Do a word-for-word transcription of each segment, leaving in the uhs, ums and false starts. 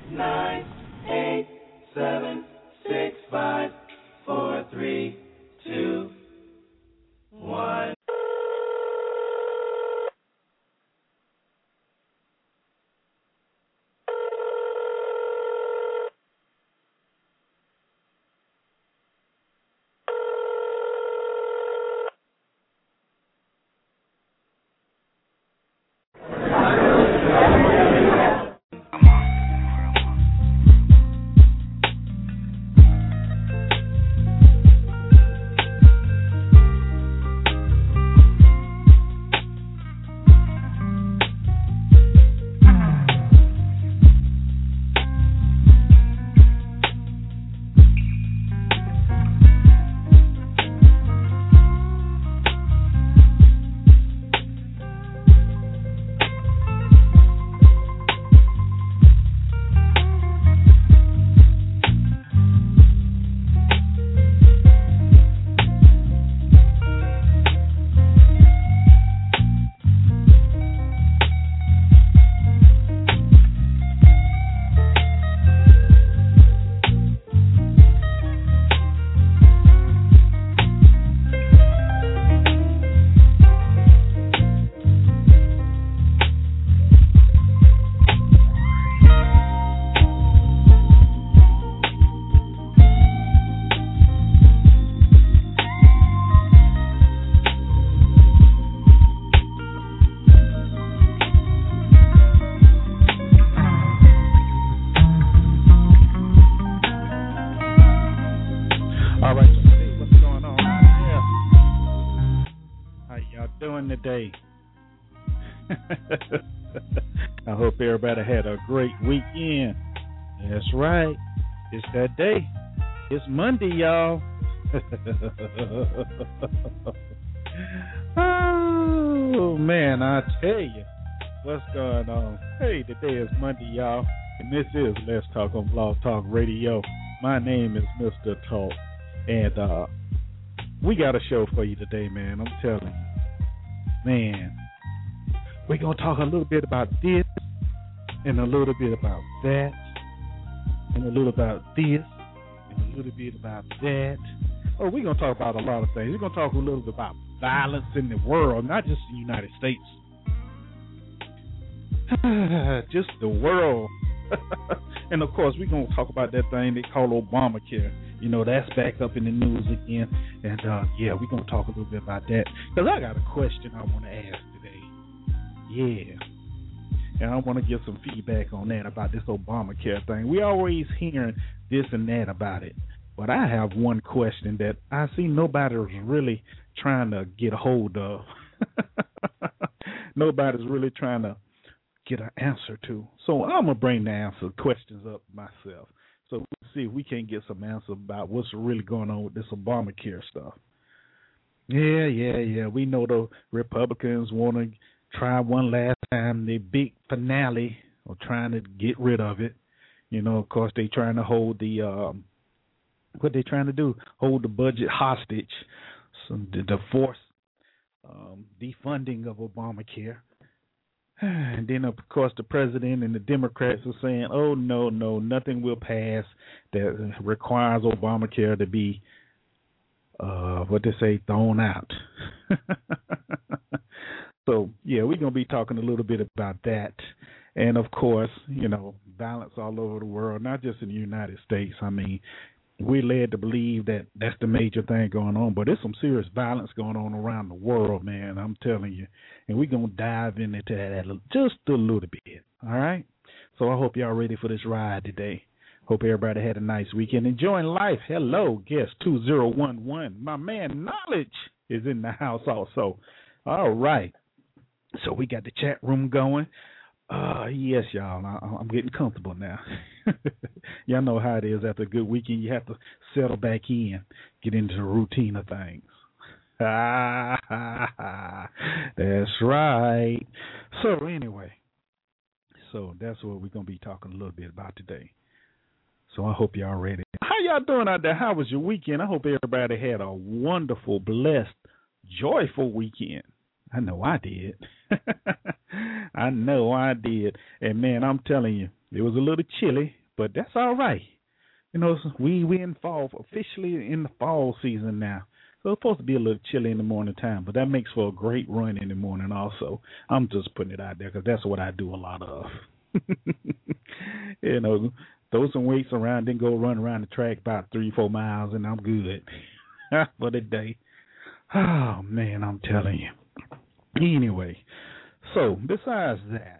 nine, eight, seven, six, five, four, three, two, one. Today. I hope everybody had a great weekend. That's right. It's that day. It's Monday, y'all. Oh, man, I tell you what's going on. Hey, today is Monday, y'all, and this is Let's Talk on Blog Talk Radio. My name is Mister Talk, and uh, we got a show for you today, man. I'm telling you. Man, we're going to talk a little bit about this and a little bit about that and a little about this and a little bit about that. Oh, we're going to talk about a lot of things. We're going to talk a little bit about violence in the world, not just the United States. Just the world. And, of course, we're going to talk about that thing they call Obamacare. You know, that's back up in the news again. And, uh, yeah, we're going to talk a little bit about that. Because I got a question I want to ask today. Yeah. And I want to give some feedback on that about this Obamacare thing. We always hearing this and that about it. But I have one question that I see nobody's really trying to get a hold of. Nobody's really trying to get an answer to. So I'm going to bring the answer questions up myself. So we'll see if we can get some answers about what's really going on with this Obamacare stuff. Yeah, yeah, yeah. We know the Republicans want to try one last time, the big finale of trying to get rid of it. You know, of course, they trying to hold the, um, what they trying to do, hold the budget hostage, so the, the forced um, defunding of Obamacare. And then, of course, the president and the Democrats are saying, oh, no, no, nothing will pass that requires Obamacare to be, uh, what they say, thrown out. So, yeah, we're going to be talking a little bit about that. And, of course, you know, violence all over the world, not just in the United States. I mean, we're led to believe that that's the major thing going on, but there's some serious violence going on around the world, man, I'm telling you. And we're going to dive into that just a little bit, all right? So I hope y'all ready for this ride today. Hope everybody had a nice weekend. Enjoying life. Hello, guest two zero one one. My man Knowledge is in the house also. All right. So we got the chat room going. Uh, yes, y'all, I, I'm getting comfortable now. Y'all know how it is after a good weekend. You have to settle back in, get into the routine of things. That's right. So anyway, so that's what we're going to be talking a little bit about today. So I hope y'all ready. How y'all doing out there? How was your weekend? I hope everybody had a wonderful, blessed, joyful weekend. I know I did. I know I did. And, man, I'm telling you, it was a little chilly but that's all right. You know, we we in fall, officially in the fall season now. So it's supposed to be a little chilly in the morning time, but that makes for a great run in the morning also. I'm just putting it out there because that's what I do a lot of. You know, throw some weights around, then go run around the track about three, four miles, and I'm good for the day. Oh, man, I'm telling you. Anyway, so besides that,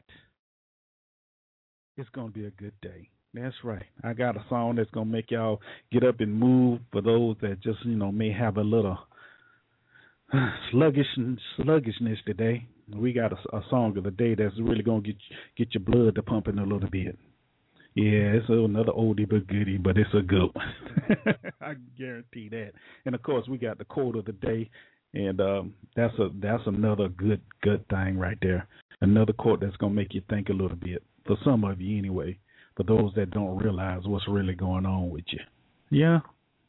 it's going to be a good day. That's right. I got a song that's going to make y'all get up and move for those that just, you know, may have a little sluggish, sluggishness today. We got a, a song of the day that's really going to get get your blood to pumping a little bit. Yeah, it's another oldie but goodie, but it's a good one. I guarantee that. And, of course, we got the quote of the day, and um, that's a that's another good, good thing right there. Another quote that's going to make you think a little bit, for some of you anyway. For those that don't realize what's really going on with you. Yeah.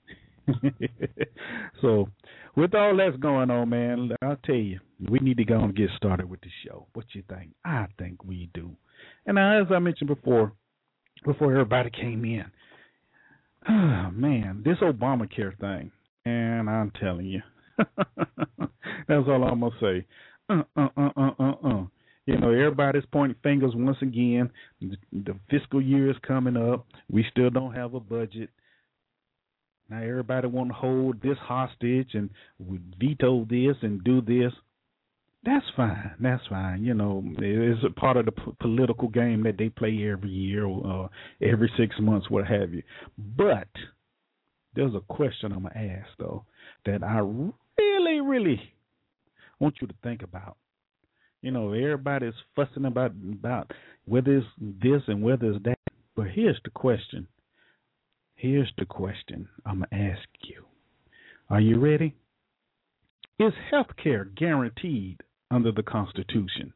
So, with all that's going on, man, I'll tell you, we need to go and get started with the show. What you think? I think we do. And now, as I mentioned before, before everybody came in, oh, man, this Obamacare thing, and I'm telling you, that's all I'm going to say. Uh, uh, uh, uh, uh, uh. You know, everybody's pointing fingers once again. The, the fiscal year is coming up. We still don't have a budget. Now everybody want to hold this hostage and veto this and do this. That's fine. That's fine. You know, it's a part of the p- political game that they play every year or uh, every six months, what have you. But there's a question I'm going to ask, though, that I really, really want you to think about. You know, everybody's fussing about about whether it's this and whether it's that. But here's the question. Here's the question I'm going to ask you. Are you ready? Is health care guaranteed under the Constitution?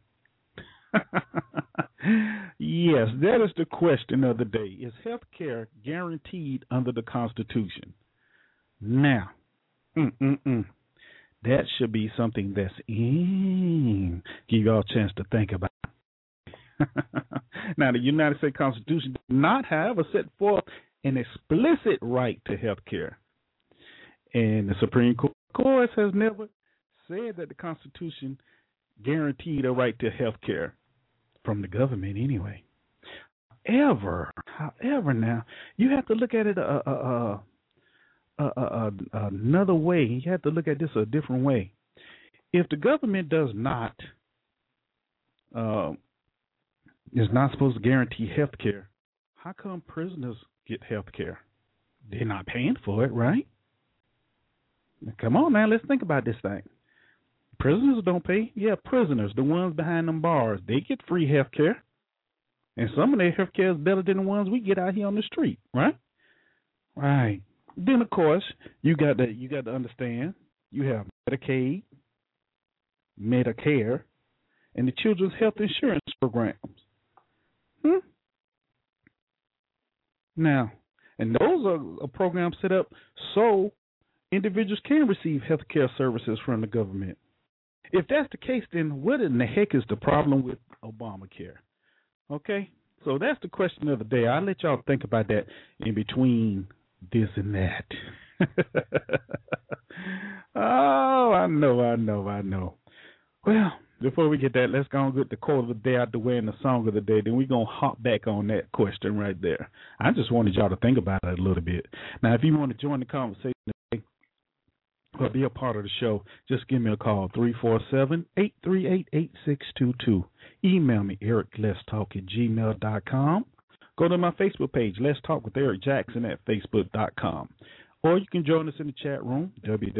Yes, that is the question of the day. Is health care guaranteed under the Constitution? Now, mm-mm-mm. That should be something that's in. Give y'all a chance to think about. Now, the United States Constitution does not, however, set forth an explicit right to health care. And the Supreme Court has never said that the Constitution guaranteed a right to health care from the government anyway. However, however, now, you have to look at it a, a, a Uh, uh, uh, another way. You have to look at this a different way. If the government does not uh, is not supposed to guarantee health care, how come prisoners get health care? They're not paying for it, right? Now, come on, man. Let's think about this thing. Prisoners don't pay. Yeah, prisoners, the ones behind them bars, they get free health care. And some of their health care is better than the ones we get out here on the street, right? Right. Then, of course, you got to you got to understand you have Medicaid, Medicare, and the Children's Health Insurance Programs. Hmm? Now, and those are, are programs set up so individuals can receive health care services from the government. If that's the case, then what in the heck is the problem with Obamacare? Okay? So that's the question of the day. I'll let y'all think about that in between this and that. Oh, I know, I know, I know. Well, before we get that, let's go and get the quote of the day out the way and the song of the day. Then we're going to hop back on that question right there. I just wanted y'all to think about it a little bit. Now, if you want to join the conversation today or be a part of the show, just give me a call, three four seven, eight three eight, eight six two two. Email me, eric let's talk at gmail dot com. Go to my Facebook page, Let's Talk with Eric Jackson at facebook dot com. Or you can join us in the chat room,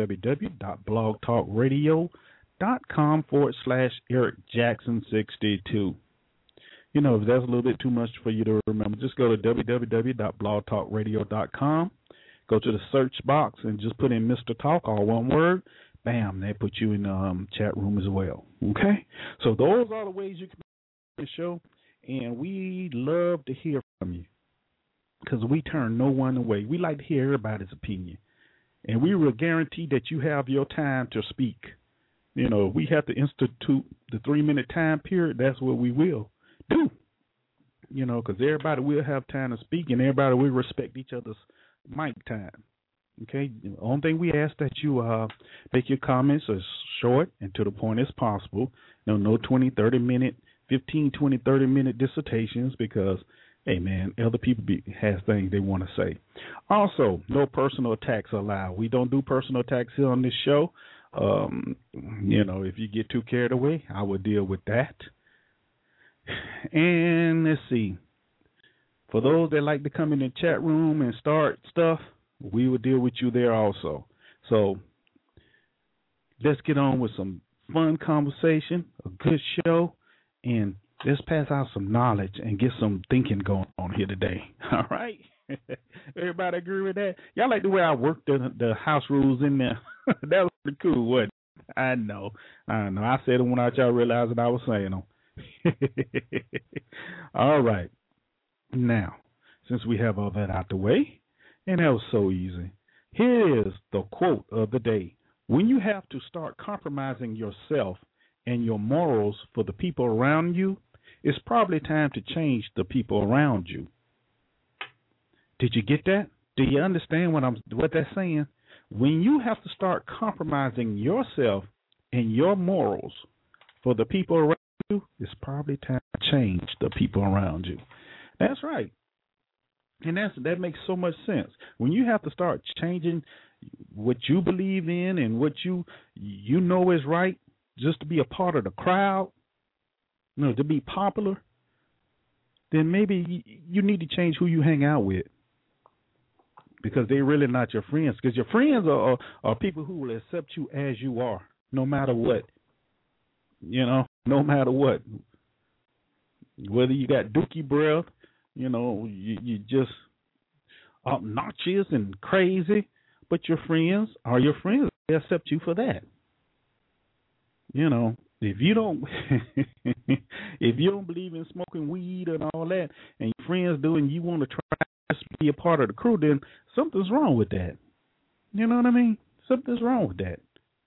www.blogtalkradio.com forward slash Eric Jackson sixty-two. You know, if that's a little bit too much for you to remember, just go to www dot blog talk radio dot com. Go to the search box and just put in Mister Talk, all one word. Bam, they put you in the um, chat room as well. Okay? So those are the ways you can be on the show. And we love to hear from you because we turn no one away. We like to hear everybody's opinion. And we will guarantee that you have your time to speak. You know, if we have to institute the three-minute time period, that's what we will do. you know, because everybody will have time to speak and everybody will respect each other's mic time. Okay, the only thing we ask that you uh, make your comments as short and to the point as possible. No, no twenty, thirty minute, fifteen, twenty, thirty minute dissertations because, hey, man, other people be, has things they want to say. Also, no personal attacks allowed. We don't do personal attacks here on this show. Um, you know, if you get too carried away, I will deal with that. And let's see. For those that like to come in the chat room and start stuff, we will deal with you there also. So let's get on with some fun conversation, a good show, and let's pass out some knowledge and get some thinking going on here today. All right? Everybody agree with that? Y'all like the way I worked the, the house rules in there? That was pretty cool, wasn't it? I know. I know. I said it without y'all realizing I was saying them. All right. Now, since we have all that out the way, and that was so easy, here is the quote of the day. When you have to start compromising yourself and your morals for the people around you, it's probably time to change the people around you. Did you get that? Do you understand what I'm what that's saying? When you have to start compromising yourself and your morals for the people around you, it's probably time to change the people around you. That's right. And that's, that makes so much sense. When you have to start changing what you believe in and what you you know is right just to be a part of the crowd, you know, to be popular, then maybe you need to change who you hang out with because they're really not your friends. Because your friends are, are, are people who will accept you as you are, no matter what. You know, no matter what. Whether you got dookie breath, you know, you, you just obnoxious and crazy, but your friends are your friends. They accept you for that. You know, if you don't, if you don't believe in smoking weed and all that, and your friends do, and you want to try to be a part of the crew, then something's wrong with that. You know what I mean? Something's wrong with that.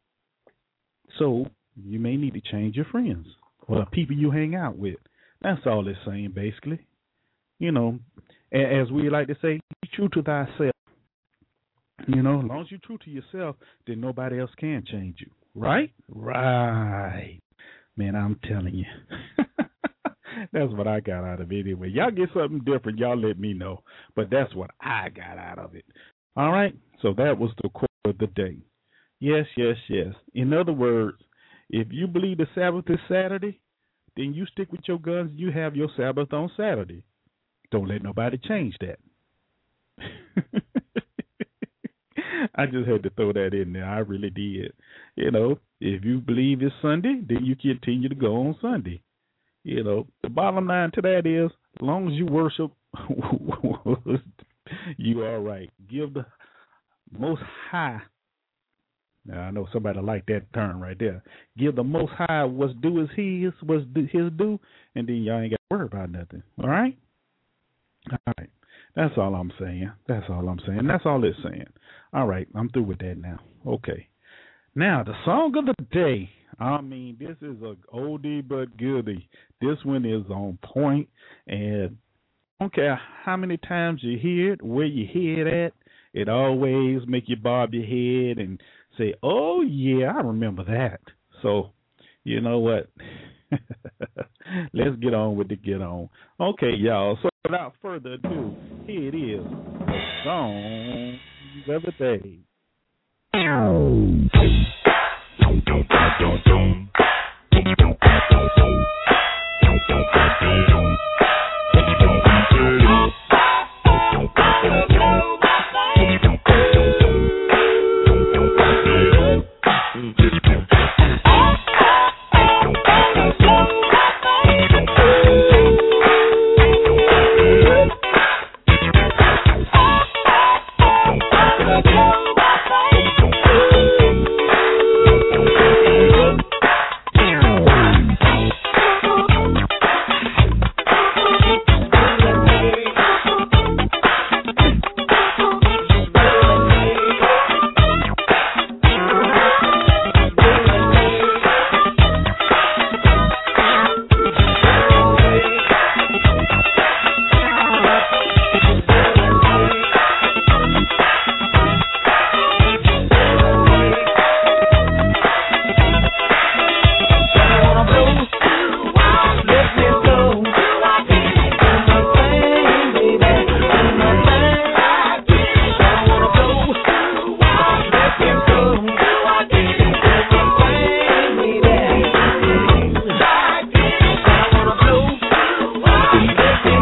So you may need to change your friends or the people you hang out with. That's all it's saying, basically. You know, as we like to say, be true to thyself. You know, as long as you're true to yourself, then nobody else can change you. Right? Right. Man, I'm telling you. That's what I got out of it anyway. Y'all get something different, y'all let me know. But that's what I got out of it. All right? So that was the quote of the day. Yes, yes, yes. In other words, if you believe the Sabbath is Saturday, then you stick with your guns. You have your Sabbath on Saturday. Don't let nobody change that. I just had to throw that in there. I really did. You know, if you believe it's Sunday, then you continue to go on Sunday. You know, the bottom line to that is, as long as you worship, you are right. Give the Most High. Now, I know somebody like that term right there. Give the Most High what's due is his, what's his due, and then y'all ain't got to worry about nothing. All right? All right. That's all I'm saying. That's all I'm saying. That's all it's saying. All right. I'm through with that now. Okay. Now, the song of the day. I mean, this is a oldie but goodie. This one is on point, and I don't care how many times you hear it, where you hear it at, it always make you bob your head and say, oh, yeah, I remember that. So, you know what? Let's get on with the get on. Okay, y'all. So, without further ado, here it is, the song of the day.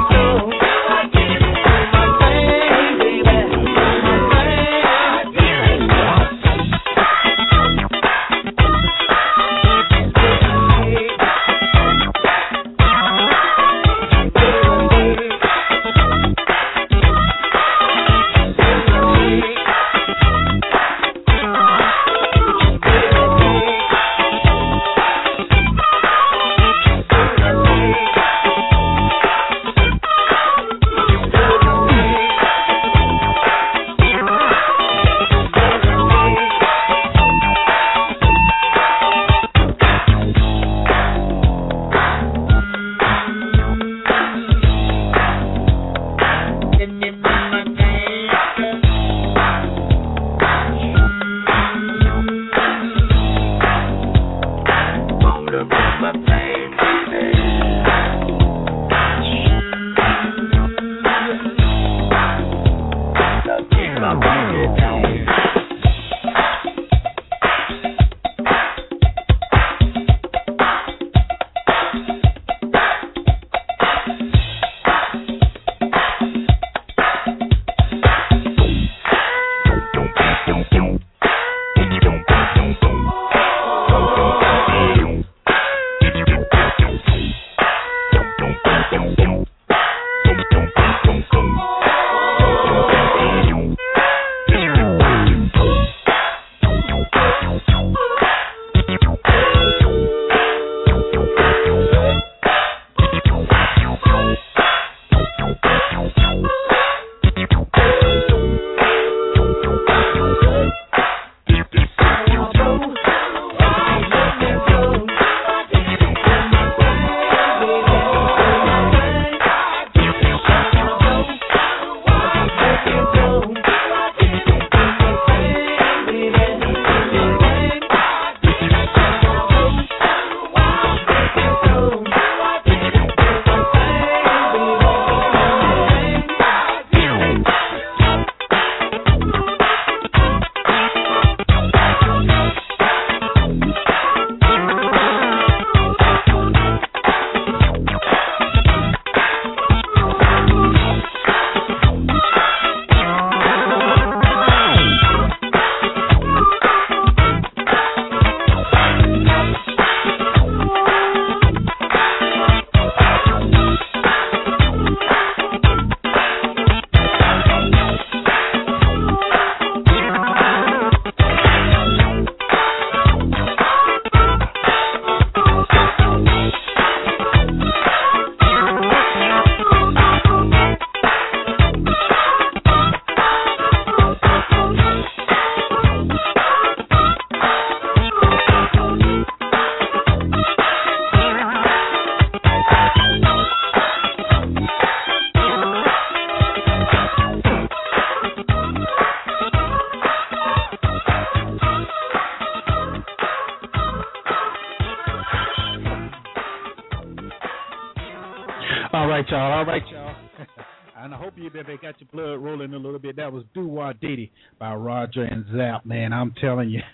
All right, y'all. All right, y'all. And I hope you that they got your blood rolling a little bit. That was Do Wah Diddy by Roger and Zapp. Man, I'm telling you.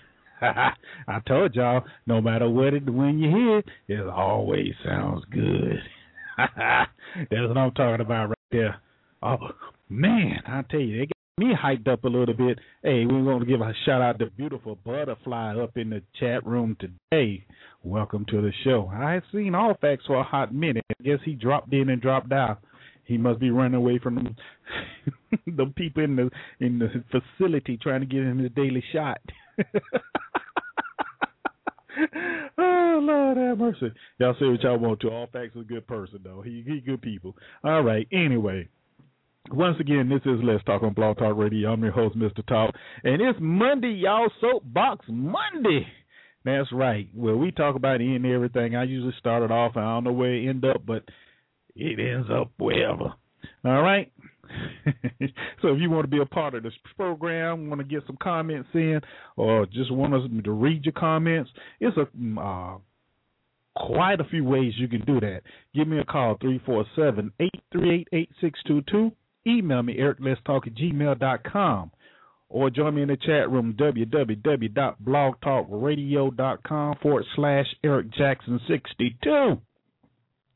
I told y'all, no matter what it, when you hear it, it always sounds good. That's what I'm talking about right there. Oh, man, I tell you, they got me hyped up a little bit. Hey, we're going to give a shout out to Beautiful Butterfly up in the chat room today. Welcome to the show. I had seen All Facts for a hot minute. I guess he dropped in and dropped out. He must be running away from them, the people in the in the facility trying to get him his daily shot. Oh, Lord have mercy. Y'all say what y'all want to. All Facts is a good person, though. He he good people. All right. Anyway, once again, this is Let's Talk on Blog Talk Radio. I'm your host, Mister Talk. And it's Monday, y'all. Soapbox Monday. That's right. Well, we talk about any and everything. I usually start it off, and I don't know where it ends up, but it ends up wherever. All right? So if you want to be a part of this program, want to get some comments in, or just want us to read your comments, it's a uh, quite a few ways you can do that. Give me a call, three four seven, eight three eight, eight six two two. Email me, eric let's talk at gmail dot com. Or join me in the chat room, www.blogtalkradio.com forward slash Eric Jackson 62.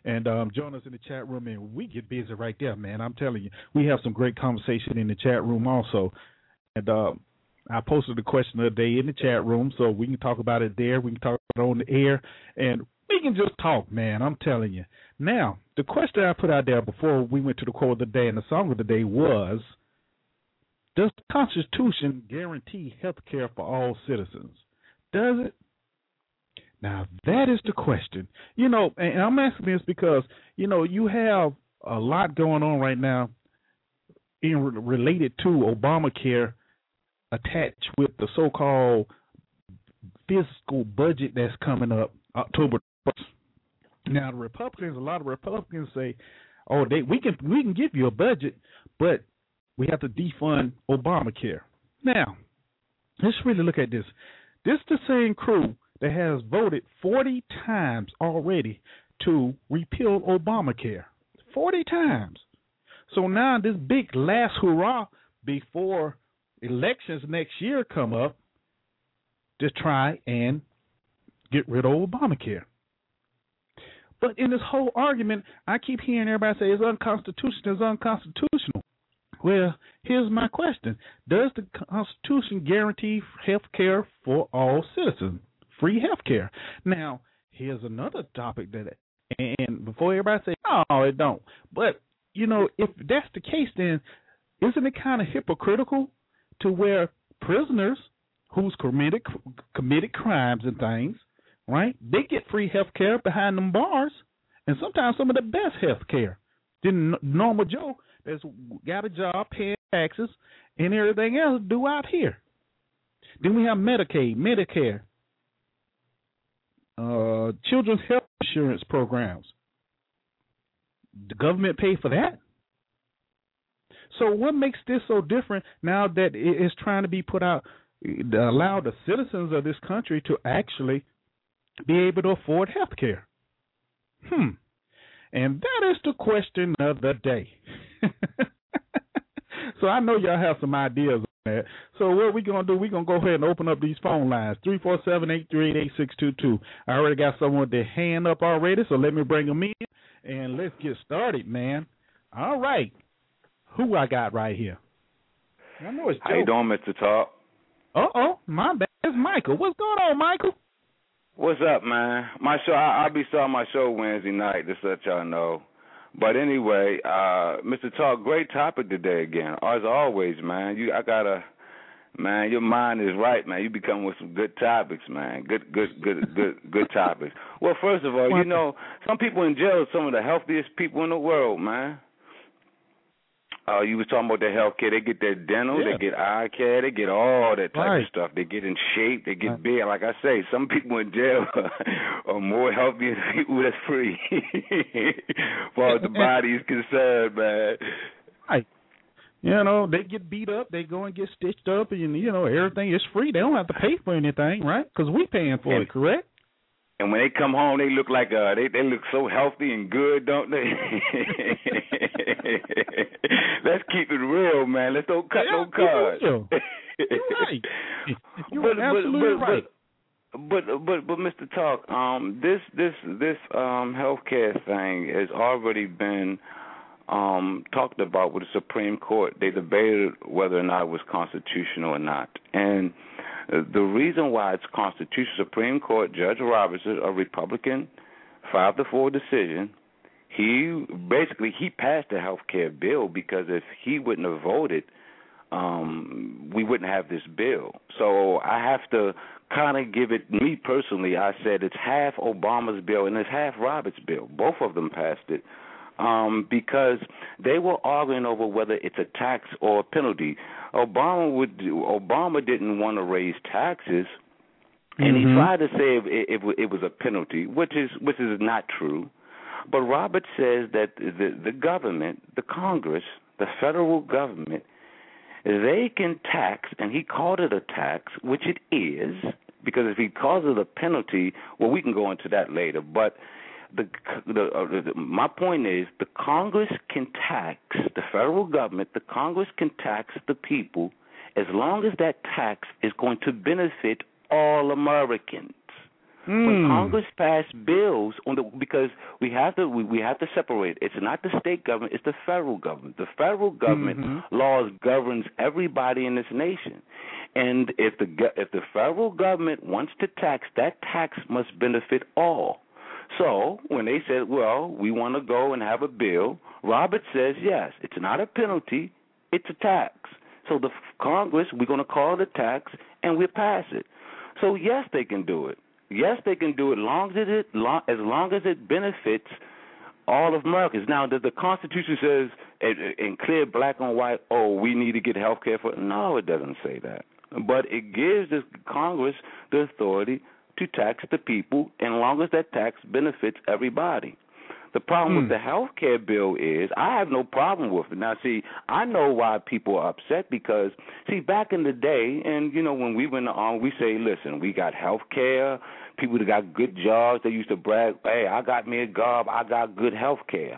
and um, join us in the chat room, and we get busy right there, man. I'm telling you, we have some great conversation in the chat room also. And uh, I posted the question of the day in the chat room, so we can talk about it there. We can talk about it on the air, and we can just talk, man. I'm telling you. Now, the question I put out there before we went to the quote of the day and the song of the day was, does the Constitution guarantee health care for all citizens? Does it? Now, that is the question. You know, and I'm asking this because, you know, you have a lot going on right now in related to Obamacare attached with the so-called fiscal budget that's coming up October first. Now, the Republicans, a lot of Republicans say, oh, they we can we can give you a budget, but we have to defund Obamacare. Now, let's really look at this. This is the same crew that has voted forty times already to repeal Obamacare. forty times. So now this big last hurrah before elections next year come up to try and get rid of Obamacare. But in this whole argument, I keep hearing everybody say it's unconstitutional, it's unconstitutional. Well, here's my question. Does the Constitution guarantee health care for all citizens? Free health care. Now, here's another topic that, and before everybody say, oh, it don't. But, you know, if that's the case, then isn't it kind of hypocritical to where prisoners who's committed committed crimes and things, right, they get free health care behind them bars, and sometimes some of the best health care than normal Joe that's got a job, paying taxes, and everything else do out here. Then we have Medicaid, Medicare, uh, children's health insurance programs. The government pay for that. So what makes this so different now that it is trying to be put out to allow the citizens of this country to actually be able to afford health care? Hmm. And that is the question of the day. So I know y'all have some ideas on that. So what we're going to do, we're going to go ahead and open up these phone lines, three four seven, eight three eight, eight six two two. I already got someone with their hand up already, so let me bring them in, and let's get started, man. All right. Who I got right here? I know it's Joe. How you doing, Mister Talk? Uh-oh, my bad. It's Michael. What's going on, Michael? What's up, man? My show, I, I'll be starting my show Wednesday night, just to let y'all know. But anyway, uh, Mister Talk, great topic today again. As always, man. You, I gotta, man. Your mind is right, man. You be coming with some good topics, man. Good, good, good, good, good topics. Well, first of all, you know, some people in jail are some of the healthiest people in the world, man. Uh, you was talking about their health care. They get their dental, yeah. They get eye care, they get all that type right. of stuff. They get in shape, they get right. big. Like I say, some people in jail are more healthy than people that's free, as far as the body is concerned, man. Right. You know, they get beat up, they go and get stitched up, and, you know, everything is free. They don't have to pay for anything, right? Because we paying for and, it, correct? And when they come home, they look like uh, they they look so healthy and good, don't they? Let's keep it real, man. Let's don't cut yeah, no cards. You're right. You're but, absolutely but, but, right. But, but but but Mister Talk, um, this this this um healthcare thing has already been um talked about with the Supreme Court. They debated whether or not it was constitutional or not, and the reason why it's constitutional, Supreme Court Judge Robertson, a Republican, five to four decision. He basically he passed the health care bill because if he wouldn't have voted, um, we wouldn't have this bill. So I have to kind of give it. Me personally, I said it's half Obama's bill and it's half Roberts' bill. Both of them passed it. Um, because they were arguing over whether it's a tax or a penalty. Obama would do, Obama didn't want to raise taxes, and mm-hmm. he tried to say it, it, it was a penalty, which is which is not true. But Roberts says that the, the government, the Congress, the federal government, they can tax, and he called it a tax, which it is, because if he calls it a penalty, well, we can go into that later, but The, the, uh, the, my point is the Congress can tax, the federal government, the Congress can tax the people as long as that tax is going to benefit all Americans. Mm. When Congress passed bills on the because we have to we, we have to separate. It's not the state government; it's the federal government. The federal government mm-hmm. laws governs everybody in this nation, and if the if the federal government wants to tax, that tax must benefit all. So when they said, "Well, we want to go and have a bill," Roberts says, "Yes, it's not a penalty; it's a tax." So the Congress, we're going to call it a tax, and we pass it. So yes, they can do it. Yes, they can do it long as it long, as long as it benefits all of Americans. Now, the, the Constitution says in clear black and white, oh, we need to get health care for. No, it doesn't say that. But it gives the Congress the authority to tax the people, as long as that tax benefits everybody. The problem hmm. with the health care bill is I have no problem with it. Now, see, I know why people are upset because, see, back in the day, and, you know, when we went on, we say, listen, we got health care, people that got good jobs, they used to brag, hey, I got me a job, I got good health care.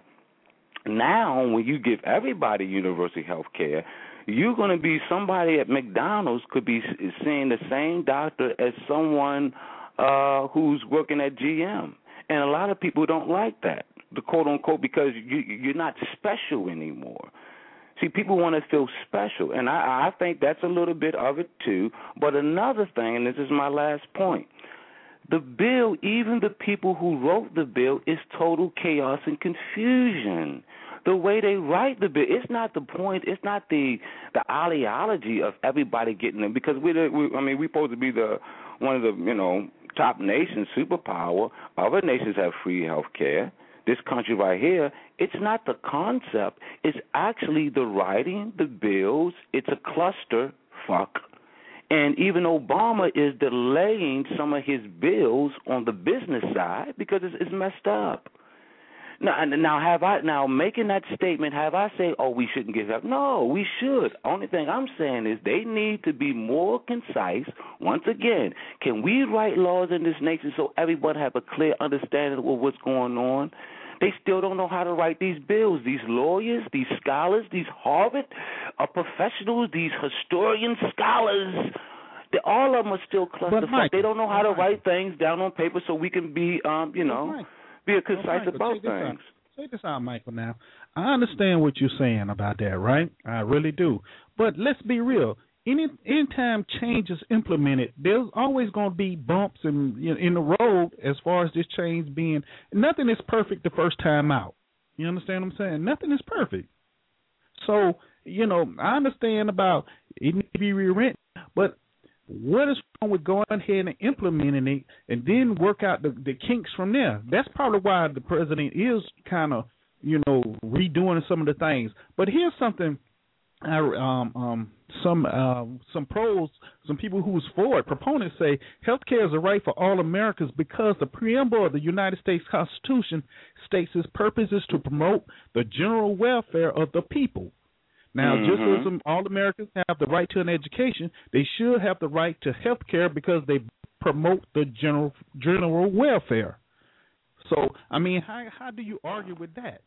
Now, when you give everybody universal health care, you're going to be somebody at McDonald's could be seeing the same doctor as someone uh, who's working at G M. And a lot of people don't like that, the quote-unquote, because you, you're not special anymore. See, people want to feel special, and I, I think that's a little bit of it too. But another thing, and this is my last point, the bill, even the people who wrote the bill, is total chaos and confusion. The way they write the bill, it's not the point, it's not the the ideology of everybody getting it, because we're, we, I mean, we're supposed to be the one of the, you know, top nations, superpower. Other nations have free health care. This country right here, it's not the concept. It's actually the writing, the bills. It's a cluster fuck. And even Obama is delaying some of his bills on the business side because it's, it's messed up. Now, now, have I now making that statement? Have I say, oh, we shouldn't give up? No, we should. Only thing I'm saying is they need to be more concise. Once again, can we write laws in this nation so everyone have a clear understanding of what's going on? They still don't know how to write these bills. These lawyers, these scholars, these Harvard uh, professionals, these historian scholars. They, all of them are still clusterfuck. They don't know how to write things down on paper so we can be, um, you know. Be a concise well, about things. Check this out, Michael, now. I understand what you're saying about that, right? I really do. But let's be real. Any anytime change is implemented, there's always going to be bumps in, in the road as far as this change being. Nothing is perfect the first time out. You understand what I'm saying? Nothing is perfect. So, you know, I understand about it needs to be rewritten, but what is wrong with going ahead and implementing it and then work out the, the kinks from there? That's probably why the president is kind of, you know, redoing some of the things. But here's something, I, um, um, some uh, some pros, some people who's for it, proponents say healthcare is a right for all Americans because the preamble of the United States Constitution states its purpose is to promote the general welfare of the people. Now, mm-hmm. just as all Americans have the right to an education, they should have the right to health care because they promote the general general welfare. So, I mean, how how do you argue with that?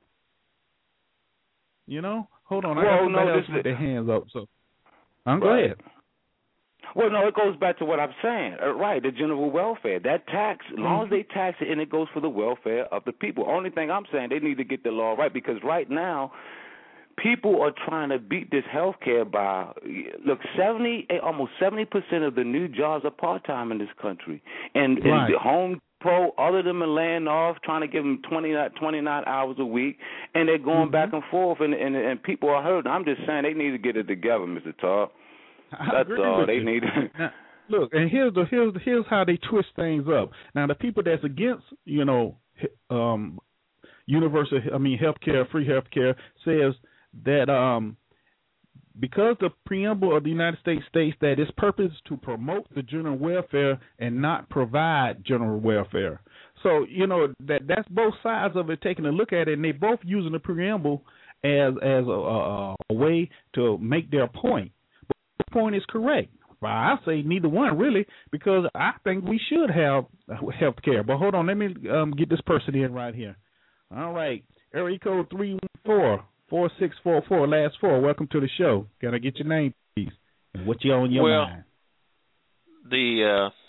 You know? Hold on. I well, got somebody no, else with their hands up. So, um, go ahead. Well, no, it goes back to what I'm saying. Uh, right, the general welfare. That tax, as long as they tax it, and it goes for the welfare of the people. Only thing I'm saying, they need to get the law right because right now, people are trying to beat this health care by, look, seventy, almost seventy percent of the new jobs are part-time in this country. And, right. and the Home Pro, other than them are laying off, trying to give them twenty, twenty-nine hours a week, and they're going mm-hmm. back and forth, and, and and people are hurting. I'm just saying they need to get it together, Mister Todd. That's all. They you. need to. Now, look, and here's the here's here's how they twist things up. Now, the people that's against, you know, um, universal, I mean, health care, free health care, says that um, because the preamble of the United States states that its purpose is to promote the general welfare and not provide general welfare. So, you know, that that's both sides of it taking a look at it, and they both using the preamble as as a, a, a way to make their point. But the point is correct. Well, I say neither one, really, because I think we should have health care. But hold on, let me um, get this person in right here. All right, area code three one four. Four six four four, last four. Welcome to the show. Can I get your name, please? And what you on your well, mind? The uh,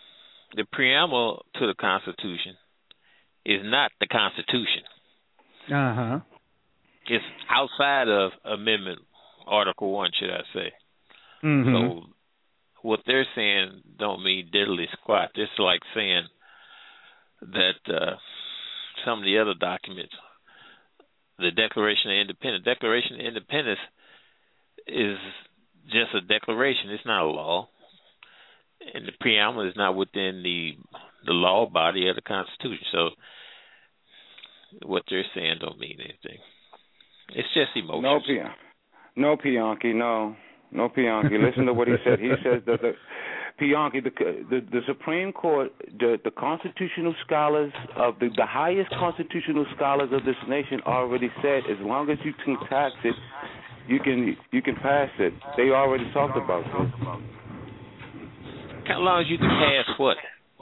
the preamble to the Constitution is not the Constitution. Uh huh. It's outside of Amendment Article One, should I say? Mm-hmm. So what they're saying don't mean diddly squat. It's like saying that uh, some of the other documents, the Declaration of Independence, Declaration of Independence is just a declaration. It's not a law, and the preamble is not within the the law body of the Constitution. So what they're saying don't mean anything. It's just emotions. No, P- no, Pianki, no, no, Pianki. Listen to what he said. He says that the Pianki, the, the the Supreme Court, the the constitutional scholars of the the highest constitutional scholars of this nation already said, as long as you can tax it, you can you can pass it. They already talked about this. How long as you can pass what?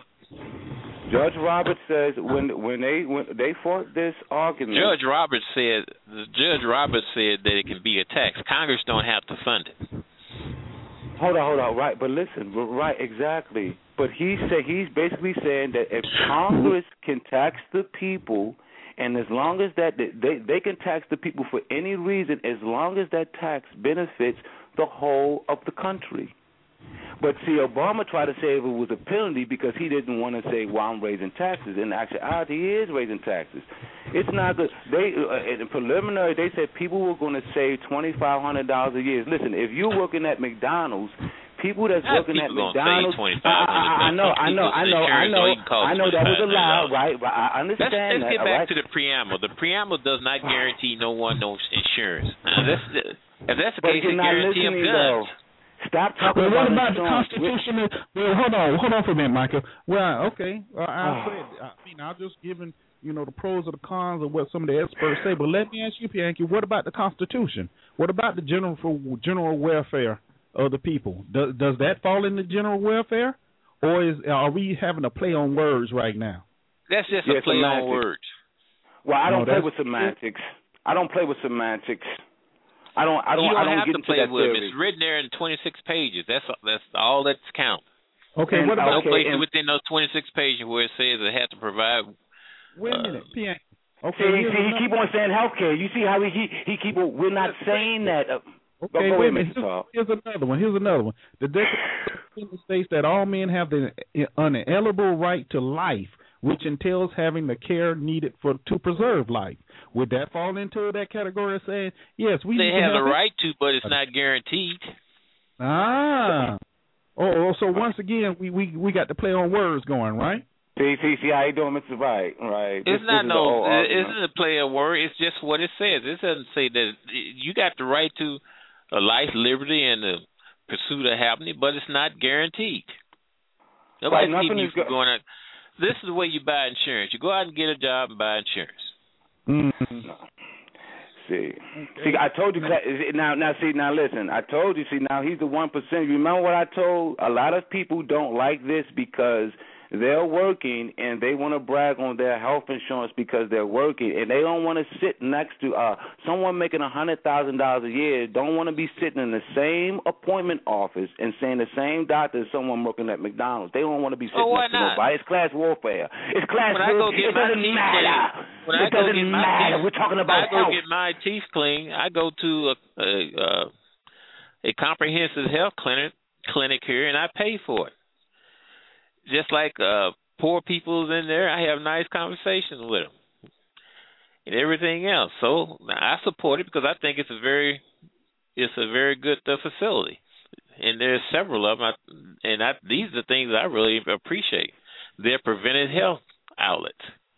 Judge Roberts says when when they when they fought this argument. Judge Roberts said Judge Roberts said that it can be a tax. Congress don't have to fund it. Hold on, hold on, right? But listen, right, exactly. But he said he's basically saying that if Congress can tax the people, and as long as that they they can tax the people for any reason, as long as that tax benefits the whole of the country. But see, Obama tried to say it was a penalty because he didn't want to say, "Well, I'm raising taxes." In actuality, he is raising taxes. It's not good. They uh, in the preliminary, they said people were going to save twenty five hundred dollars a year. Listen, if you're working at McDonald's, people that's Not working at people McDonald's, I, I, I know, I know, I know, I know, I know that was allowed, right? But I understand let's, let's that. get back right? to the preamble. The preamble does not guarantee no one no insurance. Now, that's the, if that's the but case, you're it not guarantee listening, them guns. though. Stop talking well, about what about insurance. the Constitution? Well, hold on, hold on for a minute, Michael. Well, okay, uh, I said, I mean, I'm just giving, you know, the pros and the cons of what some of the experts say. But let me ask you, Pianki, what about the Constitution? What about the general for general welfare of the people? Does does that fall into general welfare, or is are we having a play on words right now? That's just yeah, a play semantics. on words. Well, I don't no, play with semantics. I don't play with semantics. I don't. I don't. You don't, I don't have get to into play that with theory. them. It's written there in twenty-six pages. That's that's all that's count. Okay, and, what about no okay, place and, within those twenty-six pages where it says it has to provide. Wait a uh, minute, Pianki. Okay, see, see, he keep on saying healthcare. You see how he he, he keep on. We're not saying that. Uh, Okay, go wait a ahead, minute. Mister Talk. Here's another one. Here's another one. The Declaration states that all men have the unalienable right to life, which entails having the care needed for to preserve life. Would that fall into that category of saying, yes, we They need have to the have right to, but it's not guaranteed. Ah. Oh, oh, so once again, we, we, we got to play on words going, right? See, see, see how you doing, Mister Right, right. It's this, not this no. It is isn't a play of word. It's just what it says. It doesn't say that you got the right to a life, liberty, and the pursuit of happiness, but it's not guaranteed. Nobody's right, keeping you from go- going out. This is the way you buy insurance. You go out and get a job and buy insurance. Mm-hmm. See, see, I told you now. Now, see, now listen. I told you. See, now he's the one percent. Remember what I told? A lot of people don't like this because they're working and they want to brag on their health insurance because they're working, and they don't want to sit next to uh someone making a hundred thousand dollars a year. Don't want to be sitting in the same appointment office and saying the same doctor as someone working at McDonald's. They don't want to be sitting oh, why next to not? nobody. It's class warfare. It's class. When I go get it my doesn't teeth matter. cleaned, when it I go doesn't get my matter. teeth, We're talking about I go health. get my teeth cleaned. I go to a a, uh, a comprehensive health clinic clinic here, and I pay for it. Just like uh, poor people's in there, I have nice conversations with them and everything else. So I support it because I think it's a very it's a very good uh, facility, and there's several of them. I, and I, these are the things I really appreciate. They're preventive health outlets.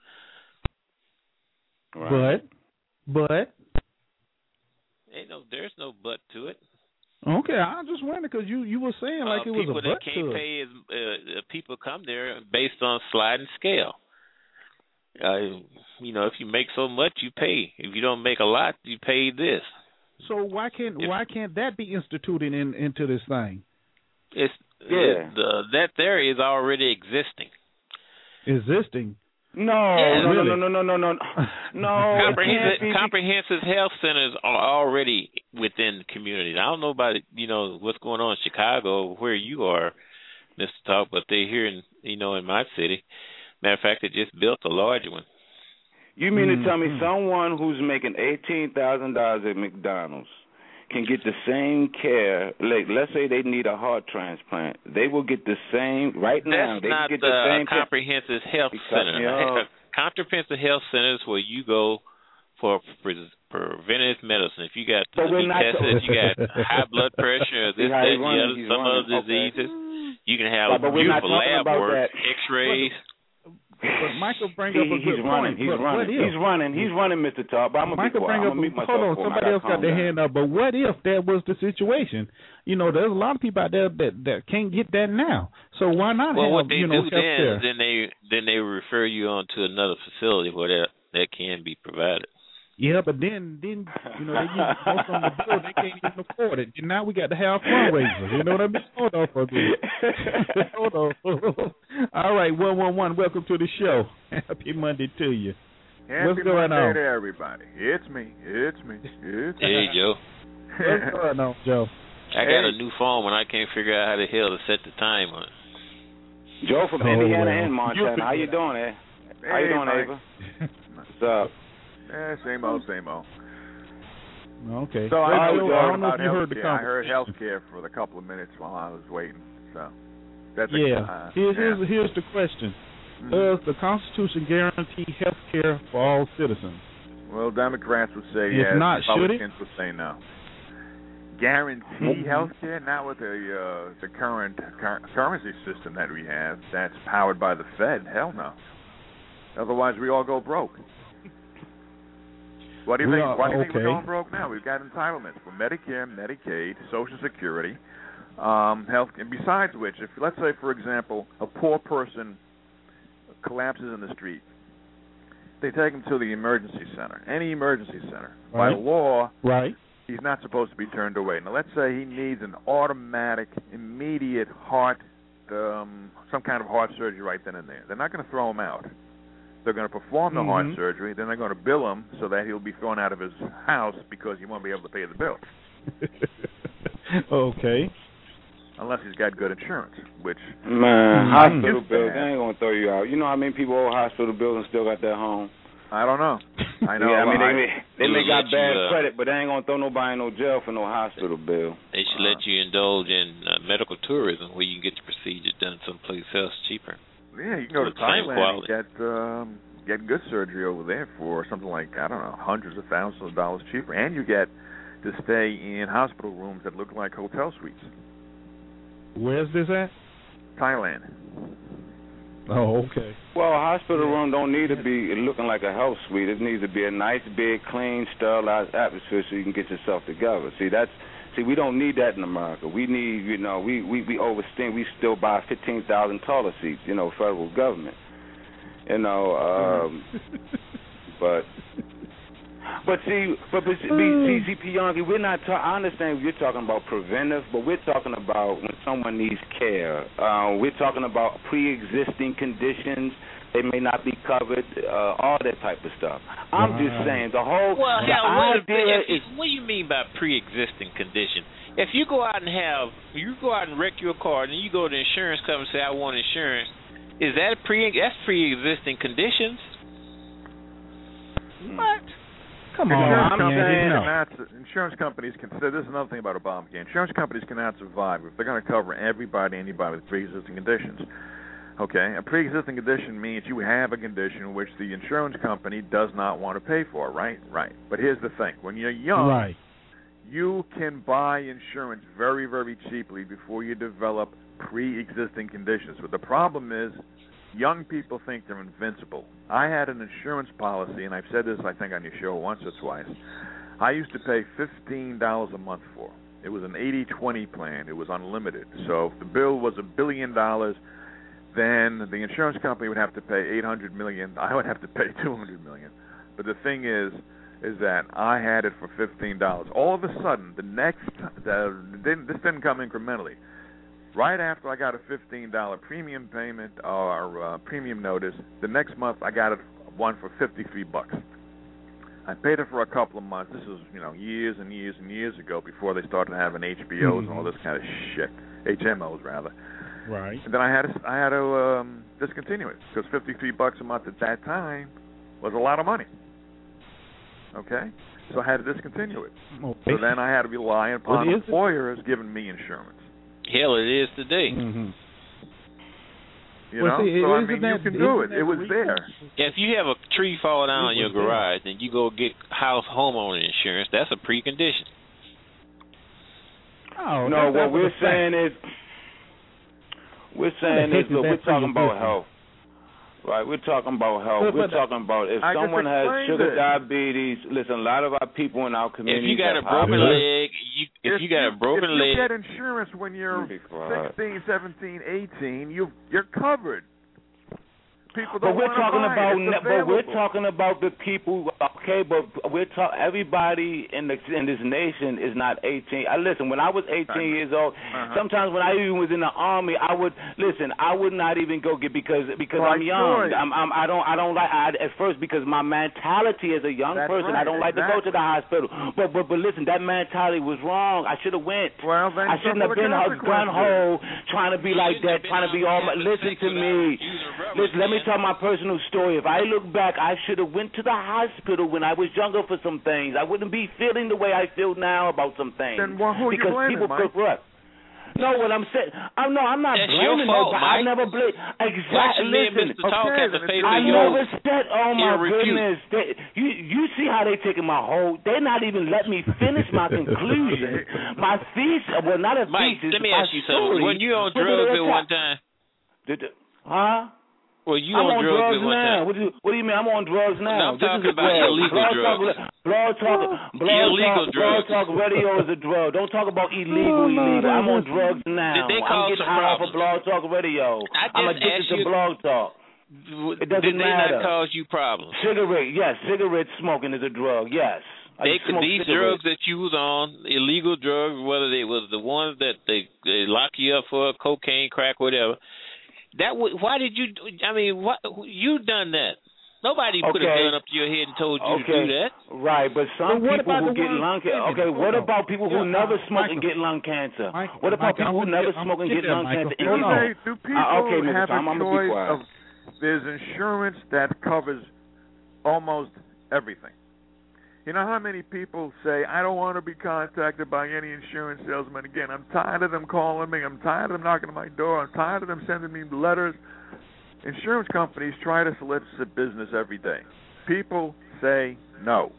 Right. But, but, Ain't no, there's no but to it. okay, I just wondered because you, you were saying like uh, it was a people but that can't to pay is uh, people come there based on sliding scale. Uh, you know, if you make so much, you pay. If you don't make a lot, you pay this. So why can't If, why can't that be instituted in into this thing? It's Yeah. it, the, that there is already existing. Existing. No, Yeah, no, really? no, no, no, no, no, no. Comprehensive, be, comprehensive health centers are already within the community. I don't know about you know what's going on in Chicago, where you are, Mister Talk, but they're here in, you know, in my city. Matter of fact, they just built a large one. You mean mm-hmm. to tell me someone who's making eighteen thousand dollars at McDonald's can get the same care? Like, let's say they need a heart transplant, they will get the same right now. That's they not get the the same comprehensive health because, center. You know, comprehensive health centers where you go for pre- preventive medicine. If you got to but be not tested, you got high blood pressure, this, that, the other, some running. other diseases. Okay. You can have but beautiful lab work, that. X-rays. But Michael bring See, up a he's good running, point. He's but running. He's running. He's running, Mister Talk. But I'm gonna Michael be quiet. bring I'm gonna mute up. myself. Hold on, somebody else got their down. hand up. But what if that was the situation? You know, there's a lot of people out there that, that can't get that now. So why not well, have what they you know do health then, care? then they then they refer you on to another facility where that that can be provided. Yeah, but then, then you know, they get most on the bill, they can't even afford it. And now we got to have fundraisers. You know what I mean? Hold on for a minute. Hold on. All right, one one one. Welcome to the show. Happy Monday to you. Happy What's going Monday on to everybody? It's me. It's me. It's me. Hey, Joe. What's going on, Joe? I got hey. a new phone and I can't figure out how the hell to set the time on it. Joe from oh, Indiana well. and Montana. How you doing, eh? Hey, How you doing, Mike. Ava? What's up? Eh, same old, same old. Okay. So I, I, was I don't know about if you heard the care. I heard health care for a couple of minutes while I was waiting. So that's yeah. A, uh, here's, yeah. here's here's the question: mm-hmm. Does the Constitution guarantee health care for all citizens? Well, Democrats would say if yes. Not, Republicans should it? would say no. Guarantee health care? Not with the uh, the current cur- currency system that we have. That's powered by the Fed. Hell no. Otherwise, we all go broke. What do you we think? Are, Why do you okay. think we're going broke now? We've got entitlements for Medicare, Medicaid, Social Security, um, health. And besides which, if let's say, for example, a poor person collapses in the street, they take him to the emergency center, any emergency center. Right. By law, right. he's not supposed to be turned away. Now, let's say he needs an automatic, immediate heart, um, some kind of heart surgery right then and there. They're not going to throw him out. They're going to perform the mm-hmm. heart surgery. Then they're going to bill him so that he'll be thrown out of his house because he won't be able to pay the bill. Okay. Unless he's got good insurance, which... Man, mm-hmm. hospital bills, they ain't going to throw you out. You know how many people owe hospital bills and still got their home? I don't know. I know. yeah, I mean, I, they may, they may got bad you, uh, credit, but they ain't going to throw nobody in no jail for no hospital bill. They should uh, let you indulge in uh, medical tourism where you can get your procedure done someplace else cheaper. Yeah, you can go to Thailand and get um, get good surgery over there for something like, I don't know, hundreds of thousands of dollars cheaper. And you get to stay in hospital rooms that look like hotel suites. Where's this at? Thailand. Oh, okay. Well, a hospital room don't need to be looking like a health suite. It needs to be a nice, big, clean, sterilized atmosphere so you can get yourself together. See, that's see, we don't need that in America. We need, you know, we we we overstand. We still buy fifteen thousand toilet seats, you know, federal government. You know, um, but. But see, but, but see, see, Pianki, we're not. Ta- I understand you're talking about preventive, but we're talking about when someone needs care. Uh, we're talking about pre-existing conditions. They may not be covered. Uh, all that type of stuff. I'm wow. just saying the whole. Well, the hell, what, idea if, is, what do you mean by pre-existing condition? If you go out and have, you go out and wreck your car, and you go to the insurance company and say, "I want insurance," is that pre? That's pre-existing conditions. What? Come insurance on, companies no. cannot, insurance companies can. This is another thing about Obamacare. Insurance companies cannot survive if they're going to cover everybody, anybody with pre-existing conditions. Okay, a pre-existing condition means you have a condition which the insurance company does not want to pay for. Right, right. But here's the thing: when you're young, right. you can buy insurance very, very cheaply before you develop pre-existing conditions. But the problem is, young people think they're invincible. I had an insurance policy, and I've said this, I think, on your show once or twice. I used to pay fifteen dollars a month for. It was an eighty twenty plan. It was unlimited. So if the bill was a billion dollars, then the insurance company would have to pay eight hundred million dollars. I would have to pay two hundred million dollars. But the thing is, is that I had it for fifteen dollars. All of a sudden, the next, the, this didn't come incrementally. Right after I got a fifteen dollars premium payment or uh, premium notice, the next month I got it one for fifty-three bucks. I paid it for a couple of months. This was, you know, years and years and years ago before they started having H B Os mm-hmm. and all this kind of shit, H M Os rather. Right. And then I had to, I had to um, discontinue it because fifty-three bucks a month at that time was a lot of money. Okay, so I had to discontinue it. Okay. So then I had to rely upon Well, employers giving me insurance. Hell, it is today. Mm-hmm. You well, know, see, so I isn't mean, that, you can do it. that It was reason? there. If you have a tree fall down in your there. garage, then you go get house homeowner insurance. That's a precondition. Oh, No, that's what after we're the fact. saying is, we're saying heck is, is look, that we're talking about pre-existing? health. Right, we're talking about health. But- we're but talking about if I just someone has explained sugar it. diabetes. Listen, a lot of our people in our If community you got a have high broken blood- leg, you if, you got a broken if you leg, get insurance when you're Be quiet. sixteen, seventeen, eighteen, you you're covered. People But don't we're want to talking buy about, it. It's ne- but we're available. talking about the people. Okay, but we're talking. Everybody in the in this nation is not eighteen. I listen. When I was eighteen years old, Uh-huh. sometimes when I even was in the army, I would listen. I would not even go get because because By I'm young. choice. I'm, I'm I don't I don't like I, at first because my mentality as a young That's person. right, I don't like to go to exactly. the hospital. But but but listen, that mentality was wrong. I should have went. Well, then I shouldn't have suffer been the a gun consequences. hole trying to be like that, trying to be all. My, listen to me. Listen, let me tell my personal story. If I look back, I should have went to the hospital when I was younger for some things. I wouldn't be feeling the way I feel now about some things. Then well, who are you because blaming, people Mike? corrupt. No, what I'm saying, I'm no, I'm not That's your blaming fault, nobody. I Mike. never blame. Why Exactly. should me and Listen, Mister Talk okay, have to then pay it's- for I your never said, oh my irrefute. goodness. They, you you see how they taking my whole, they're not even letting me finish my conclusion. My thesis, well not a Mike, thesis. let me my ask you something. story When you on was a drugs little at one top- time? Did the- Huh? Well, you I'm on on drugs, drugs at one now. time? What do you What do you mean? I'm on drugs now. No, I'm this talking is a about drug. illegal blog drugs. Talk, blog talk, blog Illegal talk, drugs. blog talk radio is a drug. Don't talk about illegal, Oh, no, illegal. that I'm on was- drugs now. Did they I'm cause getting some high off of problems? blog talk radio. I I'm just addicted asked to you- blog talk. It doesn't Did they matter. not cause you problems? Cigarette, yes. Cigarette smoking is a drug. Yes. I They could smoke these cigarettes. drugs that you was on, illegal drugs, whether they was the ones that they they lock you up for, cocaine, crack, whatever. That w- why did you? I mean, what you done that? Nobody put a Okay. gun up to your head and told you Okay. to do that. Right, but some But what people about who the get ones- lung wait a cancer. minute, Okay, hold what on. about people who Yeah, never uh, smoke and Michael. get lung cancer? Michael, what about Michael, people I'm who gonna never get- I'm smoke and gonna get get there, lung Michael. cancer? Do, Hold Hold on. they, do people Uh, okay, Mister have Tom, a I'm gonna be choice quiet. of? There's insurance that covers almost everything. You know how many people say, I don't want to be contacted by any insurance salesman again. I'm tired of them calling me. I'm tired of them knocking on my door. I'm tired of them sending me letters. Insurance companies try to solicit business every day. People say no.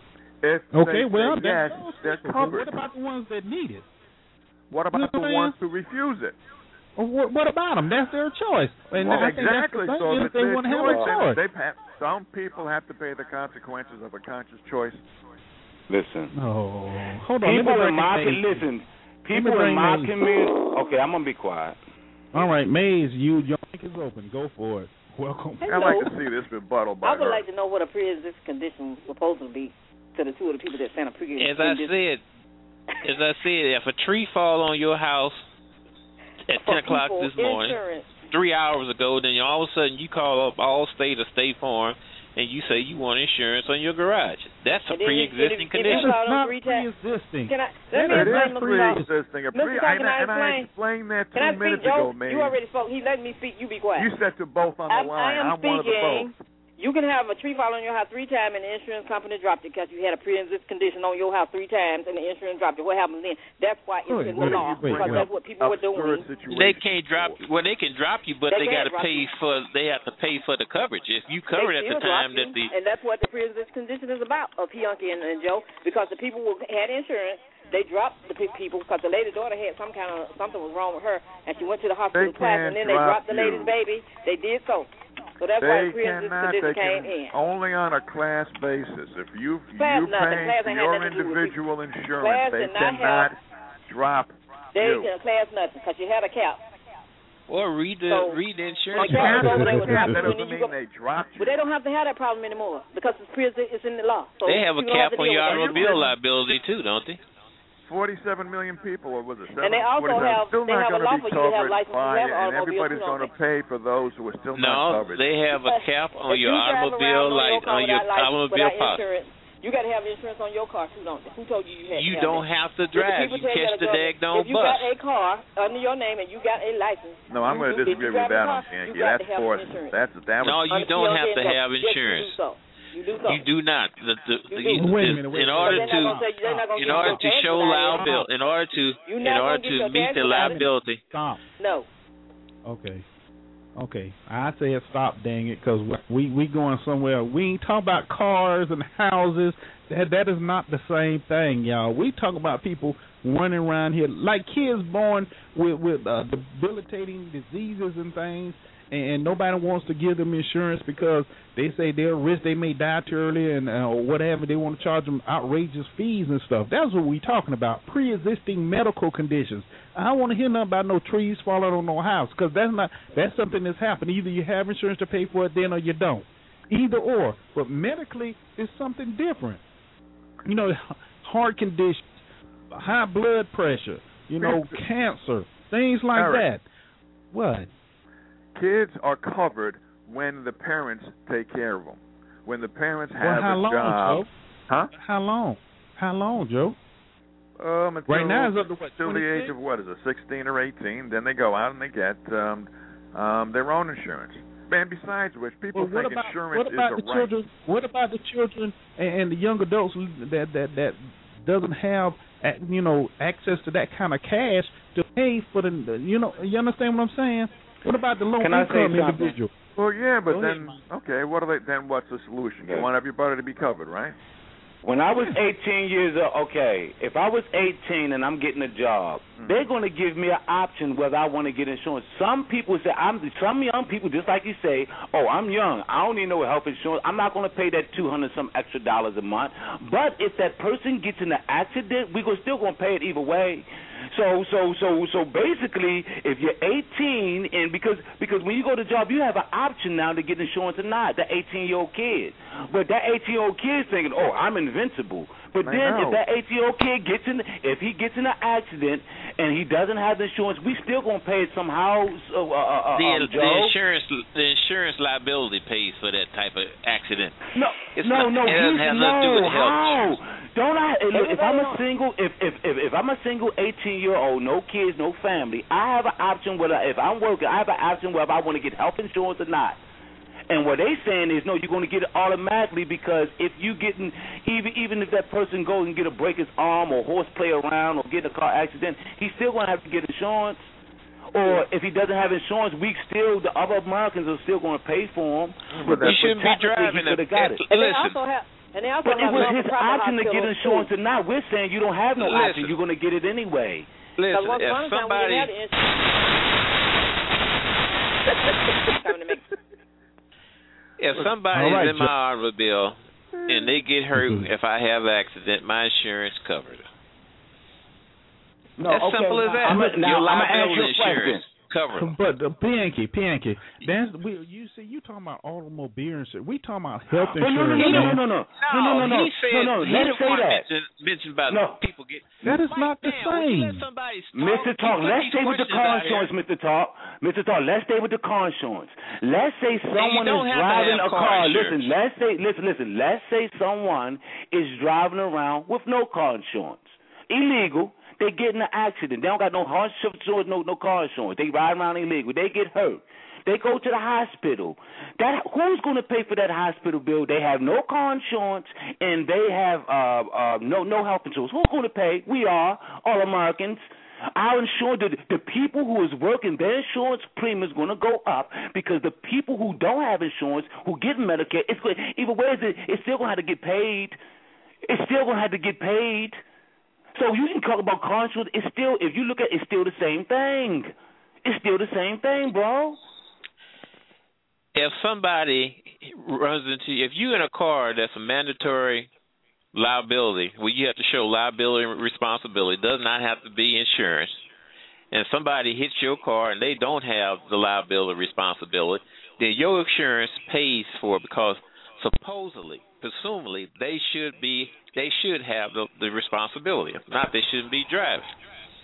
If Okay, they well, say that's yes, those they're people. But covered. what about the ones that need it? What about You know the what I'm ones who refuse it? Well, what, what about them? That's their choice. And Well, I think exactly. That's the So thing, if if it's they their want to have a choice, choice. they've had, some people have to pay the consequences of a conscious choice. Listen. Oh, hold on. People Let me in my bring Maze. listen. People bring in my Maze. community. Okay, I'm gonna be quiet. All right, Maze, you your mic is open. Go for it. Welcome. I'd like to see this rebuttal by I would her. like to know what a pre-existing condition was supposed to be to the two of the people that sent a pre-existing As I condition. said, as I said, if a tree fall on your house at For ten o'clock people, this morning, insurance. three hours ago, then you, all of a sudden you call up Allstate or State Farm and you say you want insurance on your garage. That's a And then you- pre-existing if- if condition. you It's call them not three times- pre-existing. Can I? That Let me It explain, is Mister Talk. pre-existing. A Mister pre- Talk, I, can I and I explain? explained that two Can I speak, minutes Joe? ago, man. You already spoke. He let me speak. You be quiet. You said to both on the I'm, line. I am I'm one of the speaking. both. You can have a tree fall on your house three times and the insurance company dropped it because you had a pre-existing condition on your house three times and the insurance dropped it. What happens then? That's why it's Wait, in the wait, law wait, because wait. that's what people were Absurd doing. situation. They can't drop. Well, they can drop you, but They they, got can't to drop pay you. for. They have to pay for the coverage. If you cover it They at the still time drop that the you, and that's what the pre-existing condition is about, of Pianki and, and Joe, because the people who had insurance, they dropped the pe- people because the lady's daughter had some kind of something was wrong with her, and she went to the hospital They twice, can't and then they drop dropped the you. lady's baby. They did so. So that's why They the pre-existing cannot. condition They came can in. only on a class basis. If you Class you nothing. pay Class for ain't had your nothing to do with individual Class insurance, they did not cannot drop They you. didn't class nothing because you had a cap. or read the So- read the They insurance. Like can't. over there They with can't. dropping That you, and doesn't you mean go- they dropped you. But they don't have to have that problem anymore because it's pre it's in the law. So They have a people don't cap to on deal your with that. automobile liability too, don't they? Forty-seven million people, or was it seven? And they also forty-seven, have- still they not have a going law to for be you to have covered license to by have it, and automobiles, everybody's too, going to don't pay for those who are still not No, covered. they have a cap on If your you drive automobile around on like your car on your without license, automobile without policy. insurance, You got to have insurance on your car too, don't you? Who told you you had You to have don't that? have to drive. You catch the daggone bus. If you got a car under your name and you got a license. No, I'm going to disagree with that on Yankee. That's for that's that was. No, you don't have to have insurance. Yes, you do so. You do so. You do not. The, the, the, you do. Wait a minute. Wait in order to, say, in order to show liability, in order to, in order to meet the liability. Stop. No. Okay. Okay. I said stop, dang it, because we we going somewhere. We ain't talking about cars and houses. That that is not the same thing, y'all. We talk about people running around here like kids born with with uh, debilitating diseases and things. And nobody wants to give them insurance because they say they're risk they may die too early and uh, or whatever. They want to charge them outrageous fees and stuff. That's what we're talking about, pre-existing medical conditions. I don't want to hear nothing about no trees falling on no house because that's not that's something that's happened. Either you have insurance to pay for it then or you don't. Either or. But medically, it's something different. You know, heart conditions, high blood pressure, you know, cancer, things like Eric. that. What? Kids are covered when the parents take care of them. When the parents have well, how a long, job. Joe? Huh? How long? How long, Joe? Um, until, right now it's up to what? Until the age of what is it, sixteen or eighteen? Then they go out and they get um, um, their own insurance. And besides which, people well, what think about, insurance what about is the a children? right. What about the children and, and the young adults that that that doesn't have you know access to that kind of cash to pay for the you know you understand what I'm saying? What about the low income individual? Well, yeah, but Go then ahead, okay, what are they? Then what's the solution? You Okay. want everybody to be covered, right? When I was eighteen years old, okay, if I was eighteen and I'm getting a job, mm-hmm. they're going to give me an option whether I want to get insurance. Some people say, I'm some young people, just like you say, oh, I'm young, I don't need no health insurance. I'm not going to pay that two hundred some extra dollars a month. But if that person gets in an accident, we're still going to pay it either way. So, so, so, so basically, if you're eighteen, and because because when you go to job, you have an option now to get insurance or not. The eighteen-year-old kid, but that eighteen-year-old kid thinking, oh, I'm invincible. But I then know. if that eighteen-year-old kid gets in, if he gets in an accident and he doesn't have the insurance, we still gonna pay it somehow. Uh, uh, the, um, the insurance, the insurance liability pays for that type of accident. No, it's no, not, no. It doesn't have no, nothing to do with health how? insurance. Don't I? If I'm a Everybody single, if if if, if I'm a single eighteen-year-old, no kids, no family, I have an option whether if I'm working, I have an option whether I want to get health insurance or not. And what they saying is, no, you're going to get it automatically because if you getting even even if that person goes and get a break his arm or horseplay around or get in a car accident, he's still going to have to get insurance. Or if he doesn't have insurance, we still the other Americans are still going to pay for him. But You shouldn't be driving a. a Got it. And they listen. also have. And they also But it have was his option to get insurance too. or not. We're saying you don't have no Listen. option. You're going to get it anyway. Listen, once if upon a time, we somebody, didn't have the insurance. Coming to make- if somebody's All right, in my automobile and they get hurt, Mhm. if I have an accident, my insurance covers it. No, As okay, simple as now, that. I'm a- now, Your I'm gonna ask liability you a question. insurance covers it. But uh, Pianki, Pianki, that's we. You see, you talking about automobile insurance? We talking about health Oh, no, insurance, no, no, man. no, no, no, no, no, no, no. He said, no, no. he Let's didn't say want to that. mention, mention about No. people get. That is not the Damn, when you let same. somebody talk, Mister you Talk, put let's these stay with the questions car out here. insurance, Mister Talk. Mister Talk, let's stay with the car insurance. Let's say someone don't is have to driving have a car car. insurance. Listen, let's say, listen, listen. Let's say someone is driving around with no car insurance. Illegal. They get in an accident. They don't got no health insurance, no no car insurance. They ride around illegal. They get hurt. They go to the hospital. That who's going to pay for that hospital bill? They have no car insurance and they have uh, uh, no no health insurance. Who's going to pay? We are all Americans. Our insurance, the, the people who is working, their insurance premium is going to go up because the people who don't have insurance, who get Medicare, it's going, either way, is it, it's still going to have to get paid. It's still going to have to get paid. So you can talk about car insurance. It's still, if you look at it, it's still the same thing. It's still the same thing, bro. If somebody runs into you, if you're in a car that's a mandatory liability, where you have to show liability and responsibility, it does not have to be insurance, and somebody hits your car and they don't have the liability responsibility, then your insurance pays for it because supposedly, presumably, they should be, they should have the, the responsibility. If not, they shouldn't be driving.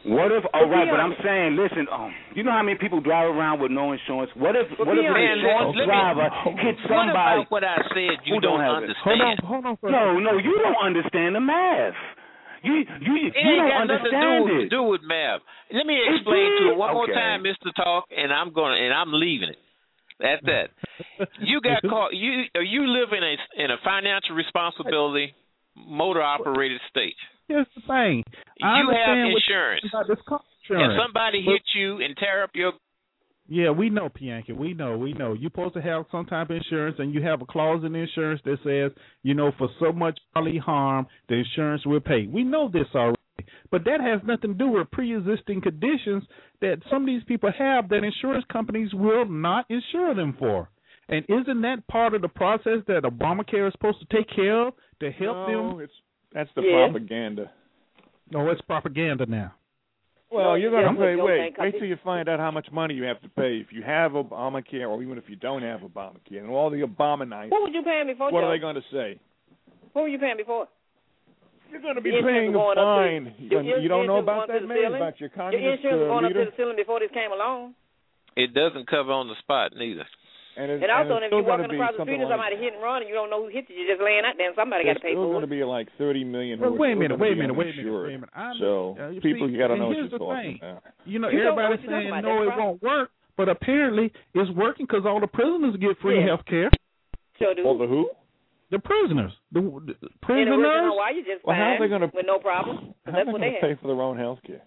What if? Oh, right, but I'm saying, listen. Um, you know how many people drive around with no insurance? What if? What if an insurance driver hits somebody? What about what I said? You who don't, don't understand. Hold on, hold on. For no, no, you don't understand the math. You, you, it you ain't don't got understand nothing to do, it. to do with math. Let me explain to you one more okay. time, Mister Talk, and I'm gonna and I'm leaving it. That's that. You got caught. You you live in a in a financial responsibility motor operated state. Here's the thing. I you have insurance. About this car If insurance. somebody but, hit you and tear up your yeah, we know, Pianki. We know, we know. You're supposed to have some type of insurance, and you have a clause in the insurance that says, you know, for so much bodily harm, the insurance will pay. We know this already. But that has nothing to do with pre-existing conditions that some of these people have that insurance companies will not insure them for. And isn't that part of the process that Obamacare is supposed to take care of to help no, them? It's, that's the yeah. propaganda. No, it's propaganda now. Well, no, you're going to pay. Wait, wait till you find out how much money you have to pay if you have Obamacare, or even if you don't have Obamacare, and all the Obamanites. What were you paying me for? What Joe? are they going to say? What were you paying me for? You're going to be your paying a fine. Your, your, you don't know about that, man? About your communist Your insurance was uh, going leader? up to the ceiling before this came along. it doesn't cover on the spot neither. And, it's, and also, and if you're walking across the street and like, somebody hit and run and you don't know who hit you, you're just laying out there and somebody got to pay for it. It's still going to be like thirty million. Well, wait a minute, wait a minute, wait a minute, wait a minute. I'm, so uh, you people see, got to know what here's you're the talking thing. about. You know, you everybody's saying no, it won't work, but apparently it's working because all the prisoners get free yeah. health care. Sure do. All the who? The prisoners, the, the prisoners. In the original, why you just well, how are they going to with no problem? How That's are what they going to they pay for their own health care?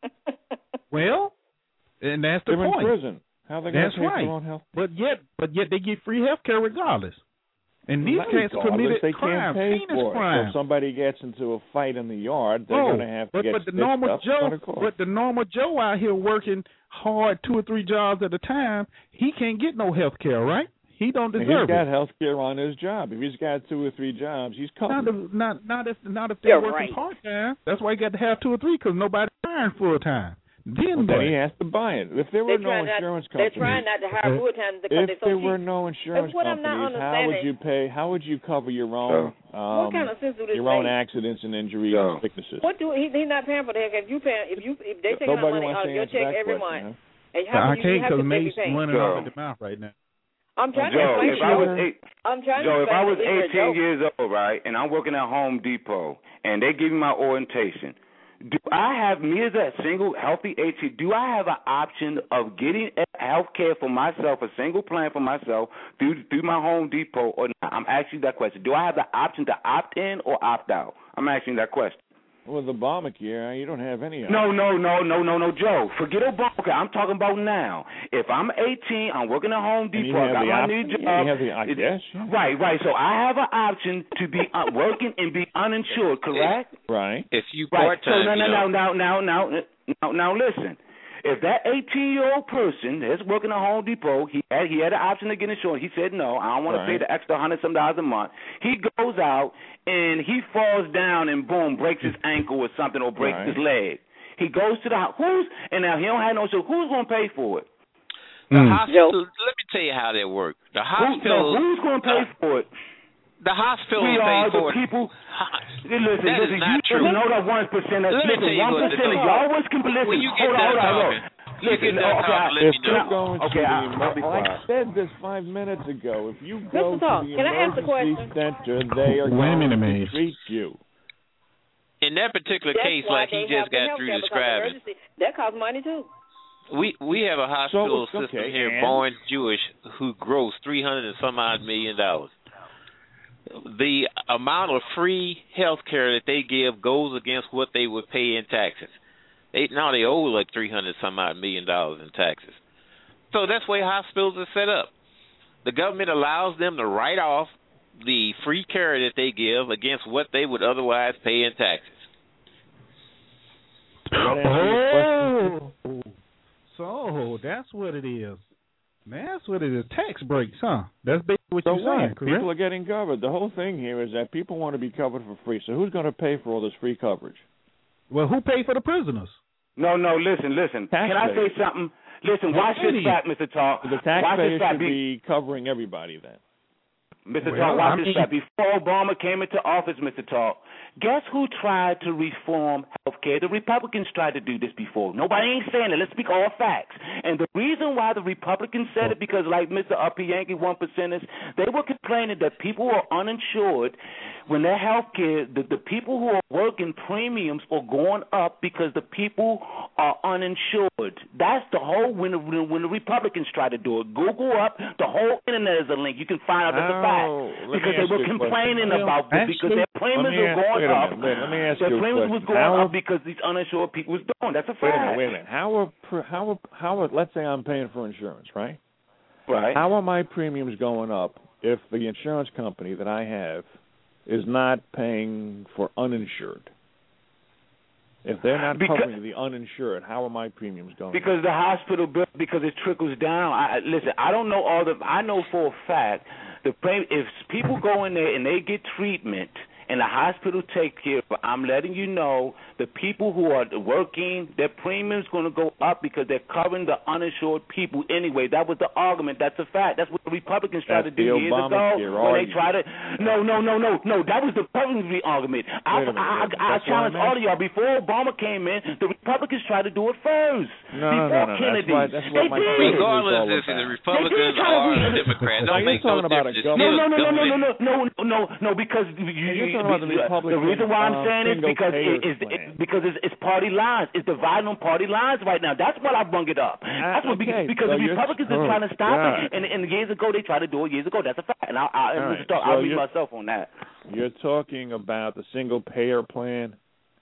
Well, and that's the They're point. in prison. How are they going to pay right. for their own health? But yet, but yet they get free health care regardless. And these cats committed they crimes, can't pay heinous for it. crimes. So if somebody gets into a fight in the yard, they're oh, going to have to but, get but the normal up, Joe, but the normal Joe out here working hard, two or three jobs at a time, he can't get no health care, right? He don't deserve he's it. He's got health care on his job. If he's got two or three jobs, he's covered. Not if, not, not if, not if they're You're working right. part time. That's why he got to have two or three because nobody's hiring full time. Then, well, then he has to buy it. If there were no insurance not, companies, they're trying not to hire full time because if they're so there cheap. were no insurance companies, how would you pay? How would you cover your own? So, um, what kind of sense do this your own make? accidents and injuries so, and sicknesses? What do he? He's not paying for that. If you pay, if you, if they take out Nobody money out of your check every question, month, huh? and how I you, can't because Mace running Joe. off at the mouth right now. I'm trying Joe, to explain if to I you. was eight, I'm trying Joe, to if I was explain eighteen years old, right, and I'm working at Home Depot, and they give me my orientation, do I have, me as a single healthy eighteen, do I have an option of getting health care for myself, a single plan for myself through through my Home Depot, or not? I'm asking you that question. Do I have the option to opt in or opt out? I'm asking you that question. With Obamacare, you don't have any. No, no, no, no, no, no, Joe. Forget Obamacare. I'm talking about now. If I'm eighteen, I'm working at Home Depot. I got my new job. You have the, I guess. Yeah. Right, right. So I have an option to be uh, working and be uninsured, correct? Right. If you Right. part time, So now, you now, know, now, now, now, now, now, now, listen. If that eighteen-year-old person that's working at Home Depot, he had, he had an option to get insurance. He said, no, I don't want right. to pay the extra one hundred some dollars a month. He goes out, and he falls down and, boom, breaks his ankle or something or breaks right. his leg. He goes to the house. Who's, and now he don't have no insurance. Who's going to pay for it? the Mm. hospital. Let me tell you how that works. The Who, hospital. no, who's going to pay for it? The hospital We pay are the for it. people. Listen, That listen, is not you true. know that one percent. Let me Listen, tell you one what the percent of dog- y'all always can listen. When you get hold on, done hold on, talking, hold on. you Listen, get done okay, talking, I, let If me you're know. going Okay, to I- the, I'll be like I quiet. said this five minutes ago, if you go Mister Talk, to the can I ask a emergency question? center, they are Wait a going minute, to Maze. treat you. In that particular That's case, why like he they just have the got health through care, because describing, emergency, that costs money too. we we have a hospital So, system okay, here, and? Bourne Jewish, who grows three hundred and some odd million dollars. The amount of free health care that they give goes against what they would pay in taxes. They now they owe like three hundred some odd million dollars in taxes. So that's the way hospitals are set up. The government allows them to write off the free care that they give against what they would otherwise pay in taxes. Oh, so that's what it is. That's what it is. Tax breaks, huh? That's basically what So you're what? saying, correct? People are getting covered. The whole thing here is that people want to be covered for free. So who's going to pay for all this free coverage? Well, who paid for the prisoners? No, no, listen, listen. Can I say something? Listen, watch this fact, Mister Talk. The Watch taxpayer this fact. should be covering everybody then. Mister Well, Talk, watch I this mean- strap. Before Obama came into office, Mister Talk, guess who tried to reform health care? The Republicans tried to do this before. Nobody ain't saying it. Let's speak all facts. And the reason why the Republicans said it, because like Mister Uppy Yankee, one percenters, they were complaining that people who are uninsured, when their health care, the, the people who are working premiums are going up because the people are uninsured. That's the whole, when the, when the Republicans try to do it. Google up, the whole internet is a link. You can find out that's a fact. Because they were complaining about this, because their premiums were going up. Wait, let me ask their you a premiums was question. going How up because these uninsured people was doing. That's a fact. Wait a minute, wait a minute. How are, pr- how are, how are, let's say I'm paying for insurance, right? Right. How are my premiums going up if the insurance company that I have is not paying for uninsured? If they're not because, covering the uninsured, how are my premiums going? Because the hospital bill, because it trickles down. I, listen, I don't know all the. I know for a fact the if people go in there and they get treatment and the hospital take care of it, I'm letting you know the people who are working, their premiums going to go up because they're covering the uninsured people anyway. That was the argument. That's a fact. That's what the Republicans tried That's to do the years Obamacare ago when they argument. tried to. No, no, no, no, no. That was the Republicans' argument. I, Wait a minute, I, I, I that's challenge what I'm all of y'all. Before Obama came in, the Republicans tried to do it first. No, Before no, no, Kennedy, that's why, that's what they my did. question Regardless is if all the about. Republicans try to or do- Democrats, Now, don't you're make no talking about a difference. It's government- No, still no, no, no, no, government. no, no, no, no, no, because you, you're you, talking about the the, Republican, the reason why I'm uh, saying it is because single-payer it, it's, plan. it, because it's, it's party lines. It's dividing on party lines right now. That's why I brung it up. That's what okay, because so the you're- Republicans oh, are trying to stop God. it, and, and years ago they tried to do it. Years ago, that's a fact. And I, I, All and right, talk, so I'll read you're- myself on that. You're talking about the single-payer plan?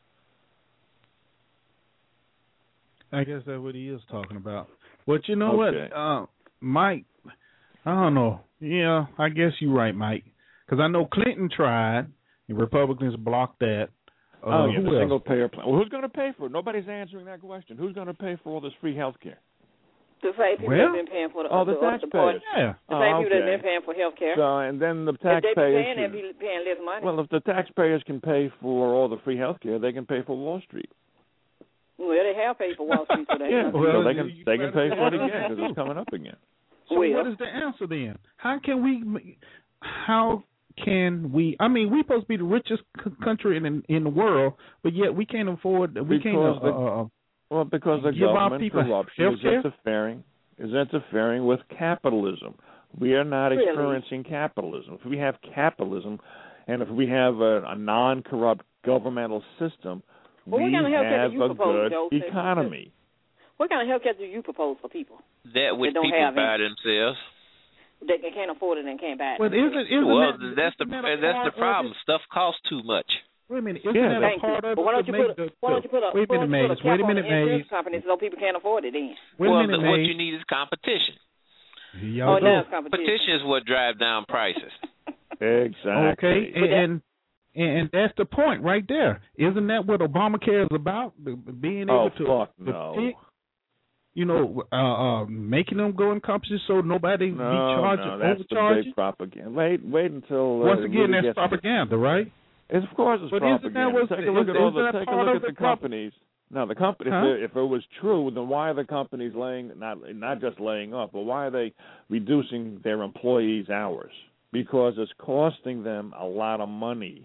I guess that's what he is talking about. But you know Okay. what, uh, Mike? I don't know. Yeah, I guess you're right, Mike. Because I know Clinton tried, and Republicans blocked that. Uh, oh, yeah, who the else? single-payer plan. Well, who's going to pay for it? Nobody's answering that question. Who's going to pay for all this free health care? The same people Well, that have been paying for the, Oh, the the, the taxpayers. Yeah. The Oh, same people that have okay. been paying for health care. So, and then the If they be taxpayers. paying, they'll be paying less money. Well, if the taxpayers can pay for all the free health care, they can pay for Wall Street. Well, they have paid for Wall Street, so they Yeah, have. Well, so they can you they can better- pay for it again because it's coming up again. So Well. what is the answer then? How can we? How can we? I mean, we're supposed to be the richest c- country in in the world, but yet we can't afford. We Because can't. the- Uh, uh, Well, because the Give our government people corruption is healthcare? interfering is interfering with capitalism. We are not Really? experiencing capitalism. If we have capitalism, and if we have a, a non-corrupt governmental system, Well, what we kind of healthcare have do you a propose, good Joe, since- economy. What kind of health care do you propose for people That which They don't people have buy any. themselves. that they can't afford it and can't buy it? but isn't isn't Well, that, that's the isn't that a that's part the of problem. it? Stuff costs too much. Wait a minute, isn't Yeah, that a Thank you. part of But why it don't to you make put a, the, why don't you put a, wait a why minute, don't you put Maze, a cap wait a on minute, the insurance Maze. company so people can't afford it then? Wait a well, minute, the, what Maze. you need is competition. Here Oh, y'all now go. it's competition. Competition is what drives down prices. Exactly. Okay, and, and and that's the point right there. Isn't that what Obamacare is about? The- Being able Oh, to, fuck to no. pick, you know, uh, uh, making them go in competition so nobody No, be charged no, or that's the overcharged. big propaganda. Wait, wait until uh, Once it again, really that's gets- propaganda, right? It's, of course, it's But isn't that propaganda. what's- Take a look is- at all isn't the that take a part look of at the the prop- companies. No, the company. Huh? If, it, if it was true, then why are the companies laying not not just laying off, but why are they reducing their employees' hours? Because it's costing them a lot of money.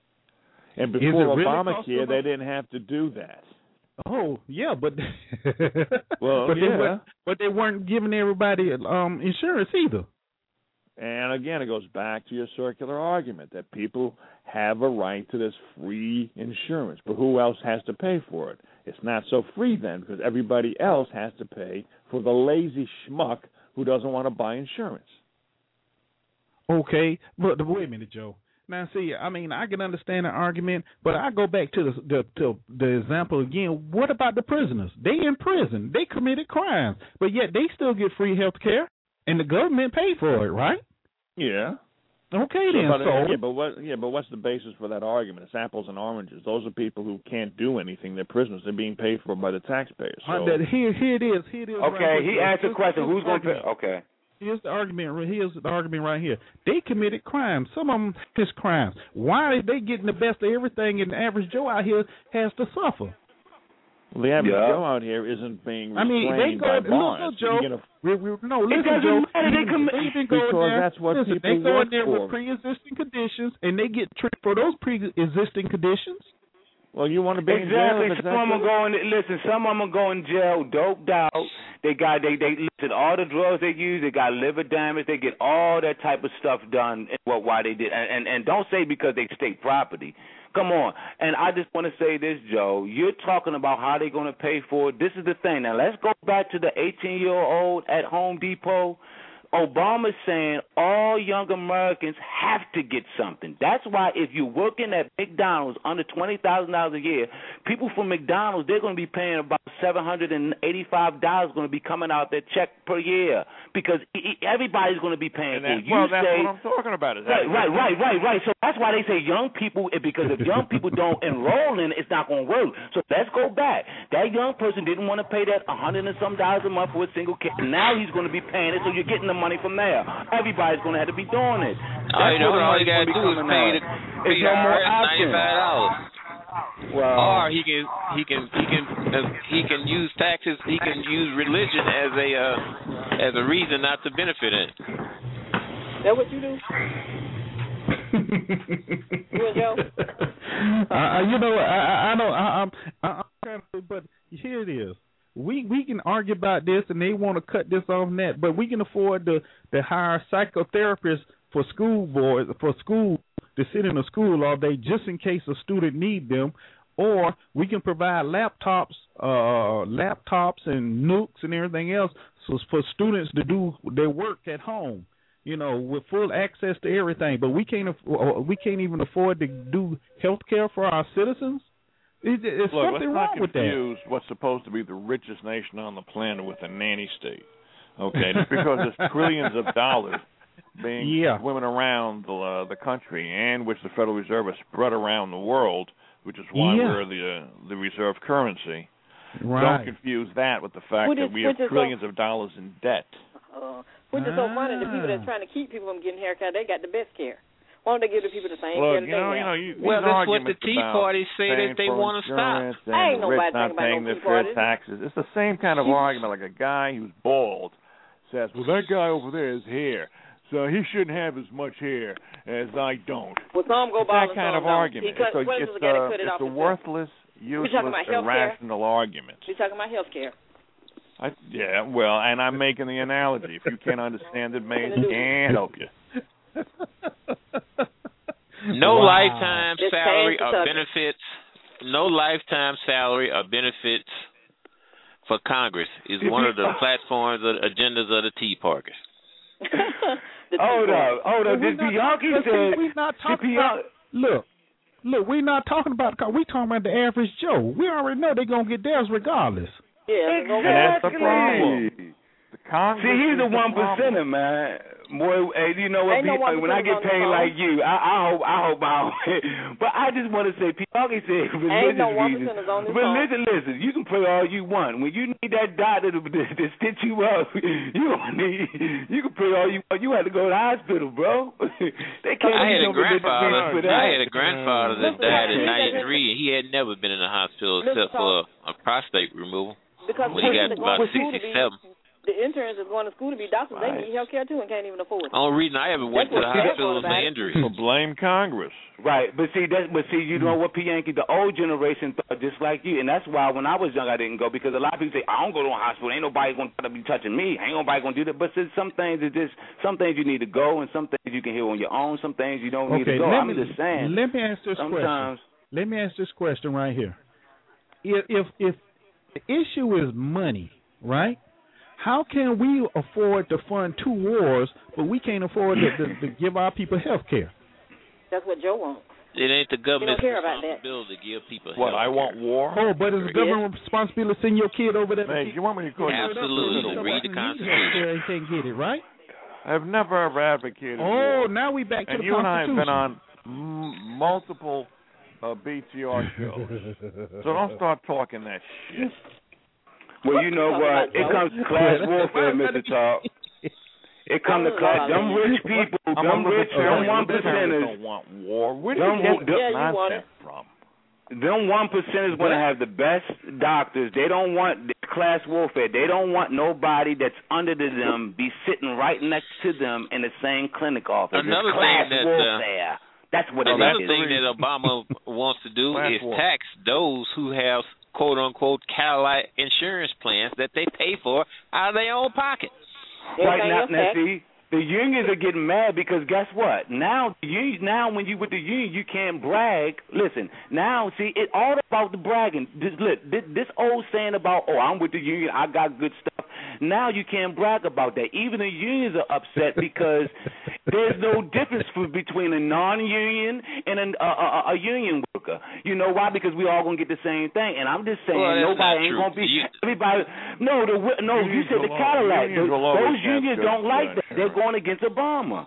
And Is before it really Obamacare, costing they them? didn't have to do that. Oh yeah, but Well, but they yeah. weren't, but they weren't giving everybody um insurance either. And again, it goes back to your circular argument that people have a right to this free insurance, but who else has to pay for it? It's not so free then, because everybody else has to pay for the lazy schmuck who doesn't want to buy insurance. Okay, but wait a minute, Joe. Now, see, I mean, I can understand the argument, but I go back to the, the to the example again. What about the prisoners? They in prison. They committed crimes, but yet they still get free health care, and the government paid for it, right? Yeah. Okay, So, then. but, So, yeah, but what? Yeah, but what's the basis for that argument? It's apples and oranges. Those are people who can't do anything. They're prisoners. They're being paid for by the taxpayers. So, uh, that- here, here it is. Here it is. Okay, right he here. asked a Here's- question. here's Who's the going to pay? argument. Okay. Here's the argument. Here's the argument right here. They committed crimes. Some of them is crimes. Why are they getting the best of everything, and the average Joe out here has to suffer? Well, the average Yeah. Joe out here isn't being I mean, they restrained go. by Look, bonds. look, Joe. You get a- We, we, no, listen, It doesn't Joe. matter. They even- come- they even go in because there. that's what listen, people they go work in there for. with pre-existing conditions, and they get treated for those pre-existing conditions. Well, you want to be Exactly. in jail? Some of them are going. Listen, some of them are going to jail, doped out. They got they they listen. All the drugs they use, they got liver damage. They get all that type of stuff done. And what why they did? And, and and don't say because they state property. Come on. And I just want to say this, Joe. You're talking about how they're going to pay for it. This is the thing. Now let's go back to the eighteen-year-old at Home Depot. Obama's saying all young Americans have to get something. That's why if you're working at McDonald's under twenty thousand dollars a year, people from McDonald's, they're going to be paying about seven hundred eighty-five dollars going to be coming out their check per year because everybody's going to be paying for it. Well, You that's say, what I'm talking about. Is right, that right, right, right, right. So that's why they say young people, because if young people don't enroll in it, it's not going to work. So let's go back. That young person didn't want to pay that a hundred and some dollars a month for a single kid. Now he's going to be paying it, so you're getting the money from there. Everybody's going to have to be doing it. All you know, all you got gotta do is pay the There's no more ninety five dollars. Well, Or he can he can he can uh, he can use taxes. He can use religion as a uh, as a reason not to benefit it. That what you do? You and Joe? Uh, you know, I, I, I don't. I, I'm, I, I'm trying to, but here it is. We we can argue about this, and they want to cut this off and that, but we can afford to to hire psychotherapists for school boards for school to sit in a school all day just in case a student need them, or we can provide laptops, uh, laptops and nukes and everything else, so for students to do their work at home. You know, with full access to everything, but we can't we can't even afford to do health care for our citizens. It's, it's Look, something let's wrong not with that. confuse what's supposed to be the richest nation on the planet with a nanny state. Okay, just because there's trillions of dollars being yeah. swimming around the uh, the country, and which the Federal Reserve has spread around the world, which is why yeah. we're the uh, the reserve currency. Right. Don't confuse that with the fact Which that is- we have which is trillions of dollars in debt. Uh, which is so funny. The people that's trying to keep people from getting haircut, they got the best care. Why don't they give the people the same Look, care that you know, they you know, have? you, Well, these that's what the arguments Tea about Party say that paying they for want to stop. insurance and Ain't the rich nobody not talking about paying no their Tea fair Party. taxes. It's the same kind of argument. Like a guy who's bald says, "Well, that guy over there is hair, so he shouldn't have as much hair as I don't." Well, some go It's bald that and kind some of don't. argument. He cut, It's a, what it's is the guy that a, cut it it's off a himself? worthless, useless, talking about health care? irrational argument. He's talking about health care. I, yeah, well, and I'm making the analogy. If you can't understand it, man, can't help you. No Wow. lifetime Just salary change the or subject. benefits. No lifetime salary or benefits for Congress is one of the platforms or agendas of the Tea Party. The hold Tea Party. up, hold But up. we're This not- Bianchi but see, said. we're not this talking Bian- about. Look, look, we're not talking about. We talking about the average Joe. We already know they're gonna get theirs regardless. Yeah, And that's the problem. The Congress See, he's is the the one problem. percenter, man. Boy, hey, you know what? Ain't no P- one when I percenters get on the paid phone. like you, I, I hope, I hope, I hope. But I just want to say, Bianchi said religious Ain't no one reasons. percenters on this Religion, listen, you can pray all you want. When you need that doctor to, to, to stitch you up, you don't need. You can pray all you want. You have to go to the hospital, bro. They can't I use had a no religious grandfather. reasons for that. I had a grandfather that Listen, died in listen, ninety-three, and he had never been in the hospital Listen, except for a, a prostate removal. Because When he got the about going to school to be- sixty-seven. The interns is going to school to be doctors. Right. They need health care too and can't even afford it. The only reason I ever went That's to the what- that's hospital what was my about it. injury. Well, blame Congress. Right, but see that, but see, you know what, P. Yankee, the old generation thought just like you, and that's why when I was young, I didn't go because a lot of people say, I don't go to a hospital, ain't nobody gonna try to be touching me, ain't nobody gonna do that. But see, some things is just, some things you need to go, and some things you can heal on your own, some things you don't need Okay, to go. let I'm me just saying. let me ask this Sometimes, question. Let me ask this question right here. If if if the issue is money, right? How can we afford to fund two wars, but we can't afford to, to, to give our people health care? That's what Joe wants. It ain't the government's care about that. responsibility to give people What, health I care. want war? Oh, but it's the government responsibility to send your kid over there. Hey, you want me to call you? Absolutely. Read the Constitution. And can't get it, right? I've never ever advocated Oh, war. now we back to And the you and I have Constitution. been on m- multiple uh, B T R shows. So don't start talking that shit. well, you know what? It comes to class warfare, Mister Talk. It comes to class. Them rich people, I'm them a rich, them libertarian. one Libertarians percenters. don't want war. Where did Them you get wo- this Yeah, you want nonsense it. from? them one percent is going to have the best doctors. They don't want class warfare. They don't want nobody that's under to them be sitting right next to them in the same clinic office. Another it's class thing that warfare. Uh, that's what it another is. thing that Obama wants to do class is war. tax those who have quote unquote Cadillac insurance plans that they pay for out of their own pocket. Right now, now see. The unions are getting mad because guess what? Now, you now when you with the union, you can't brag. Listen, now see, it all about the bragging. This, look, this, this old saying about, oh, I'm with the union, I got good stuff. Now you can't brag about that. Even the unions are upset because there's no difference for, between a non-union and an, uh, a, a union worker. You know why? Because we all gonna get the same thing. And I'm just saying, well, nobody ain't true. gonna be. You, everybody, no, the no. You said the Cadillac. Unions The, those unions good, don't like good, that. They're going against Obama.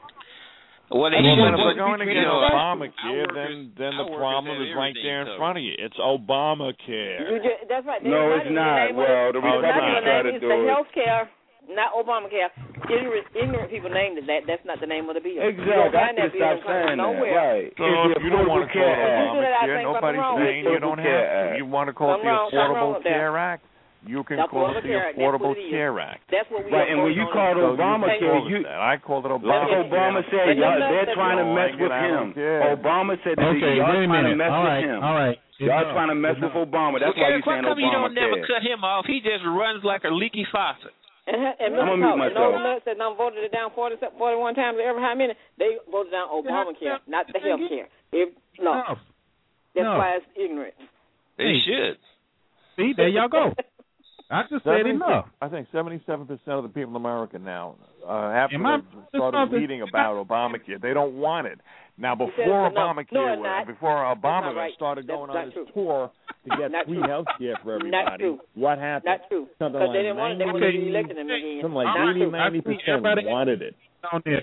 What they well, should then if do, we're going against you know, Obamacare, then then the problem is right there in front of you. It's Obamacare. Just, that's right. No, it's not. Well, the Republicans try to do it. It's the it. health care, not Obamacare. Ignorant, ignorant people named it that. That's not the name of the bill. Exactly. I can stop saying that. Right. So if you don't want to call it Obamacare, nobody's saying you don't have to. You want to call it the Affordable Care Act? You can call it the Affordable Care Act. That's what we right, and when you call it Obamacare, you, I called it Obamacare. Like Obama said, y'all, they're trying to mess with him. Obama said that okay, y'all wait a trying to minute. mess all with right, him. All right, y'all trying to mess with Obama. That's okay, why you're saying Obamacare. You don't never Obamacare. cut him off. He just runs like a leaky faucet. And, and I'm gonna mute myself. And those that done voted it down forty, forty-one times every how many, they voted down Obamacare, not the health care. If, no. That's no. why it's ignorant. They should. See, there y'all go. I just said enough. I think seventy-seven percent of the people in America now, uh, after Am I- they started reading about Obamacare, they don't want it. Now, before no, Obamacare, no, not. before Obama right. started That's going not on his true. tour to get Not free true. health care for Not everybody, true. what happened? Not true. Something Because like they didn't want, they wanted to be elected him again. Something like Not eighty, true. ninety percent Everybody- wanted it. On this.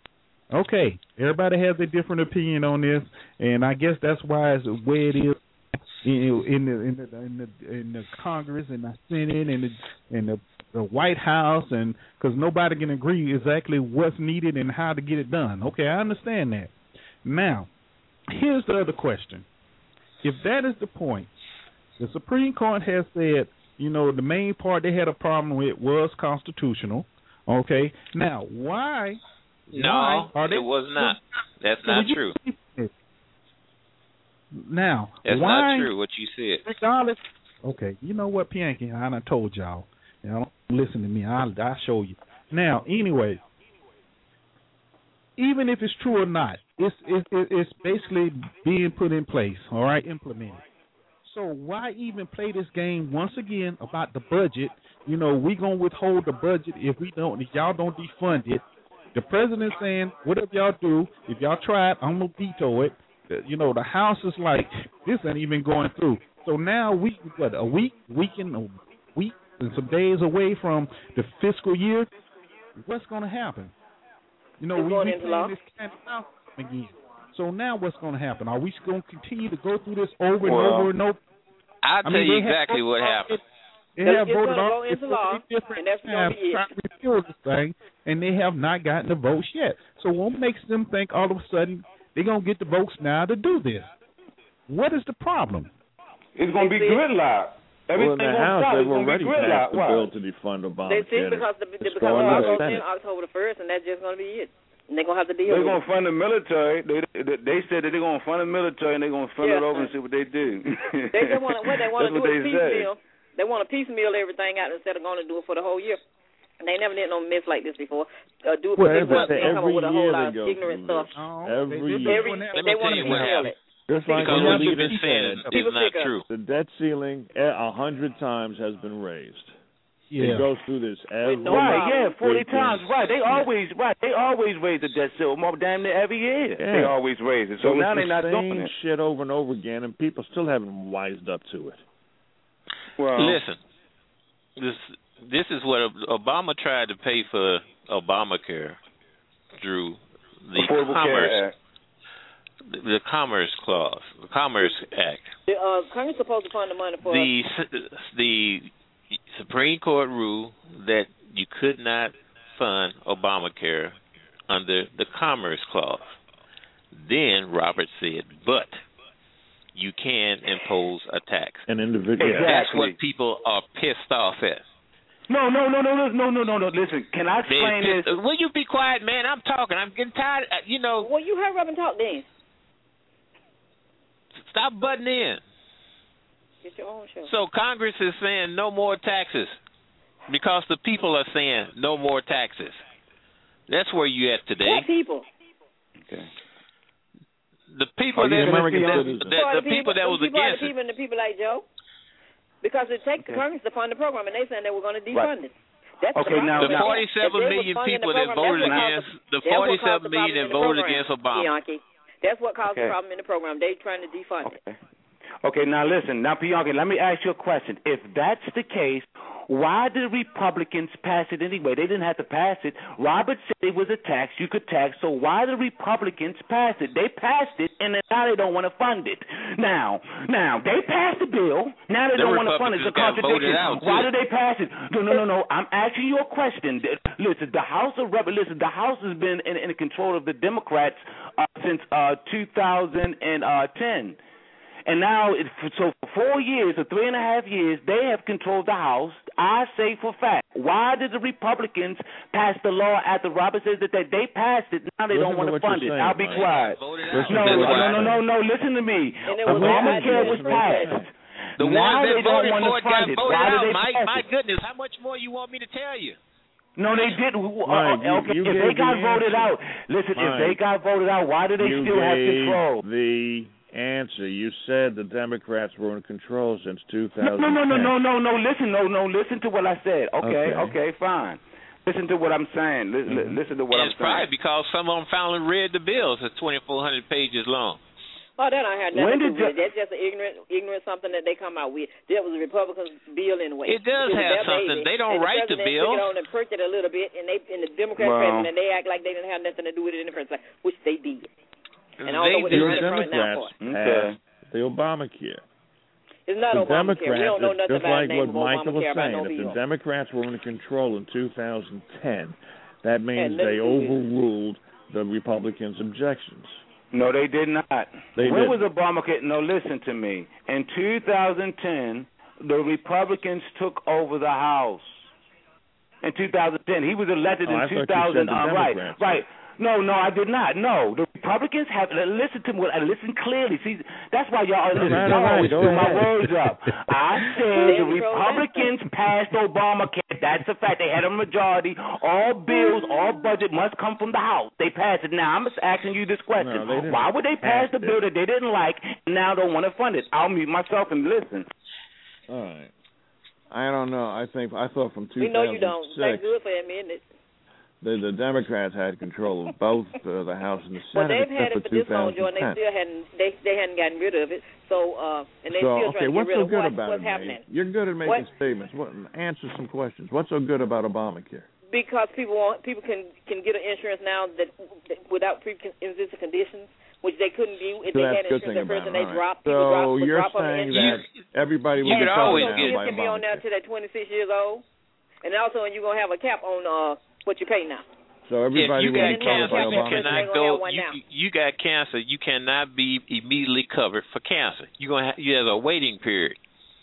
Okay, everybody has a different opinion on this, and I guess that's why it's the way it is in, in the in the in the in the Congress and the Senate and the and the, the White House, and because nobody can agree exactly what's needed and how to get it done. Okay, I understand that. Now, here's the other question: if that is the point, the Supreme Court has said, you know, the main part they had a problem with was constitutional. Okay, now why? No, why are they, it was not. That's so not you, true. Now, That's why, not true what you said. regardless, okay, you know what, Pianki, I done told y'all. Y'all don't listen to me. I'll, I'll show you. Now, anyway, even if it's true or not, it's, it's, it's basically being put in place, all right, implemented. So why even play this game once again about the budget? You know, we going to withhold the budget if we don't, if y'all don't defund it. The president's saying, whatever y'all do, if y'all try it, I'm going to veto it. You know, the House is like, this ain't even going through. So now we, what, a week, week and a week and some days away from the fiscal year, what's going to happen? You know, It's we, going we into playing law. this kind of house again. So now what's going to happen? Are we going to continue to go through this over and Well, over and over? I'll I tell mean, you they have exactly voted what on happened. it. They It's have gonna voted go on it into so law, many different and that's gonna times be it. trying to repeal this thing, and they have not gotten the votes yet. So what makes them think all of a sudden they're going to get the votes now to do this? What is the problem? It's going to be gridlock. Well, in Everything the gonna House, stop. they've It's gonna be already gridlock. passed the Why? bill to defund They see Obamacare. because the It's because going the to law the goes Senate. in October the first, and that's just going to be it. And they're going to have to deal They're with going it. to fund the military. They, they they said that they're going to fund the military, and they're going to fund Yeah. it over and see what they do. They just want to what they want to That's do what is they say. piecemeal. They want to piecemeal everything out instead of going to do it for the whole year. And they never did no mess like this before. Uh, do it for Well, six months every- and come up with a whole every lot of year they go ignorant through stuff. Oh, Every they, year. Every, Let me they tell want to you what piecemeal happened. it. Just like Because the what leader you've been saying said, is People not sick of- true. the debt ceiling a hundred times has been raised. yeah. It goes through this every no Right, problem. yeah, forty weekend. times. Right, they always right. They always raise the debt ceiling more damn near every year. Yeah. They always raise it. So, So now it's they're the not doing same it. shit over and over again, and people still haven't wised up to it. Well, Listen, this this is what Obama tried to pay for Obamacare through the Affordable Commerce Care Act. the Commerce Clause, the Commerce Act. The uh, Congress supposed to fund the money for The the Supreme Court ruled that you could not fund Obamacare under the Commerce Clause. Then Robert said, but you can impose a tax. An individual. Exactly. That's what people are pissed off at. No, no, no, no, no, no, no, no, no. Listen, can I explain They, this? will you be quiet, man? I'm talking. I'm getting tired. uh, You know, Well, you hurry up and talk then. stop butting in. Get your own show. So Congress is saying no more taxes because the people are saying no more taxes. That's where you at today. What people? Okay. The people Are you that, American that, citizens? that the, the people that was the people are against the it. people and the people like Joe. Because it takes Okay. the Congress to fund the program, and they saying they were going to defund Right. it. That's Okay, the now- The now- forty-seven million people that voted against the forty-seven million that voted against Obama. Bianchi. That's what caused Okay. the problem in the program. They trying to defund it. Okay. Okay, now listen. Now, Bianca, let me ask you a question. If that's the case, why did Republicans pass it anyway? They didn't have to pass it. Robert said it was a tax. You could tax. So why did Republicans pass it? They passed it, and then now they don't want to fund it. Now, now they passed the bill. Now they The don't want to fund it. It's a Republicans got voted contradiction. out, Why too. did they pass it? No, no, no, no. I'm asking you a question. Listen, the House of Rep. Listen, the House has been in, in control of the Democrats uh, since uh, two thousand ten. And now, it, so for four years or three and a half years, they have controlled the House. I say for fact. Why did the Republicans pass the law after Robert says that they, they passed it? Now they Listen don't want to to what fund you're it. saying, I'll be Mike. quiet. Voted Listen No, out. to no, what no, you're no, no, saying. no. Listen to me. And it was Obamacare bad. was passed. The Now ones they that don't voted want to for it fund got it. voted Why did out. they My, pass my it? goodness, how much more you want me to tell you? No, they didn't. Uh, Mike, you- okay, you if gave they got the voted answer. out, listen. If Mike, they got voted out, why do they you still have gave control? the answer. You said the Democrats were in control since two thousand ten. No, no, no, no, no, no. Listen, no, no. Listen to what I said. Okay, Okay. okay, fine. Listen to what I'm saying. Li- li- Mhm. Listen to what And I'm it's probably saying. because some of them finally read the bills. It's twenty-four hundred pages long. Oh, that I had When nothing to did do with you- it. That's just an ignorant, ignorant something that they come out with. That was a Republican bill anyway. It does was have their something. baby. They don't and write the president bill. took it on and perked it a little bit, and they and the Democrat Well- president they act like they didn't have nothing to do with it in the first place, which they did. And I don't know what They they're The did. running from it now Democrats for. Okay. passed the Obamacare. It's not The Obamacare. Democrats, We don't know nothing just about like the name what of Michael was Obamacare about saying, no if the bill. Democrats were in control in two thousand ten, that means And they they- overruled the Republicans' objections. No, they did not. They when did. was Obamacare? No, listen to me. In two thousand ten, the Republicans took over the House. In two thousand ten, he was elected Oh, I in thought you two thousand. said the uh, right, Democrats. right. No, no, I did not. No, the Republicans have listen to me. Listen clearly. See, that's why y'all listen. right, Y'all all right, always go screw my ahead. words up. I said They the control Republicans passed Obamacare. That's a fact. They had a majority. All bills, all budget must come from the House. They passed it. Now I'm just asking you this question: No, they didn't why would they pass pass the it. bill that they didn't like and now don't want to fund it? I'll mute myself and listen. All right. I don't know. I think I thought from two We know you thousand don't. Thank six good for admitting it. the, the Democrats had control of both uh, the House and the Well, Senate, they've had except it for for this long, Joe, and they two thousand ten. still hadn't they they hadn't gotten rid of it. So uh, and they So still okay, trying to what's get rid so of good what, about what's it, happening. Maeve? You're good at making What? statements. What, answer some questions. What's so good about Obamacare? Because people want people can can get an insurance now that, that without pre-existing conditions, which they couldn't do if So they that's had a good insurance thing at first about and they it. All right. dropped. So People drop, would you're drop on the saying insurance. that everybody You will could be always covered get- now by kids can be on there Obamacare. till they're twenty-six years old, and also you're gonna have a cap on uh what you pay now. So If everybody you will got be covered by cancer, you Obamacare. Obamacare. cannot They're gonna go. have one You, now. you got cancer. You cannot be immediately covered for cancer. You're gonna have, you have a waiting period.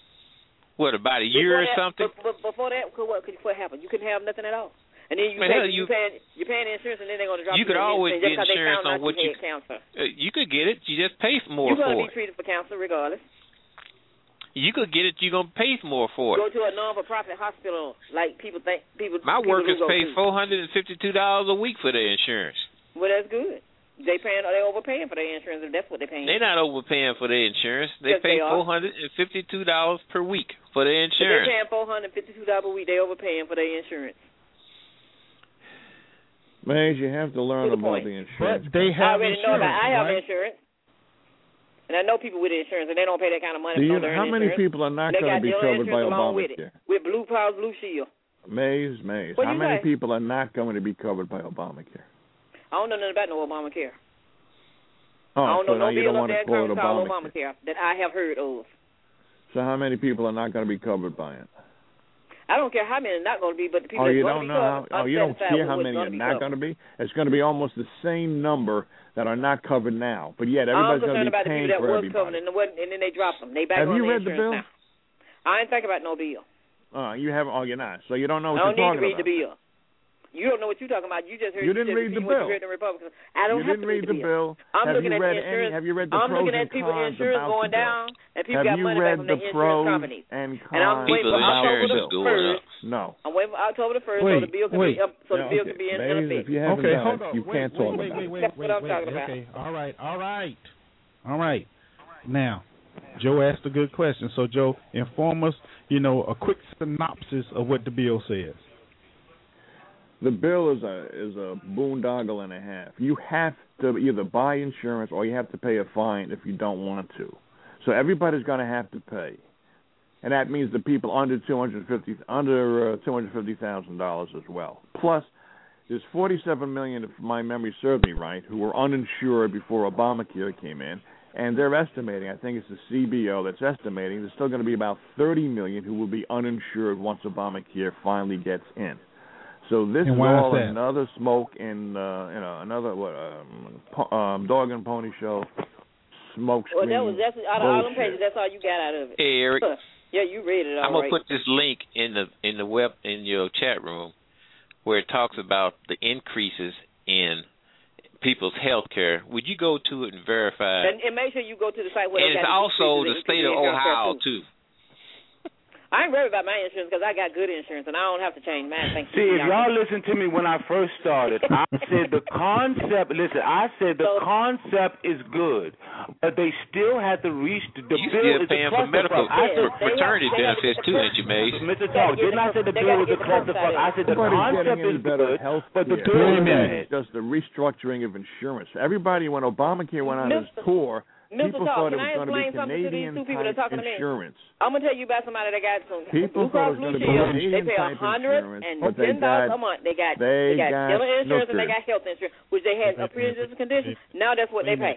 What, about a year or Before that- something? But, but before that, could what could what happened? You couldn't have nothing at all. And then you Man, pay, hell, you you- paying you paying insurance, and then they're gonna drop You could your always insurance get just 'cause they insurance found on out what you you- had cancer. Uh, you could get it. You just pay more You're gonna for be it. treated for cancer regardless. You could get it. You're gonna pay more for Go it. to a non-for-profit hospital like people think people. My people workers who go pay to. four hundred and fifty-two dollars a week for their insurance. Well, that's good. They paying. They overpaying for their insurance if that's what they're paying. They're not overpaying for their insurance. They Yes, pay they are. four hundred and fifty-two dollars per week for their If they're insurance. paying four hundred fifty-two dollars a week. They overpaying for their insurance. Mays, you have to learn To the about point. the insurance. But they I have already know insurance, that. I have right? insurance, and I know people with insurance, and they don't pay that kind of money Do you, for their how many insurance. people are not They going to got be dealer covered by insurance along with it, Obamacare? with Blue Cross Blue Shield. Mays, Mays. What How you many say? people are not going to be covered by Obamacare? I don't know nothing about no Obamacare. Oh, I don't so know now no you bill don't up want there to call it currently called Obamacare. Obamacare that I have heard of. So how many people are not going to be covered by it? I don't care how many are not going to be, but the people oh, that's you going to don't be know covered, how, oh, you don't care how many are not going to be? It's going to be almost the same number that are not covered now, but yet everybody's going to be about paying the people that for was everybody. covered and, and then they dropped them. They back Have on you the read the bill? now. I ain't think about no bill. Uh, you haven't. Oh, you're not. So you don't know what I don't you're need talking to read about. the bill. You don't know what you're talking about. You just heard. You didn't just read the what bill. You heard the Republicans. I don't you have didn't to read, read the bill. bill. I'm have looking you at read the insurance. any? Have you read the I'm pros looking and at people cons insurance about going the bill? down, and people have got you money read back from the the pros insurance companies. and cons And I'm waiting for about October the the bill? first. No. I'm waiting for October the first, wait, so the bill can wait. be up, so no, the bill okay. can be in, Maze, in effect. if you haven't okay, done hold it, on. you wait, can't wait, talk wait, about wait, it. wait, That's wait, what I'm wait, talking wait. about. Okay, all right, all right, all right. Now, Joe asked a good question. So, Joe, inform us, you know, a quick synopsis of what the bill says. The bill is a is a boondoggle and a half. You have to either buy insurance or you have to pay a fine if you don't want to. So everybody's going to have to pay, and that means the people under two hundred fifty under uh, two hundred fifty thousand dollars as well. Plus, there's forty-seven million, if my memory serves me right, who were uninsured before Obamacare came in, and they're estimating. I think it's the C B O that's estimating there's still going to be about thirty million who will be uninsured once Obamacare finally gets in. So this and is why all is that? another smoke and uh, you know another what um, po- um, dog and pony show smoke Well, screen. that was that's out of all them pages. That's all you got out of it. Hey, Eric. Yeah, you read it all I'm gonna right. put this link in the in the web in your chat room where it talks about the increases in people's health care. Would you go to it and verify? And, and make sure you go to the site where and they it's got also the the state of Ohio too. I ain't worried about my insurance because I got good insurance and I don't have to change mine. Thank See, you. if y'all listen to me when I first started, I said the concept. Listen, I said the So- concept is good, but they still have to reach the, the You bill. still is paying a for medical clusterfuck. I said, They maternity have- they have to benefits get the too, per- ain't you, Maze? Mister Talk, didn't I say the They bill gotta was a get the perks clusterfuck? out I of said the Nobody's concept getting any is better good, health but the care. bill Wait a is minute. bad. It's just the restructuring of insurance. Everybody, when Obamacare went on his Mister tour, Mister people Talk, thought it can I was going to be explain something to these two people that are Canadian-type talking to me? insurance. I'm gonna tell you about somebody that got some People Blue thought Cross it was Blue gonna be Shield. Canadian They pay a type hundred insurance, and but they ten dollars got- a month. They got they they got, got dental insurance and they snookered. got health insurance, which they had a pre-existing condition. Now that's what they pay.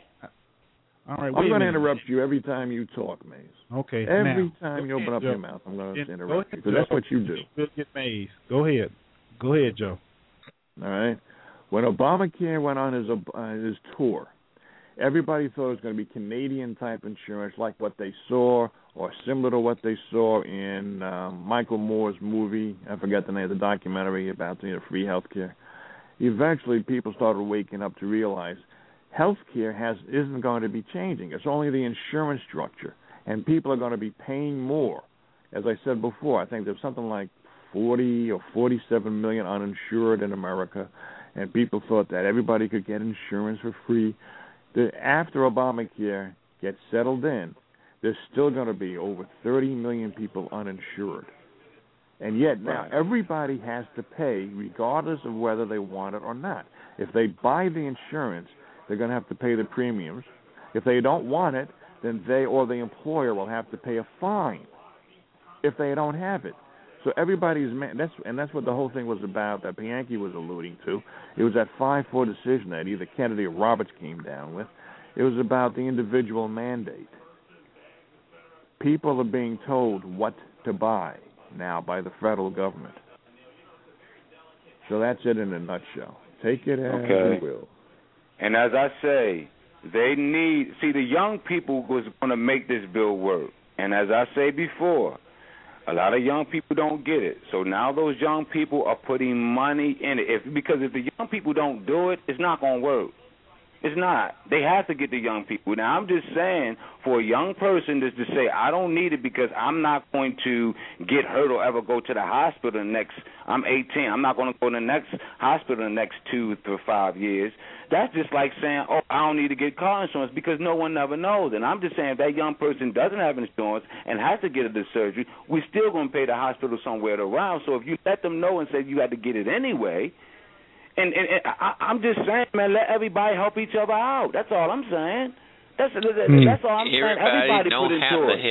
All right, I'm wait going a to minute. interrupt you every time you talk, Maze. Okay, Every now, time you go open ahead, up Joe. your mouth, I'm going to Go interrupt ahead, you, because that's Joe. what you do. We'll get Maze. Go ahead. Go ahead, Joe. All right? When Obamacare went on his uh, his tour, everybody thought it was going to be Canadian-type insurance like what they saw or similar to what they saw in um, Michael Moore's movie. I forgot the name of the documentary about you know, free health care. Eventually, people started waking up to realize health care has, isn't going to be changing. It's only the insurance structure, and people are going to be paying more. As I said before, I think there's something like forty or forty-seven million uninsured in America, and people thought that everybody could get insurance for free. The, after Obamacare gets settled in, there's still going to be over thirty million people uninsured. And yet now everybody has to pay regardless of whether they want it or not. If they buy the insurance, they're going to have to pay the premiums. If they don't want it, then they or the employer will have to pay a fine if they don't have it. So everybody's that's and that's what the whole thing was about that Bianchi was alluding to. It was that five four decision that either Kennedy or Roberts came down with. It was about the individual mandate. People are being told what to buy now by the federal government. So that's it in a nutshell. Take it as Okay. you will. And as I say, they need, see, the young people was going to make this bill work. And as I say before, a lot of young people don't get it. So now those young people are putting money in it. If, because if the young people don't do it, it's not going to work. It's not. They have to get the young people. Now, I'm just saying, for a young person just to say, I don't need it because I'm not going to get hurt or ever go to the hospital the next, I'm eighteen, I'm not going to go to the next hospital the next two to five years. That's just like saying, oh, I don't need to get car insurance because no one never knows. And I'm just saying if that young person doesn't have insurance and has to get a surgery, we're still going to pay the hospital somewhere around. So if you let them know and say you got to get it anyway, And, and, and I, I'm just saying, man, let everybody help each other out. That's all I'm saying. That's that's, Mm. that's all I'm saying. Everybody Everybody don't put have into to it. help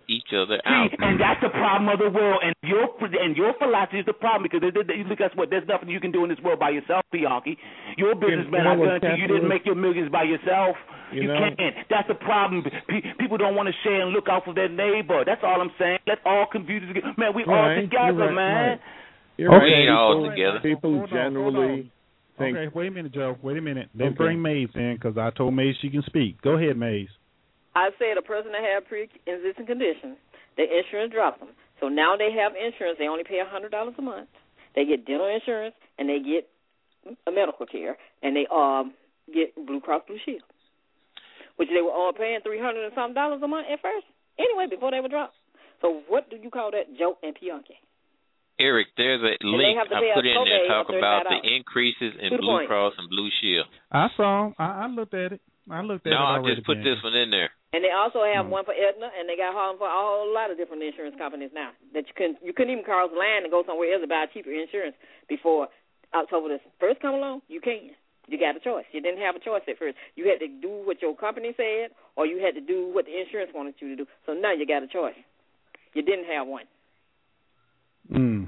each other See, out. and that's the problem of the world. And your and your philosophy is the problem because they, they, they, guess what? There's nothing you can do in this world by yourself, Bianchi. You're a businessman. you know I guarantee you didn't make your millions by yourself. You, you can't. That's the problem. P- people don't want to share and look out for their neighbor. That's all I'm saying. Let all computers get. Man, we right, all together, right, man. Right. You're okay. right. We ain't all people, together. People hold on, generally. Think, okay, wait a minute, Joe. Wait a minute. Then okay. bring Maze in because I told Maze she can speak. Go ahead, Maze. I said a person that had pre-existing conditions, the insurance drops them. So now they have insurance. They only pay one hundred dollars a month. They get dental insurance, and they get a medical care, and they um get Blue Cross Blue Shield, which they were all paying three hundred and something dollars a month at first. Anyway, before they were dropped. So what do you call that, Joe and Bianchi? Eric, there's a link I put in there talking about the increases in Blue point. Cross and Blue Shield. I saw. I, I looked at it. I looked at no, it. No, I already, just put man. this one in there. And they also have Hmm. one for Aetna, and they got one for a whole lot of different insurance companies now. That you couldn't you couldn't even cross land and go somewhere else to buy cheaper insurance before October the first come along. You can. You got a choice. You didn't have a choice at first. You had to do what your company said, or you had to do what the insurance wanted you to do. So now you got a choice. You didn't have one. Hmm.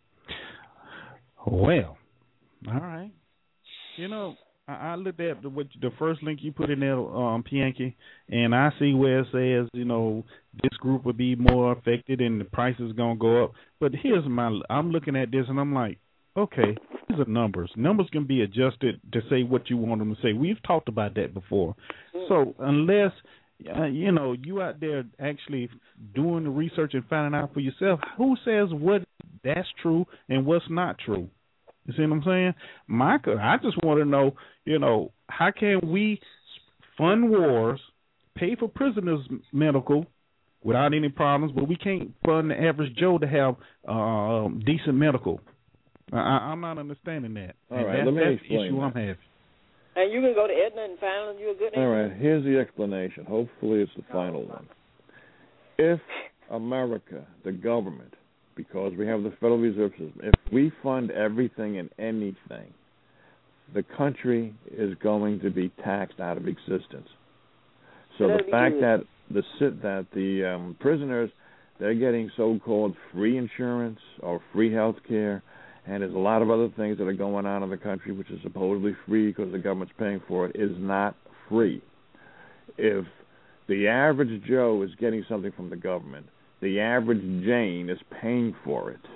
Well, all right. You know, I, I looked at the, what, the first link you put in there, um, Bianchi, and I see where it says, you know, this group would be more affected and the price is going to go up. But here's my, I'm looking at this and I'm like, okay, these are numbers. Numbers can be adjusted to say what you want them to say. We've talked about that before. So unless, uh, you know, you out there actually doing the research and finding out for yourself, who says what that's true and what's not true? You see what I'm saying? Micah, I just want to know, you know, how can we fund wars, pay for prisoners' medical without any problems, but we can't fund the average Joe to have uh, decent medical? I, I'm not understanding that. All and right, that, let me that's explain the issue that. I'm having. And you can go to Aetna and find you a good All insurance. right, here's the explanation. Hopefully it's the final one. If America, the government, because we have the Federal Reserve System, if we fund everything and anything, the country is going to be taxed out of existence. So the fact that the that the um, prisoners, they're getting so-called free insurance or free health care, and there's a lot of other things that are going on in the country which is supposedly free because the government's paying for it, is not free. If the average Joe is getting something from the government, the average Jane is paying for it.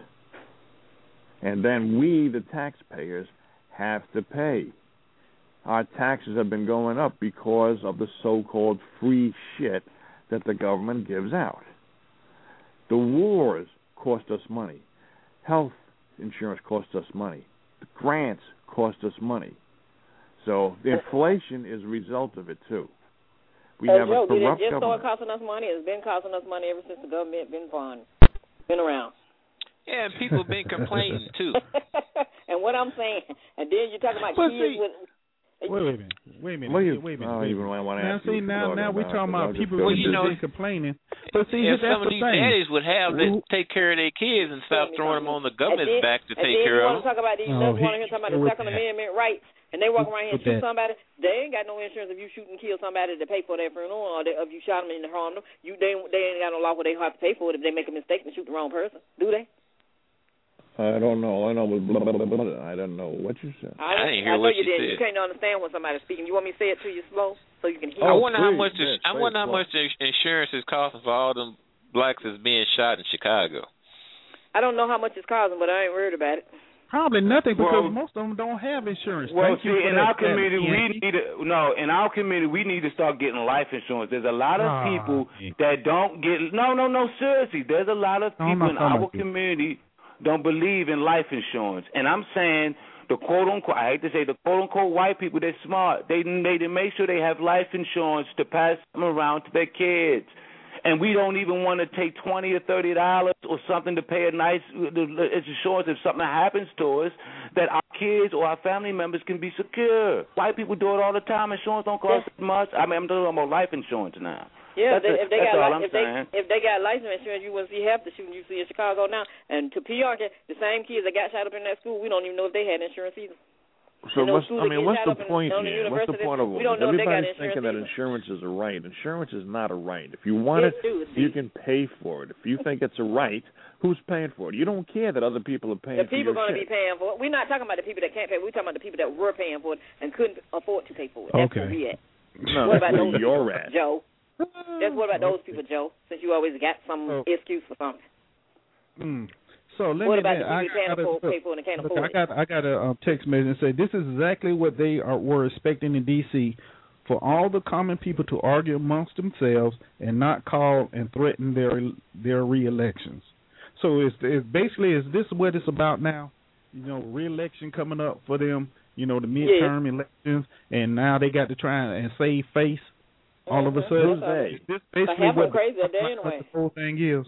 And then we, the taxpayers, have to pay. Our taxes have been going up because of the so-called free shit that the government gives out. The wars cost us money. Health insurance costs us money. The grants cost us money. So the inflation is a result of it, too. We hey, have Joe, a corrupt did it just government. start costing us money? It's been costing us money ever since the government been fun, been around. Yeah, and people have been complaining, too. And what I'm saying, and then you're talking about But kids see, with... Wait, wait a minute. Wait a minute. Well, you, wait a minute. I don't wait even a minute. want to Now, ask see, you now, now we're talking about people well, who you know, are complaining. But see, if that's some of the these thing. daddies would have that Who- take care of their kids and stop throwing them on the government's then, back to and take then care you of want to them. talk about these Oh, nuts he- want to hear talking about the with Second that. Amendment rights, and they walk around here and With shoot that. somebody. They ain't got no insurance if you shoot and kill somebody to pay for their funeral, or they, if you shot them and harm them. You they they ain't got no law where they have to pay for it if they make a mistake and shoot the wrong person. Do they? I don't know. I know. Blah, blah, blah, blah, blah. I don't know what you said. I, I didn't hear I know what you you didn't. said. You can't understand when somebody's speaking. You want me to say it to you slow so you can hear? I Oh, wonder how please, much. yes, I wonder how please, much the insurance is costing for all them blacks that's being shot in Chicago. I don't know how much it's costing, but I ain't worried about it. Probably nothing because Well- most of them don't have insurance. Well, Thank see, you for in that, our community, we Bianchi. need to no. In our community, we need to start getting life insurance. There's a lot of Ah, people yeah. that don't get. No, no, no. Seriously, there's a lot of No, I'm people not in talking our about you. community don't believe in life insurance, and I'm saying the quote unquote. I hate to say the quote unquote white people. They're smart. They they, they make sure they have life insurance to pass them around to their kids. And we don't even want to take twenty or thirty dollars or something to pay a nice insurance if something happens to us, that our kids or our family members can be secure. White people do it all the time. Insurance don't cost as much. I mean, I'm talking about life insurance now. Yeah, That's they, a- if they that's got all li- I'm if they saying. if they got license insurance, you wouldn't see half the shooting you see in Chicago now. And to P R, the same kids that got shot up in that school, we don't even know if they had insurance either. So And those what's, I schools mean, that what's get the shot up in- point on the here? What's the universities, point of all we don't this? know if they got Everybody's insurance thinking that either. insurance is a right. Insurance is not a right. If you want It it, should be. you can pay for it. If you think it's a right, who's paying for it? You don't care that other people are paying The for people your going to shit. be paying for it. We're not talking about the people that can't pay. We're talking about the people that were paying for it and couldn't afford to pay for it. That's Okay. where we at. No, What that's about where those you're people, at. Joe? Just what about those people, Joe? Since you always got some Oh. excuse for something. Mm. So let What me. about the I people who can't gotta- afford pay for it and can't look, afford I it? got I got a um, text message and say this is exactly what they are, were expecting in D C for all the common people to argue amongst themselves and not call and threaten their their re-elections. So it's, it's basically is this what it's about now? You know, re-election coming up for them. You know, the midterm Yes. elections, and now they got to try and save face. All of a Mhm. sudden, Who's they? is this But basically half of what them crazy the, that day what anyway. the whole thing is?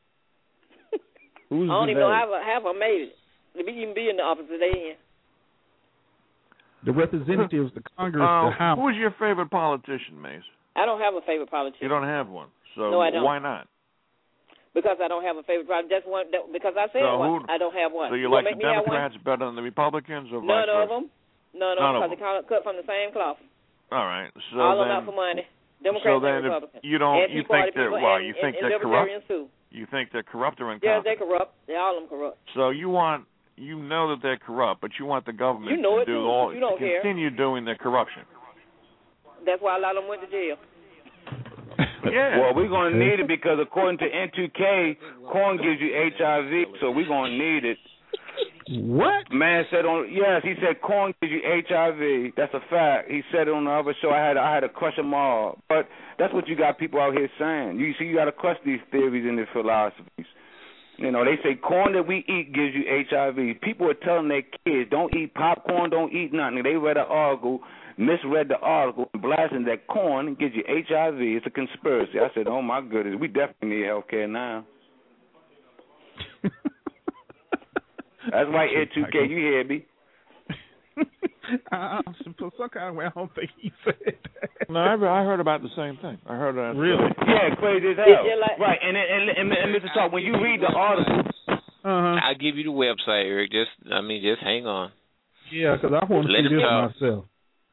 Who's I don't the even know they? half, half of them made it. They be even be in the office that they in. The representatives, the Congress, Uh, the House. who's your favorite politician, Mace? I don't have a favorite politician. You don't have one. So No, I don't. why not? Because I don't have a favorite politician. Just one. that- Because I said So one. who- I don't have one. So you gonna like make the me have one? Democrats better than the Republicans, or None vice of versa? them. None of None them, of because they cut- cut from the same cloth. All right. So All of then, them out for money. so Democrats then, and if Republicans. you don't, and you Tea Party think they're people well, and, you think and, they're and corrupt? Libertarians too. You think they're corrupt or Yeah, incompetent? they corrupt. They all of them corrupt. So you want, you know that they're corrupt, but you want the government You know to it do too, all, but you don't to care. continue doing their corruption. That's why a lot of them went to jail. Yeah. Well, we're going to need it because according to N two K, corn gives you H I V, so we're going to need it. What? Man said on yes, he said corn gives you H I V. That's a fact. He said it on the other show. I had I had to crush them all, but that's what you got people out here saying. You see, you got to crush these theories and these philosophies. You know, they say corn that we eat gives you H I V. People are telling their kids, don't eat popcorn, don't eat nothing. They read an article, misread the article, and blasting that corn gives you H I V. It's a conspiracy. I said, oh, my goodness, we definitely need health care now. That's right, N two K, you hear me? I, for some kind of way, I don't think he said that. No, I, I heard about the same thing. I heard that. Really? Yeah, crazy as hell. Yeah, like- Right, and, and, and, and Mister Talk, when you read the article, Uh-huh. I'll give you the website, Eric. Just, I mean, just hang on. Yeah, because I want to Let see him this talk. myself.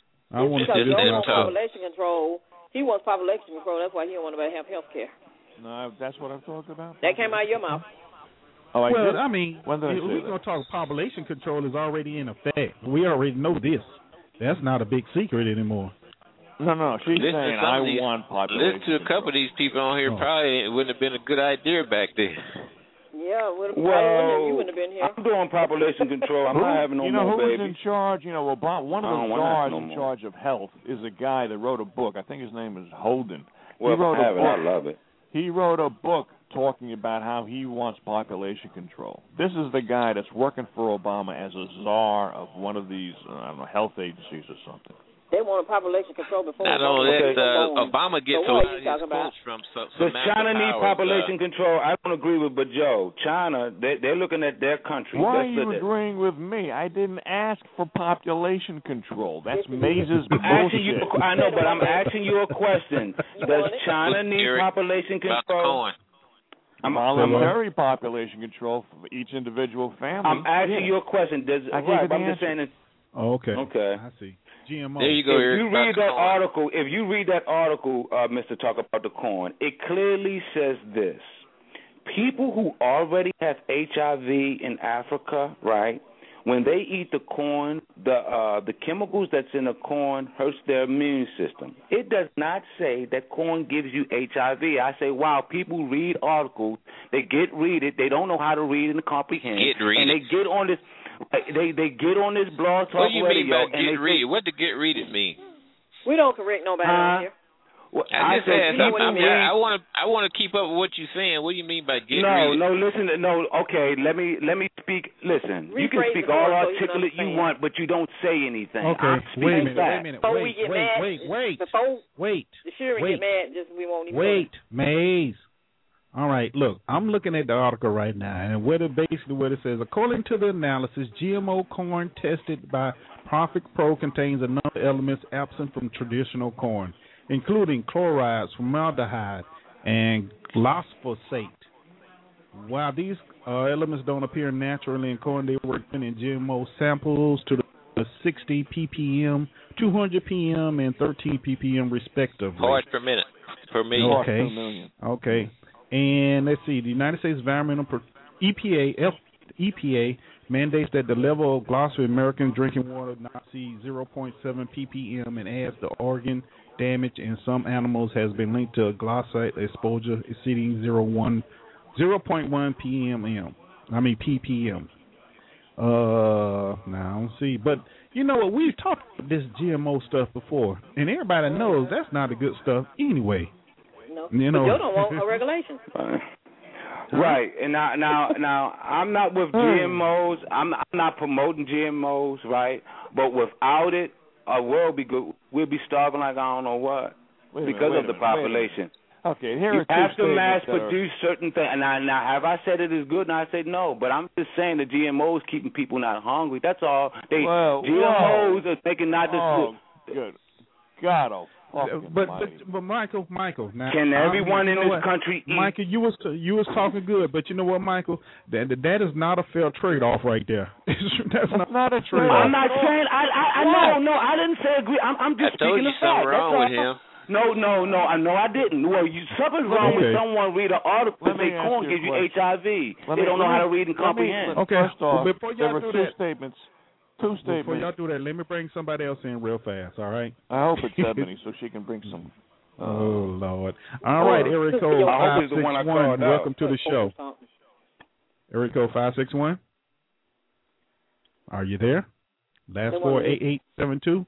I It's want to because see this let Joe him wants talk. myself. population control. He wants population control. That's why he don't want nobody to have health care. No, that's what I'm talking about. That came out of your mouth. Oh, I Well, did? I mean, When did I if say we're that? going to talk population control is already in effect. We already know this. That's not a big secret anymore. No, no, she's Listen to saying some I of these- want population. Listen to a couple of these people on here. Oh. Probably it wouldn't have been a good idea back then. Yeah, would have, well, you wouldn't have been here. I'm doing population control. I'm Who- not having no you know more who's babies. in charge? You know, Obama, one of I the don't wanna have czars no in more. charge of health is a guy that wrote a book. I think his name is Holden. Well, he wrote if I have a it, book. I love it. He wrote a book talking about how he wants population control. This is the guy that's working for Obama as a czar of one of these, uh, I don't know, health agencies or something. They wanted population control before. Not Obama only was that, uh, born. Obama gets So a what lot are you of his talking about? quotes from some, Does Samantha China need Powers, population uh, control? I don't agree with, but Joe, China, they, they're looking at their country. Why are That's you the- agreeing with me? I didn't ask for population control. That's Maze's I'm asking you. bullshit. I know, but I'm asking you a question. You Does want it? China need Eric, population about the control? corn. I'm, Voluntary population control for each individual family. I'm asking Yeah. you a question. Does I gave right? you the I'm just answer. saying. It, Oh, okay. Okay. I see. G M O. There you go, if Eric. you about read the that corn. article, if you read that article, uh, Mister Talk about the corn, it clearly says this: people who already have H I V in Africa, right? When they eat the corn, the uh, the chemicals that's in the corn hurts their immune system. It does not say that corn gives you H I V. I say, wow, people read articles, they get read it, they don't know how to read and comprehend, Get read and it. they get on this, they they get on this blog talk What do you radio, mean by and they get read? say, What did get read it mean? We don't correct nobody Huh? on here. well, I just asked. people I, I mean, read- I want to. I want to keep up with what you're saying. What do you mean by get no, read? no, listen, no, okay, let me let me speak. Listen, you can Rephrase speak the all word so you can articulate you understand. want, but you don't say anything. Okay. I'm Wait a speaking minute. Wait a facts. minute. Before Wait, we get wait, mad, wait, wait, before wait, the jury wait. get mad, just we won't even. wait, Maze. All right, look, I'm looking at the article right now, and what it basically what it says, according to the analysis, G M O corn tested by Profit Pro contains a number of elements absent from traditional corn, including chlorides, formaldehyde, and glyphosate. While these uh, elements don't appear naturally in corn, they were in G M O samples to sixty ppm, two hundred ppm, and thirteen ppm respectively. Parts per minute, per million. Okay. Per million. Okay. And let's see, the United States Environmental Pro- E P A F, E P A mandates that the level of glossary American drinking water not exceed zero point seven ppm and adds the organ damage in some animals has been linked to a glyphosate exposure exceeding zero point one ppm. I mean ppm. Uh, now I don't see, but you know what? We've talked about this G M O stuff before, and everybody knows that's not the good stuff anyway. No, you know, but you don't want a regulation. Right, and now, now, now, I'm not with G M Os. I'm, I'm not promoting G M Os, right? But without it, our world be good. We'll be starving like I don't know what Wait a because minute, of the minute, population. Okay, here you are two have to mass statements that produce certain things. And now, now, have I said it is good? And I say no. But I'm just saying the G M Os keeping people not hungry. That's all. They Well, G M Os whoa. are making not Oh, this. good. God, oh, but, fucking but mighty. but Michael, Michael, now Can I- everyone you in know this what? country eat? Michael, you was you was talking good, but you know what, Michael, that that is not a fair trade off right there. That's not, not a trade I'm off. not saying I I, I no no I didn't say agree. I'm I'm just I told speaking you the fact. something wrong That's with all. him. No, no, no, I know I didn't. Well, you, something's wrong Okay. with someone read an article Let that me say ask corn you a gives you question. H I V. Let They me- don't know let how me- to read and let me- comprehend. let- Okay, First off, well, before there y'all were do two that- statements. Two Before statements. y'all do that, let me bring somebody else in real fast. All right. I hope it's Ebony so she can bring some. Uh, Oh Lord! All right, area code I hope five it's the six one I one. called out. Welcome to the show. Area code five six one. Are you there? Last four eight eight seven two.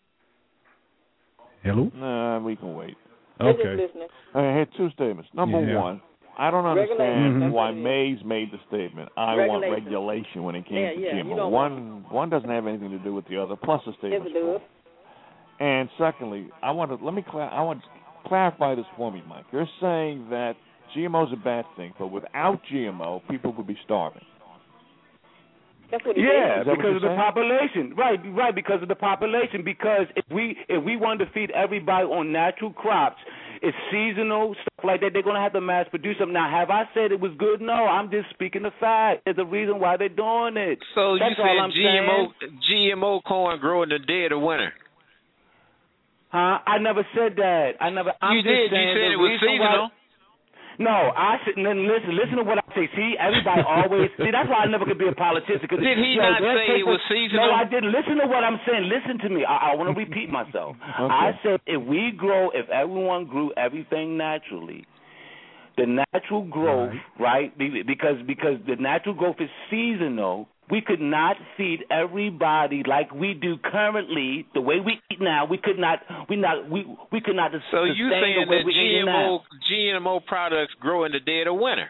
Hello. Nah, we can wait. Okay. I had two statements. Number Yeah. one, I don't understand Regulation. why Mays made the statement. I want Regulation. regulation when it came Yeah, to yeah, G you M O. don't One one doesn't have anything to do with the other. Plus the Yes, statement. it does. And secondly, I want to let me cla- I want to clarify this for me, Mike. You're saying that G M O is a bad thing, but without G M O, people would be starving. That's what he Yeah, Is that what because you're of the saying? population. Right, right, because of the population. Because if we if we wanted to feed everybody on natural crops, it's seasonal, stuff like that, they're going to have to mass produce them. Now, have I said it was good? No, I'm just speaking the fact. There's a reason why they're doing it. So That's you all said I'm G M O saying. G M O corn grow in the dead of winter. Huh? I never said that. I never. I'm You just did. You saying said the it was reason why- seasonal. No, I said. Then listen, listen to what I say. See, everybody always. See, that's why I never could be a politician. Cause, Did he yo, not they'll say take it the- was seasonal? No, I didn't. Listen to what I'm saying. Listen to me. I, I want to repeat myself. I said if we grow, if everyone grew everything naturally, the natural growth, right? be- Because because the natural growth is seasonal. We could not feed everybody like we do currently. The way we eat now, we could not. We not. We we could not. So sustain you the saying way that we eat G M O now. G M O products grow in the dead of winter?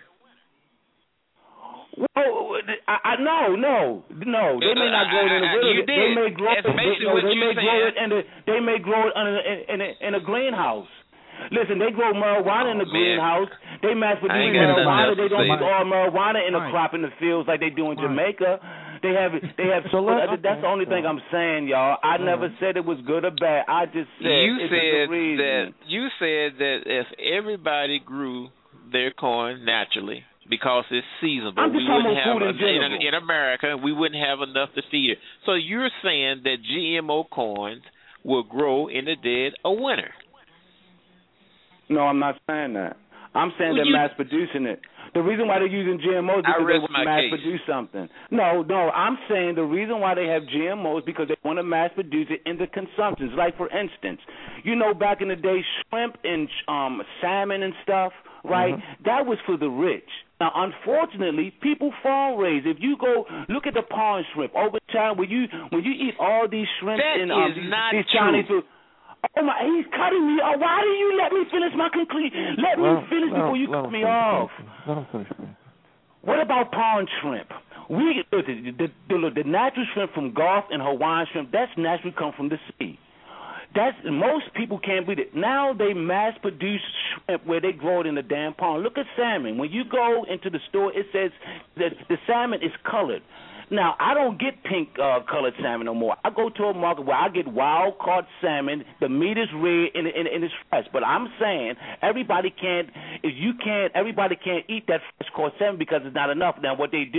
Well, I, I no, no, no. They may not grow it in the Uh, winter. you They did. may grow. That's They, basically no, what they you may grow said. it in the. They may grow it in a, in a, in a greenhouse. Listen, they grow marijuana Oh, in the man. greenhouse. They mass I produce ain't got nothing marijuana. else They to don't say. use all marijuana in a Mike. crop in the fields like they do in Mike. Jamaica. They have. They have. So let- that's the okay, only thing so- I'm saying, y'all. I never said it was good or bad. I just said You it's said a reason. that you said that if everybody grew their corn naturally because it's seasonal, I'm we just talking wouldn't about have food in in, general. in America we wouldn't have enough to feed it. So you're saying that G M O corn will grow in the dead of winter? No, I'm not saying that. I'm saying Well, they're you- mass producing it. The reason why they're using G M Os is I because they rest want my to mass case. produce something. No, no, I'm saying the reason why they have G M Os is because they want to mass produce it in the consumptions. Like, for instance, you know, back in the day, shrimp and um, salmon and stuff, right? Mhm. That was for the rich. Now, unfortunately, people farm raise. If you go look at the pond shrimp over time, when you when you eat all these shrimp That and um, is these, not these true. Chinese food. Oh my! He's cutting me off. Why do you let me finish my conclusion? Let me Let him- finish let before him- you let cut him me finish, off. Let him finish. please. What about pond shrimp? We the, the, the, the natural shrimp from Gulf and Hawaiian shrimp. That's naturally come from the sea. That's most people can't beat it. Now they mass produce shrimp where they grow it in the damn pond. Look at salmon. When you go into the store, it says that the salmon is colored. Now, I don't get pink uh, colored salmon no more. I go to a market where I get wild caught salmon. The meat is red and, and, and it's fresh. But I'm saying everybody can't, if you can't, everybody can't eat that fresh caught salmon because it's not enough. Now, what they do,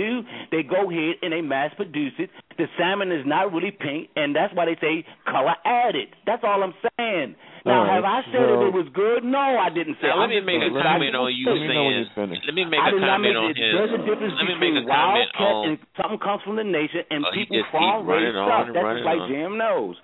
they go ahead and they mass produce it. The salmon is not really pink, and that's why they say color added. That's all I'm saying. Now, right, have I said so, that it was good? No, I didn't say. Now, let me I'm make a comment on you let saying. Let me make a comment on his. There's a difference Let me between make a comment wildcat on. and something comes from the nature and Oh, he people just farm keep raised running stuff. on, That's running just like on. Jim knows.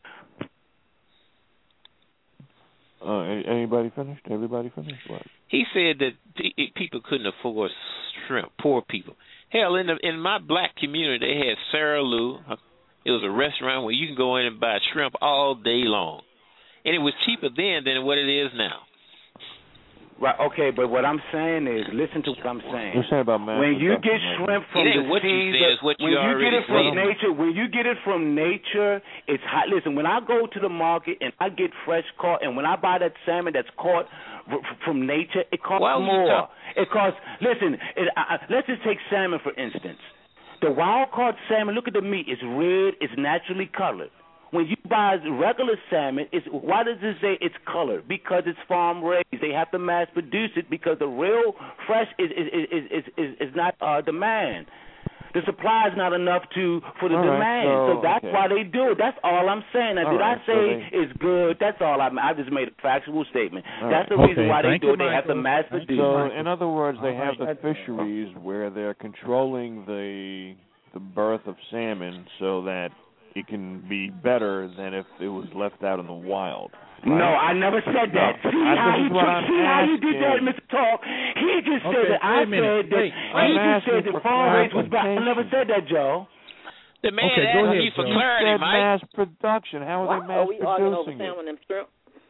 Uh, anybody finished? Everybody finished? What? He said that p- people couldn't afford shrimp. Poor people. Hell, in the, in my black community, they had Sarah Lou. It was a restaurant where you can go in and buy shrimp all day long, and it was cheaper then than what it is now. Right, okay, but what I'm saying is, listen to what I'm saying. You're saying about mass when you get production, shrimp right? from It ain't the what you seas, say, it's what when you you get already it from said. nature, when you get it from nature, it's hot. Listen, when I go to the market and I get fresh caught, and when I buy that salmon that's caught r- from nature, it costs Why would you more. talk- It costs. Listen, it, I, I- let's just take salmon for instance. The wild caught salmon, look at the meat. It's red. It's naturally colored. When you buy regular salmon, it's, why does it say it's colored? Because it's farm raised. They have to mass produce it because the real fresh is is is is, is, is not uh, demand. The supply is not enough to for the All right, demand, so, so that's okay. why they do it. That's all I'm saying. Now, All did right, I so say they- it's good? That's all I. I just made a factual statement. All that's right. the reason Okay, why they thank do you, it. They have to Michael. mass Thank produce. you, So, Michael. in other words, they All have right. the fisheries where they're controlling the the birth of salmon so that it can be better than if it was left out in the wild. Right? No, I never said that. No, See I- how this you is what took- I'm see how you did that, asking. Mister Talk. He just said Okay, that I wait a minute. said that. Wait, he I'm just asking said for that farm raised was bad. I clarification. never said that, Joe. The man Okay, go asked ahead, you for Joe. clarity, You said Mike. mass production. How are Why they mass are we arguing over producing it? salmon and shrimp?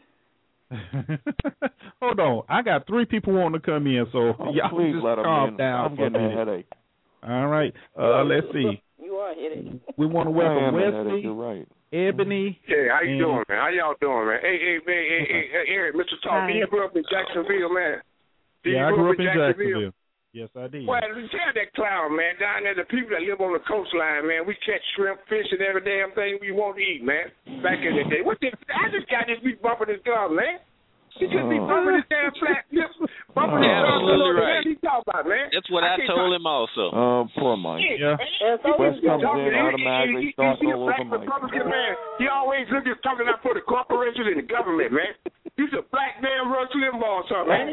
Hold on, I got three people wanting to come in, so Oh, y'all please just let them calm in. down I'm for a getting a minute. headache. All right, uh, let's see. You are a headache. We want to I welcome am a headache. Wesley, You're right. Ebony. Hey, how you and- doing, man? How y'all doing, man? Hey, hey, man, hey, hey, hey, hey, Mister Talk, you grew up in Jacksonville, man. Did Yeah, I you grew up in in Jacksonville? Jacksonville. Yes, I did. Well, tell that clown, man, down there, the people that live on the coastline, man, we catch shrimp, fish, and every damn thing we want to eat, man. Back in the day. What the, I just got this be bumping his gun, man. He just be Oh. bumping his damn flat lip, bumping Oh. his gun. Absolutely What right. he talking about, man? That's what I can't told talk- him also. Oh, poor Mike. Yeah. And so West is comes Joe. in, automatically starts He's a all black over Mike. Republican man. He always looking talking out for the corporations and the government, man. He's a black man, Rush Limbaugh or something, man.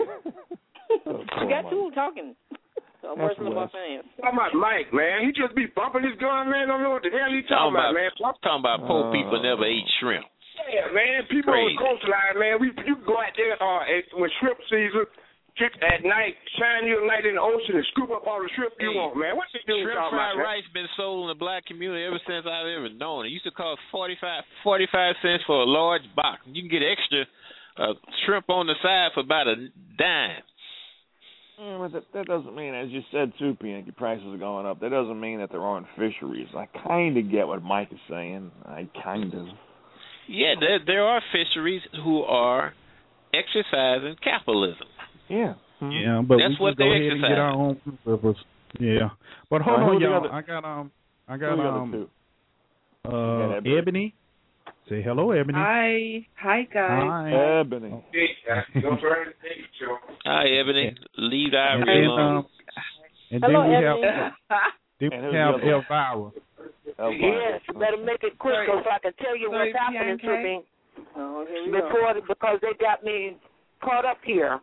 Oh, You poor got Mike. two talking. So I'm That's working about Wes. fans. Talking about Mike, man. He just be bumping his gun, man. Don't know what the hell he Talking talking about, about, man. talking about poor Oh. people never ate shrimp. Yeah, man. People Crazy. on the coastline, man. We you can go out there uh, at, when shrimp season, trip at night, shine your light in the ocean and scoop up all the shrimp you Hey, want, man. What you doing Shrimp talking fried about, man? rice been sold in the black community ever since I've ever known. It used to cost forty-five, forty-five cents for a large box. You can get extra uh, shrimp on the side for about a dime. Yeah, but that, that doesn't mean, as you said too, Pianki, prices are going up. That doesn't mean that there aren't fisheries. I kind of get what Mike is saying. I kind of. Yeah, there there are fisheries who are exercising capitalism. Yeah. Yeah, but That's we what just go they ahead and get our own food rivers. Yeah, but hold All right, who on, are the y'all. other- I got um, I Who got are the other um, two? uh, got Ebony. Ebony. Say hello, Ebony. Hi. Hi, guys. Hi. Ebony. Hey, uh, don't forget to take it, Joe. Hi, Ebony. Leave the And ivory then alone. um, and Hello, then we Ebony. have then And we who's have the other Elvira. Elvira. Yes, you better make it quick so I can tell you Sorry, what's happening to Bianca. me Oh, here we go. before because they got me caught up here.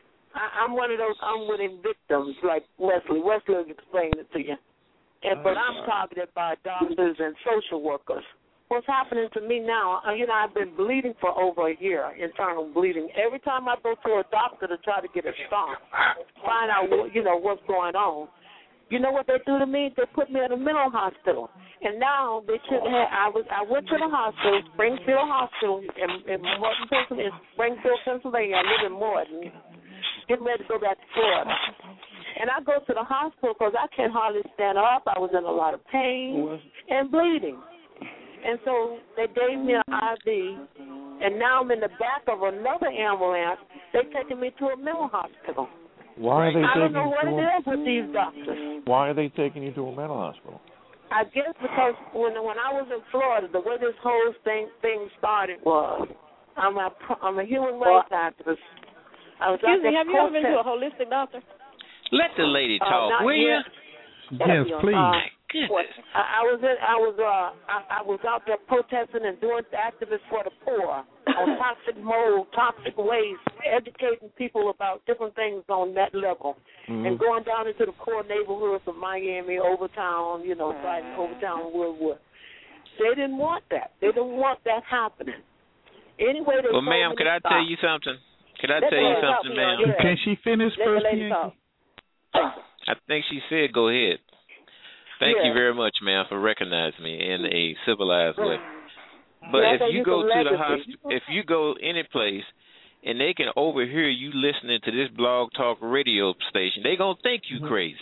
I, I'm one of those unwitting victims, like Wesley. Wesley will explain it to you. And but I'm targeted by doctors and social workers. What's happening to me now? uh, You know, I've been bleeding for over a year, internal bleeding. Every time I go to a doctor to try to get a stop, find out what, you know what's going on. You know what they do to me? They put me in a mental hospital. And now they should have. I was. I went to the hospital, Springfield Hospital, in, in Morton, Pennsylvania. Springfield, Pennsylvania. I live in Morton. Getting ready to go back to Florida. And I go to the hospital because I can't hardly stand up. I was in a lot of pain and bleeding. And so they gave me an I V, and now I'm in the back of another ambulance. They're taking me to a mental hospital. Why are they I don't taking know you what to it a, is with these doctors. Why are they taking you to a mental hospital? I guess because when when I was in Florida, the way this whole thing thing started was I'm a I'm a human rights activist. I was Excuse out there me, have you ever been to a protesting. holistic doctor? Let the lady Uh, talk, not will you? yet. Yes, please. Uh, I, I was in, I was uh I, I was out there protesting and doing activists for the poor on toxic mold, toxic waste, educating people about different things on that level, mm-hmm. and going down into the poor neighborhoods of Miami, Overtown, you know, fighting Overtown, Woodwood. They didn't want that. They didn't want that happening. Anyway, they well, ma'am, could I stop. tell you something? Could I Let tell you talk, something, ma'am? yeah. Can she finish Let first? the lady talk. I think she said go ahead. Thank yeah. you very much, ma'am, for recognizing me in a civilized way. But yeah, if you go to the hospital, if you go any place, and they can overhear you listening to this Blog Talk radio station, they gonna think you crazy.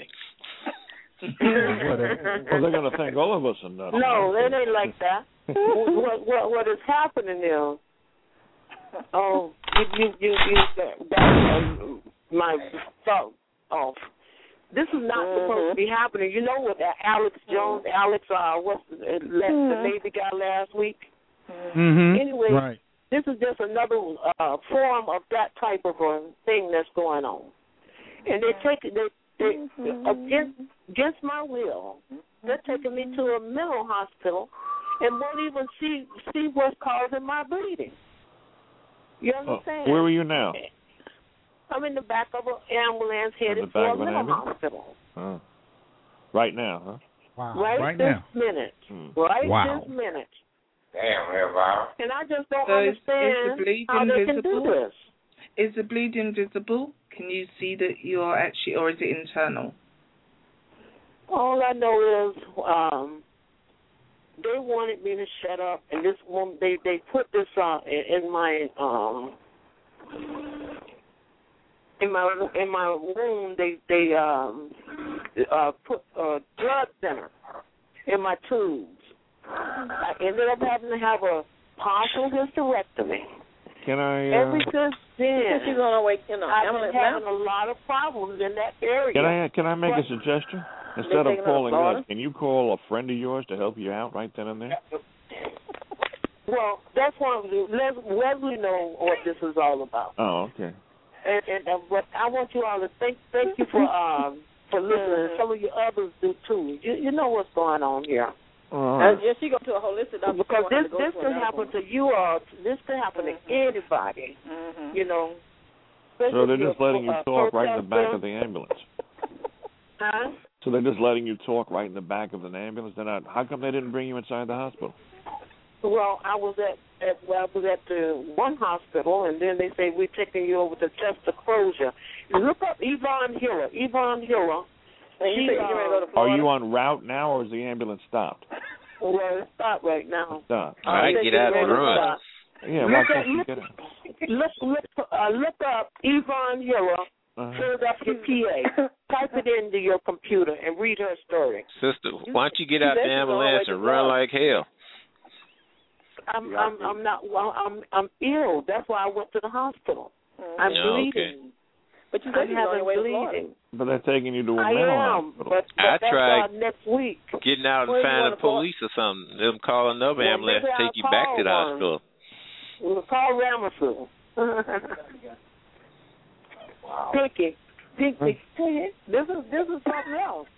Well, they're gonna think all of us are nuts. No, it ain't like that. what, what what is happening is, oh, you you you, you that um, my thought off. This is not mm-hmm. supposed to be happening. You know what? Alex Jones, Alex, uh, what's the, uh, mm-hmm. the Navy guy last week? Mm-hmm. Anyway, right. This is just another uh, form of that type of a thing that's going on, and they take they, they mm-hmm. against against my will. They're taking me to a mental hospital and won't even see see what's causing my bleeding. You understand? Uh, where are you now? I'm in the back of an ambulance headed for a mental hospital. Oh. Right now, huh? Wow. Right, right this now. minute. Hmm. Right wow. this minute. Damn, Elvira. And I just don't so understand is, is the how they visible? can do this. Is the bleeding visible? Can you see that you're actually, or is it internal? All I know is um, they wanted me to shut up, and this woman, they they put this uh, in, in my um. In my in my room, they they um uh, put a blood thinner in my tubes. I ended up having to have a partial hysterectomy. Can I? Uh, Ever since then, she's on her way, you know, I've been having now. a lot of problems in that area. Can I can I make but, a suggestion? Instead of calling us, can you call a friend of yours to help you out right then and there? Well, that's why let Wesley know what this is all about. Oh, okay. And, and uh, but I want you all to thank thank you for um for listening. Some of you others do too. You, you know what's going on here. Uh, uh, yeah, she go to a holistic doctor because this to this could happen one. to you or this could happen mm-hmm. to anybody. Mm-hmm. You know. So they're just letting you talk right in the back of the ambulance. Huh? So they're just letting you talk right in the back of an ambulance. They're not. How come they didn't bring you inside the hospital? Well, I was at, at well, I was at the one hospital, and then they say we're taking you over to Chester Crozier. Look up Yvonne Hiller. Yvonne Hiller. She, uh, Are you on route now, or is the ambulance stopped? Well, it's stopped right now. Stop. All right, get out and run. Yeah, why can't you get out? Look, look, uh, look up Yvonne Hiller, uh-huh. Philadelphia, P A. Type it into your computer and read her story. Sister, why don't you get out the ambulance and run like hell? I'm I'm I'm not well, I'm I'm ill. That's why I went to the hospital. Mm-hmm. I'm oh, bleeding. Okay. But you said I'm having bleeding. But they're taking you to a I mental am, hospital. But, but I that's tried uh, next week. Getting out and Where finding the police or something. Them call another well, ambulance to take you I'll back to the one. hospital. We'll call Ramasu. Wow. Pinky, Pinky, this is this is something else.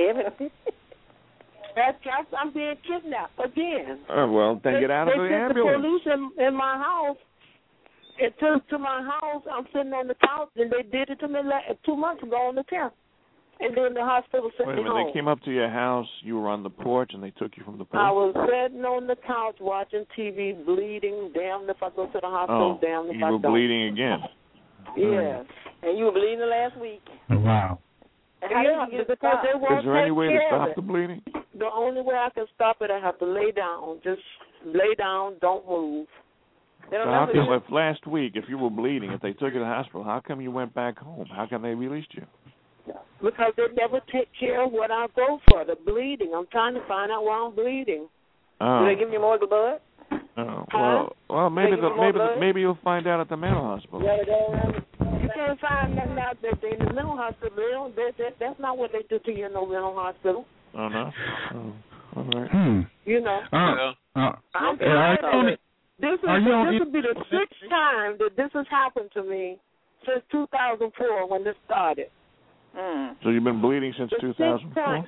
That's, that's, I'm being kidnapped again. Oh, well, then they, get out of the ambulance. They sent the police in, in my house. It took to my house. I'm sitting on the couch, and they did it to me like, two months ago on the tenth. And then the hospital sent Wait a me minute, home. they came up to your house, you were on the porch, and they took you from the porch? I was sitting on the couch watching T V, bleeding. Damn if I go to the hospital, oh, damn if you I were don't. bleeding again. Yes. And you were bleeding last week. Wow. Yeah, because they won't Is there any take way to care stop of it. the bleeding? The only way I can stop it, I have to lay down. Just lay down, don't move. They don't So how know come if last week, if you were bleeding, if they took you to the hospital, how come you went back home? How come they released you? Because they never take care of what I go for, the bleeding. I'm trying to find out why I'm bleeding. Oh. Do they give you more of the blood? Oh, well, well, maybe the, maybe the, maybe you'll find out at the mental hospital. You can't find nothing out there in the mental hospital. They don't, they, they, that's not what they do to you in no mental hospital. Oh, no? Oh, all right. Hmm. You know. Uh, uh, I'm uh, are you on it? This is Are you on this it? will be the sixth time that this has happened to me since two thousand four when this started. Mm. So you've been bleeding since the two thousand four?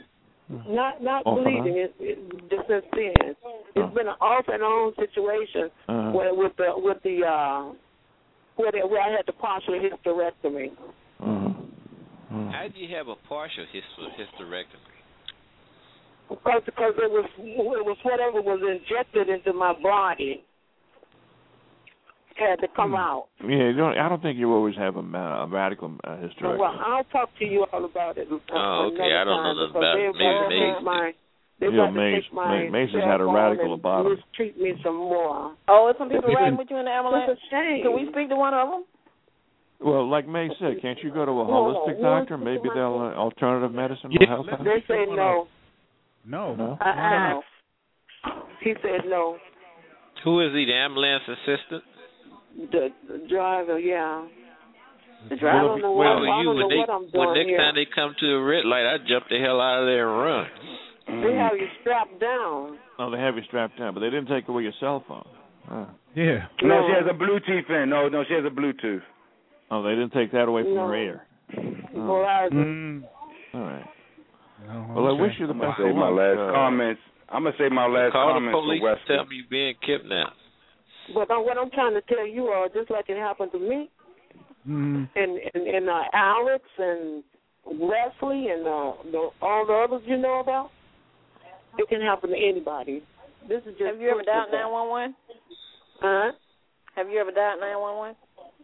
Not not Off and bleeding. It's it, just since then. It's Oh. been an off and on situation Uh-huh. where with the with the uh, where, the, where I had the partial hysterectomy. Uh-huh. Uh-huh. How do you have a partial hyster- hysterectomy? Because because it was it was whatever was injected into my body had to come Hmm. out. Yeah, you don't, I don't think you always have a, ma- a radical uh, hysterectomy. Well, I'll talk to you all about it. Oh, okay. I don't know nothing about it. Maybe Maze. My, they Yeah, got to Maze- take my Maze has cell had a phone radical and lobotomy. mistreat me some more. Oh, is some people riding with you in the ambulance? It's a shame. Can we speak to one of them? Well, like May said, can't you go to a No, holistic no, doctor? no, Maybe no. they'll uh, alternative medicine Yeah, will help out. They say no. No. No? Uh-uh. He said no. Who is he? The ambulance assistant? The, the driver, yeah. The Well, driver, I don't know what, Well, I you don't when know they what I'm when doing next here. time they come to the red light, I jump the hell out of there and run. They have you strapped down. Oh, they have you strapped down, but they didn't take away your cell phone. Huh. Yeah. No, No. she has a Bluetooth in. No, no, she has a Bluetooth. Oh, they didn't take that away from No. her ear. Oh. Verizon. Mm. All right. No, Well, I okay. wish you the I'm gonna best say of my luck. last uh, comments. I'm gonna say my last Call the comments police for and tell Weston. me you're being kidnapped. But uh, what I'm trying to tell you all, just like it happened to me, Mm. and and, and uh, Alex and Wesley and uh, the, all the others you know about, it can happen to anybody. This is just. Have you ever dialed nine one one? Huh? Have you ever dialed nine one one?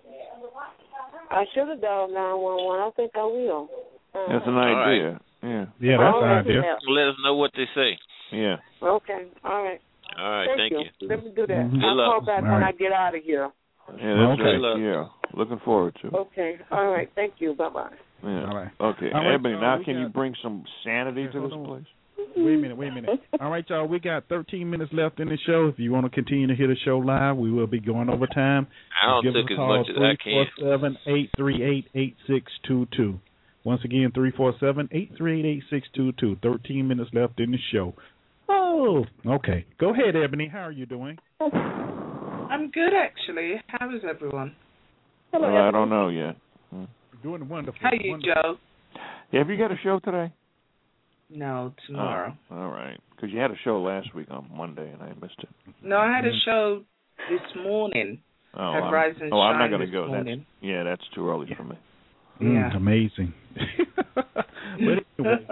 I should have dialed nine one one. I think I will. That's an All right. idea. Yeah. Yeah, that's Oh, the that's idea. Let us know what they say. Yeah. Okay. All right. All right, thank, thank you. Let me do that. Mhm. I'll Good call luck. back All when right. I get out of here. Yeah, that's Okay. right. Yeah. Looking forward to it. Okay. All right. Thank you. Bye bye. Yeah. All right. Okay. All right, Ebony, so now we can you got- bring some sanity Okay, to hold this on. place? Wait a minute, wait a minute. All right, y'all, we got thirteen minutes left in the show. If you want to continue to hear the show live, we will be going over time. I don't Give us took a as call, much as I three four can. seven, eight three eight, eight six two two. Once again, three four seven, eight three eight, eight six two two. thirteen minutes left in the show. Oh, okay. Go ahead, Ebony. How are you doing? I'm good, actually. How is everyone? Hello, Well, I don't know yet. Hmm. Doing wonderful. How are you, wonderful. Joe? Yeah, have you got a show today? No, tomorrow. Oh, all right. Because you had a show last week on Monday, and I missed it. No, I had a Mm. show this morning. Oh, Have I'm, Rise and oh I'm not Shine going to this go. That's, morning. yeah, that's too early for me. Mm, Yeah. amazing. But anyway,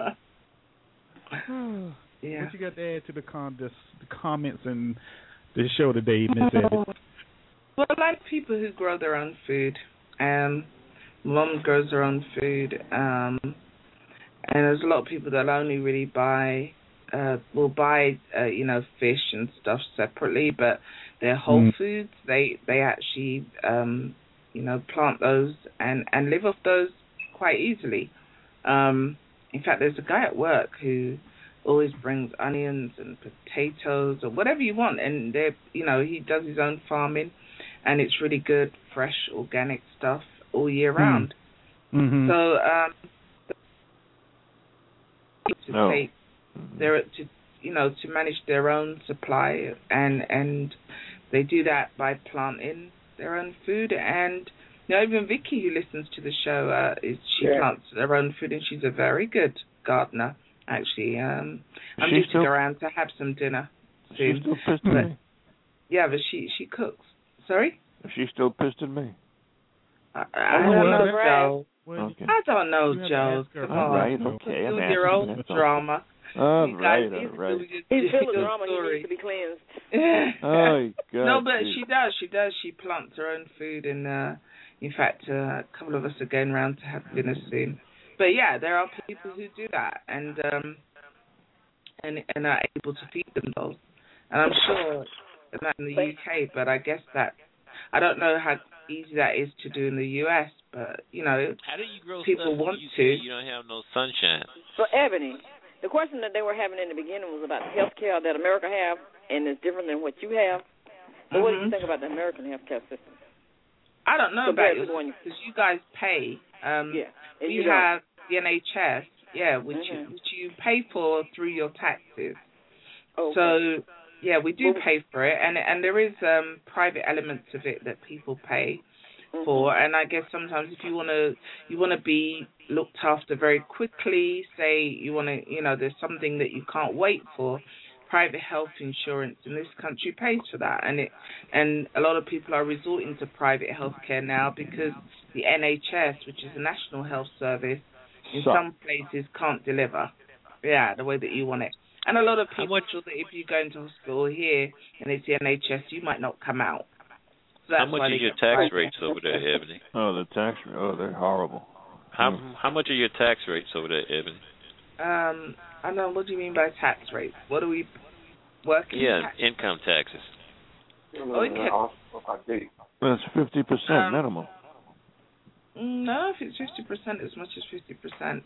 Yeah. what you got to add to the, con- this, the comments and the show today, Miss Ebony? Well, I like people who grow their own food. Um, Mom grows her own food. Um, and there's a lot of people that only really buy, uh, will buy, uh, you know, fish and stuff separately, but they're whole Mm. foods. They they actually, um, you know, plant those and, and live off those quite easily. Um, in fact, there's a guy at work who always brings onions and potatoes or whatever you want, and they, you know, he does his own farming, and it's really good, fresh, organic stuff all year Mm. round. Mm-hmm. So, um, to No. take their to you know to manage their own supply, and and they do that by planting their own food. And you know, even Vicky, who listens to the show, uh, is, she Yeah. plants her own food, and she's a very good gardener. Actually, um, I'm She due to still- go around to have some dinner She's soon. still pissed at But- me. Yeah, but she she cooks. Sorry, She's still pissed at me. I, I Oh, don't well, know, that- Joe. Well, Okay. I don't know, You have to Joe. ask her Come about on. All right, Joe. okay. I'm Do asking your own that's all. drama. All You right, guys all need to right. do your- He's full of your drama. He story. needs to be cleansed. Oh, God. No, but geez. she does. She does. She plants her own food, and uh, in fact, uh, a couple of us are going round to have dinner soon. But yeah, there are people who do that, and um, and and are able to feed themselves. And I'm sure that in the U K, but I guess that I don't know how easy that is to do in the U S. But you know, How do you grow people stuff in want the U K? to. You don't have no sunshine. So, Ebony, the question that they were having in the beginning was about the health care that America have, and it's different than what you have. So what do you Mhm. think about the American health care system? I don't know Compared about to the one you you- because you guys pay. Um, Yeah. And we you don't. have the N H S, yeah, which you Mhm. which you pay for through your taxes. Okay. So yeah, we do Well- pay for it, and and there is um, private elements of it that people pay Mhm. for. And I guess sometimes if you wanna you wanna be looked after very quickly, say you want to, you know, there's something that you can't wait for, private health insurance in this country pays for that, and it and a lot of people are resorting to private health care now because the N H S, which is the National Health Service, in So- some places can't deliver, yeah, the way that you want it. And a lot of How people much- feel that if you go into hospital here and it's the N H S, you might not come out. So How that's much why are they your get tax private. rates over there, Ebony? Oh, the tax. Oh, they're horrible. How Hmm. how much are your tax rates over there, Ebony? Um, I don't know. What do you mean by tax rates? What do we working? Yeah, tax? income taxes. Oh, it can, That's fifty percent Um, minimum. no, if it's fifty percent, as much as fifty percent.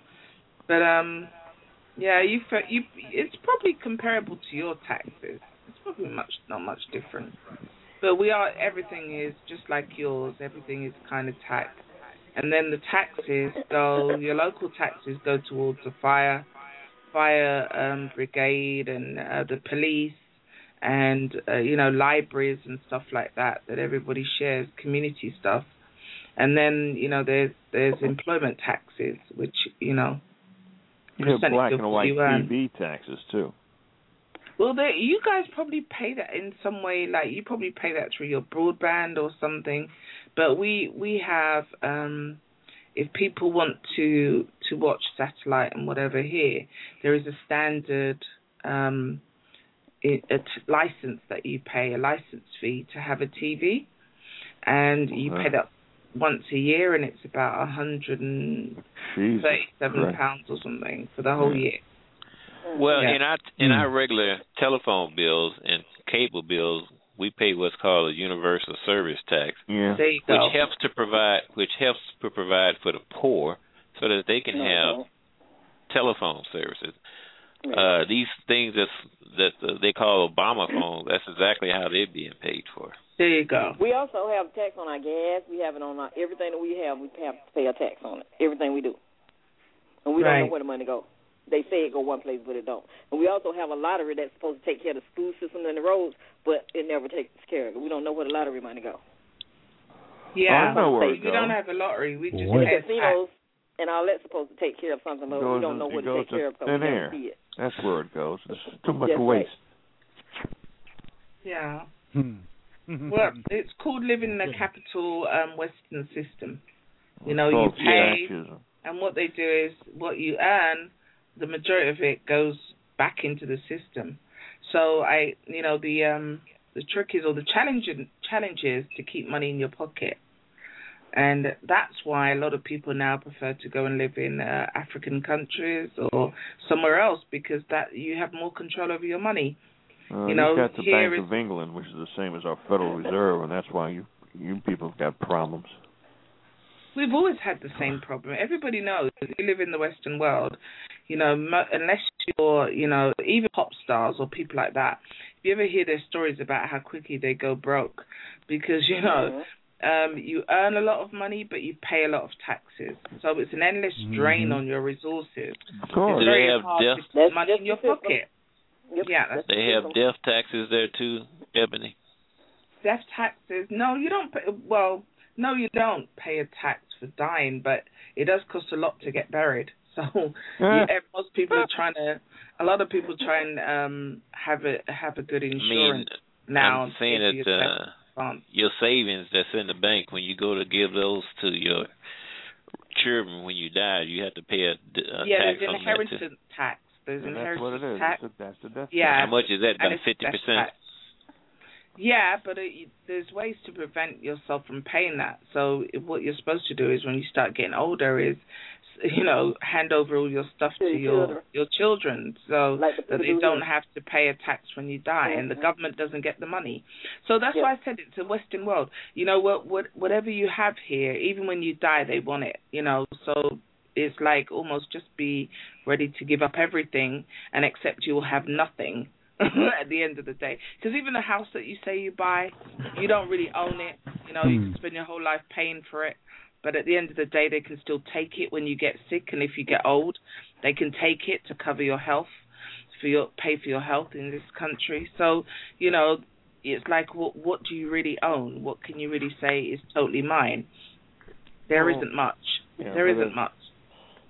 But um, yeah, you fe- you it's probably comparable to your taxes. It's probably much not much different. But we are everything is just like yours. Everything is kind of taxed. And then the taxes go, your local taxes go towards the fire, fire um, brigade and uh, the police and, uh, you know, libraries and stuff like that, that everybody shares, community stuff. And then, you know, there's there's employment taxes, which, you know, You have percentage black of and what white you earn. T V taxes too. Well, they, you guys probably pay that in some way, like you probably pay that through your broadband or something. But we we have, um, if people want to to watch satellite and whatever here, there is a standard um, it, a t- license that you pay, a license fee to have a T V, and you Okay. pay that once a year, and it's about one hundred thirty-seven Jesus pounds or something for the whole Yeah. year. Well, Yeah. in our in Hmm. our regular telephone bills and cable bills, we pay what's called a universal service tax, Yeah. There you which go. helps to provide which helps to provide for the poor so that they can have telephone services. Uh, these things that's, that uh, they call Obama phones, that's exactly how they're being paid for. There you go. We also have tax on our gas. We have it on our everything that we have. We have to pay a tax on it. Everything we do, and we don't Right. know where the money goes. They say it go one place, but it don't. And we also have a lottery that's supposed to take care of the school system and the roads, but it never takes care of it. We don't know where the lottery money go. Yeah, I know where we, it we don't goes. have a lottery. We just What? pay a tax. Casinos and all that's supposed to take care of something, but It we goes don't in- know it what to goes take care of to because we thin never air. see it. That's where it goes. It's too much That's right. waste. Yeah. Hmm. Well, it's called living in a capital um, Western system. You know, you False pay, taxes. and what they do is what you earn, the majority of it goes back into the system. So I, you know, the um, the trick is, or the challenge challenge is to keep money in your pocket, and that's why a lot of people now prefer to go and live in uh, African countries or somewhere else, because that you have more control over your money. Uh, You know, you've got the here Bank is- of England, which is the same as our Federal Reserve, and that's why you you people have got problems. We've always had the same problem. Everybody knows if you live in the Western world, you know, mo- unless you're, you know, even pop stars or people like that, if you ever hear their stories about how quickly they go broke, because, you know, um, you earn a lot of money, but you pay a lot of taxes. So it's an endless drain Mhm. on your resources. Of course. It's Do they very have hard death- to put That's money in just your the system. pocket. Yep. Yeah, that's They the have system. death taxes there too, Ebony. Death taxes. No, you don't pay, well, no, you don't pay a tax for dying, but it does cost a lot to get buried. So Yeah. yeah, most people are trying to, a lot of people try and um, have a have a good I mean, insurance now. I'm saying to pay for that your uh, tax funds. your savings that's in the bank, when you go to give those to your children when you die, you have to pay a, d- a yeah, tax there's on inheritance that too. tax. There's And that's what it inheritance is. tax. That's, a, that's the death Yeah. How much is that? And About it's fifty death percent. tax. Yeah, but it, there's ways to prevent yourself from paying that. So what you're supposed to do is, when you start getting older, is, you know, hand over all your stuff To to your your children. your children, so Like the that they people do don't here. have to pay a tax when you die, and the Mhm. government doesn't get the money. So that's Yep. why I said it's a Western world. You know, what what whatever you have here, even when you die, they want it. You know, so it's like almost just be ready to give up everything and accept you will have nothing at the end of the day. Because even the house that you say you buy, you don't really own it. You know, you Hmm. can spend your whole life paying for it, but at the end of the day, they can still take it when you get sick, and if you get old, they can take it to cover your health, for your pay for your health in this country. So, you know, it's like, what what do you really own? What can you really say is totally mine? There Well, isn't much. yeah, there but isn't it- much.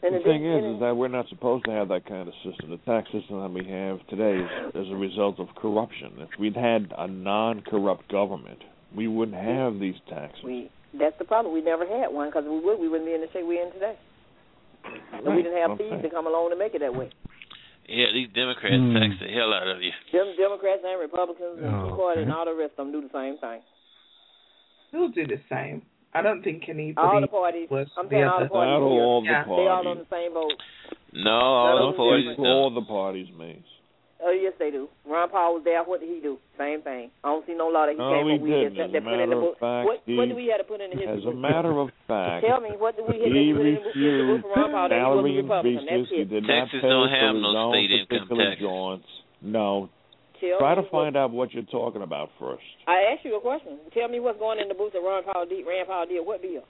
And the it thing did- is, is that we're not supposed to have that kind of system. The tax system that we have today is as a result of corruption. If we'd had a non-corrupt government, we wouldn't have these taxes. We that's the problem. We never had one because we would we wouldn't be in the shape we're in today. And we didn't have Okay. thieves to come along to make it that way. Yeah, these Democrats Mm. tax the hell out of you. Them Democrats and Republicans and Oh, Tea Party and okay. all the rest of them do the same thing. They'll do the same. I don't think anybody All the parties. was I'm the saying all other. the parties. Not here, all the Yeah. They all on parties. the same boat. No, all None the of them parties different. All don't. the parties, Mace. Oh yes, they do. Ron Paul was there. What did he do? Same thing. I don't see no law that he No, came he up with. didn't. That, As that a put in the matter book. of fact, what, what he- do we have to put in the history As a book? matter of fact, Tell me what do we have to he put in the book- in the book for Ron Paul that he was salary a Republican? increases. That's He it. did Texas not pay don't for have his no own state income particular tax. joints. No. Tell Try me to find what, out what you're talking about first. I asked you a question. Tell me what's going in the books that Ron Paul did. Rand Paul did what bill?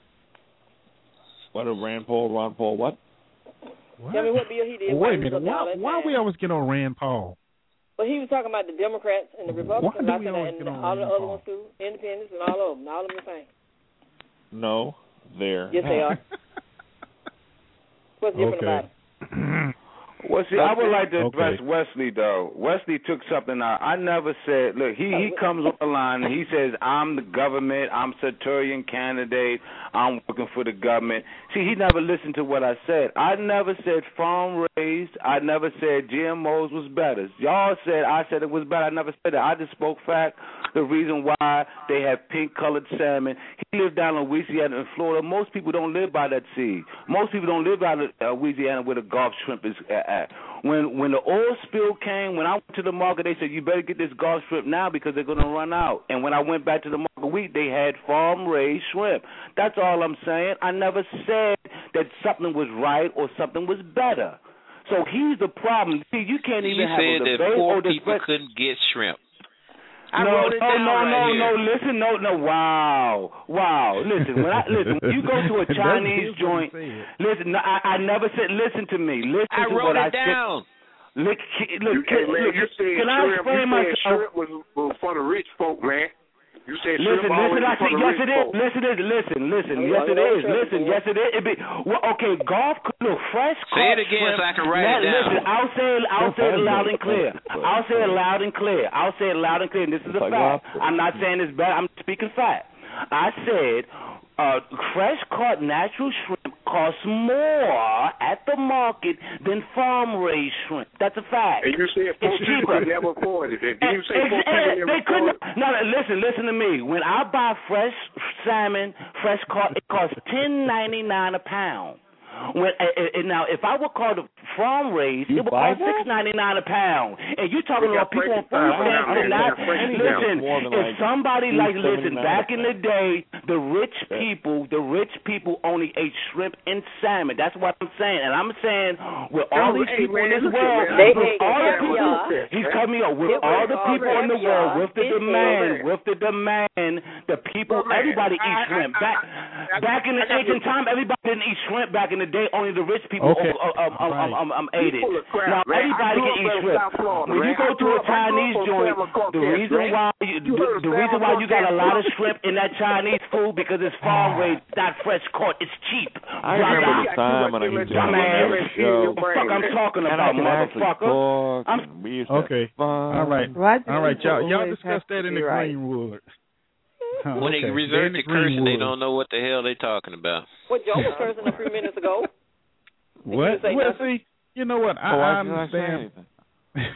What did Rand Paul, Ron Paul, what? What? Tell me what bill he did. Well, while wait a he was minute. up there all Why, that why time. we always get on Rand Paul? Well, he was talking about the Democrats and the Republicans, do I we said, always and get on all the Rand other Paul? ones too, independents and all of them. All of them the same. No, there. Yes, they are. What's different Okay. about it? Well, see, I would like to address Okay. Wesley, though. Wesley took something out. I never said, look, he, he comes on the line and he says, I'm the government, I'm Centurion candidate, I'm working for the government. See, he never listened to what I said. I never said farm raised. I never said G M Os was better. Y'all said I said it was better. I never said that. I just spoke fact. The reason why they have pink-colored salmon. He lived down in Louisiana and Florida. Most people don't live by that sea. Most people don't live by the, uh, Louisiana where the Gulf shrimp is at. When when the oil spill came, when I went to the market, they said, you better get this Gulf shrimp now because they're going to run out. And when I went back to the market week, they had farm-raised shrimp. That's all I'm saying. I never said that something was right or something was better. So he's the problem. See, you can't even You have said a that debate poor or people discuss- couldn't get shrimp. I no, wrote it no, down no, right no, here. no. Listen, no, no. Wow, wow. Listen, when I listen, when you go to a That's Chinese what he joint, said. listen. No, I, I never said. Listen to me. Listen I to wrote what it I down. said. Look, look, You, hey, man, look. you said Can I shrimp, explain you said myself? shrimp was, was for the rich folk, man. You said Listen, shrimp listen, always I was for said, the yes rich it is, folk. listen, it is, listen, listen, Oh, yes yeah, it don't is, trip, listen, man. yes it is. It be, well, okay, golf, look, fresh Say caught it again shrimp. so I can write Now, it down. Listen, I'll say it, I'll say it loud and clear. I'll say it loud and clear. I'll say it loud and clear, and this is a It's like fact. lobster. I'm not saying it's bad, I'm speaking fact. I said uh, fresh caught natural shrimp costs more at the market than farm-raised shrimp. That's a fact. And you said poor It's people cheaper. could never afford it. Did you Ex- say poor ex- people they never couldn't. afford it? No, no, listen, listen to me. When I buy fresh salmon, fresh caught, it costs ten ninety nine a pound. When uh, uh, now, if I would call the farm raised, You it would buy cost that? six ninety nine a pound. And you talking They about got people on food Frankenstein stamps now, and man. not. They got Frankenstein. Listen, More than if like somebody like listen, two seventy-nine back a in the pound. day, the rich people, the rich people only ate shrimp and salmon. That's what I'm saying. And I'm saying with all No, these hey, people man, in this look at world, man. They with ate all the people, caviar. he's cut me off. With It all was the all people in the caviar, world, with the fish demand, meal. with the demand, the people, Well, man, everybody I- eats I- shrimp. I- Back, I- I- back in the I got ancient you. time, everybody didn't eat shrimp. Back in the day, only the rich people Okay. um, um, um, um, um, um, ate it. You full of crap, Now man. everybody I grew can up eat in shrimp. South Florida, When you man. go I to grew a up- I grew up Chinese on joint, salmon the croquettes, reason man. why you, You the, heard of the reason salmon why you got a croquettes? lot of shrimp in that Chinese food because it's farm raised, not fresh caught. It's cheap. I remember the time when I used to Dumb have ass. a show. What the fuck I'm talking And I about, can actually motherfucker? talk. I'm- And we used to Okay. have fun. All right. Why do All right, people y'all. Y'all always discuss have that to in be the right? Greenwood. Huh, When okay. they resort They're to in the cursing, they Greenwood. don't know what the hell they talking about. Well, Joe was cursing a few minutes ago. What? say Well, nothing. see, you know what? I, Oh, I why did I say understand. anything?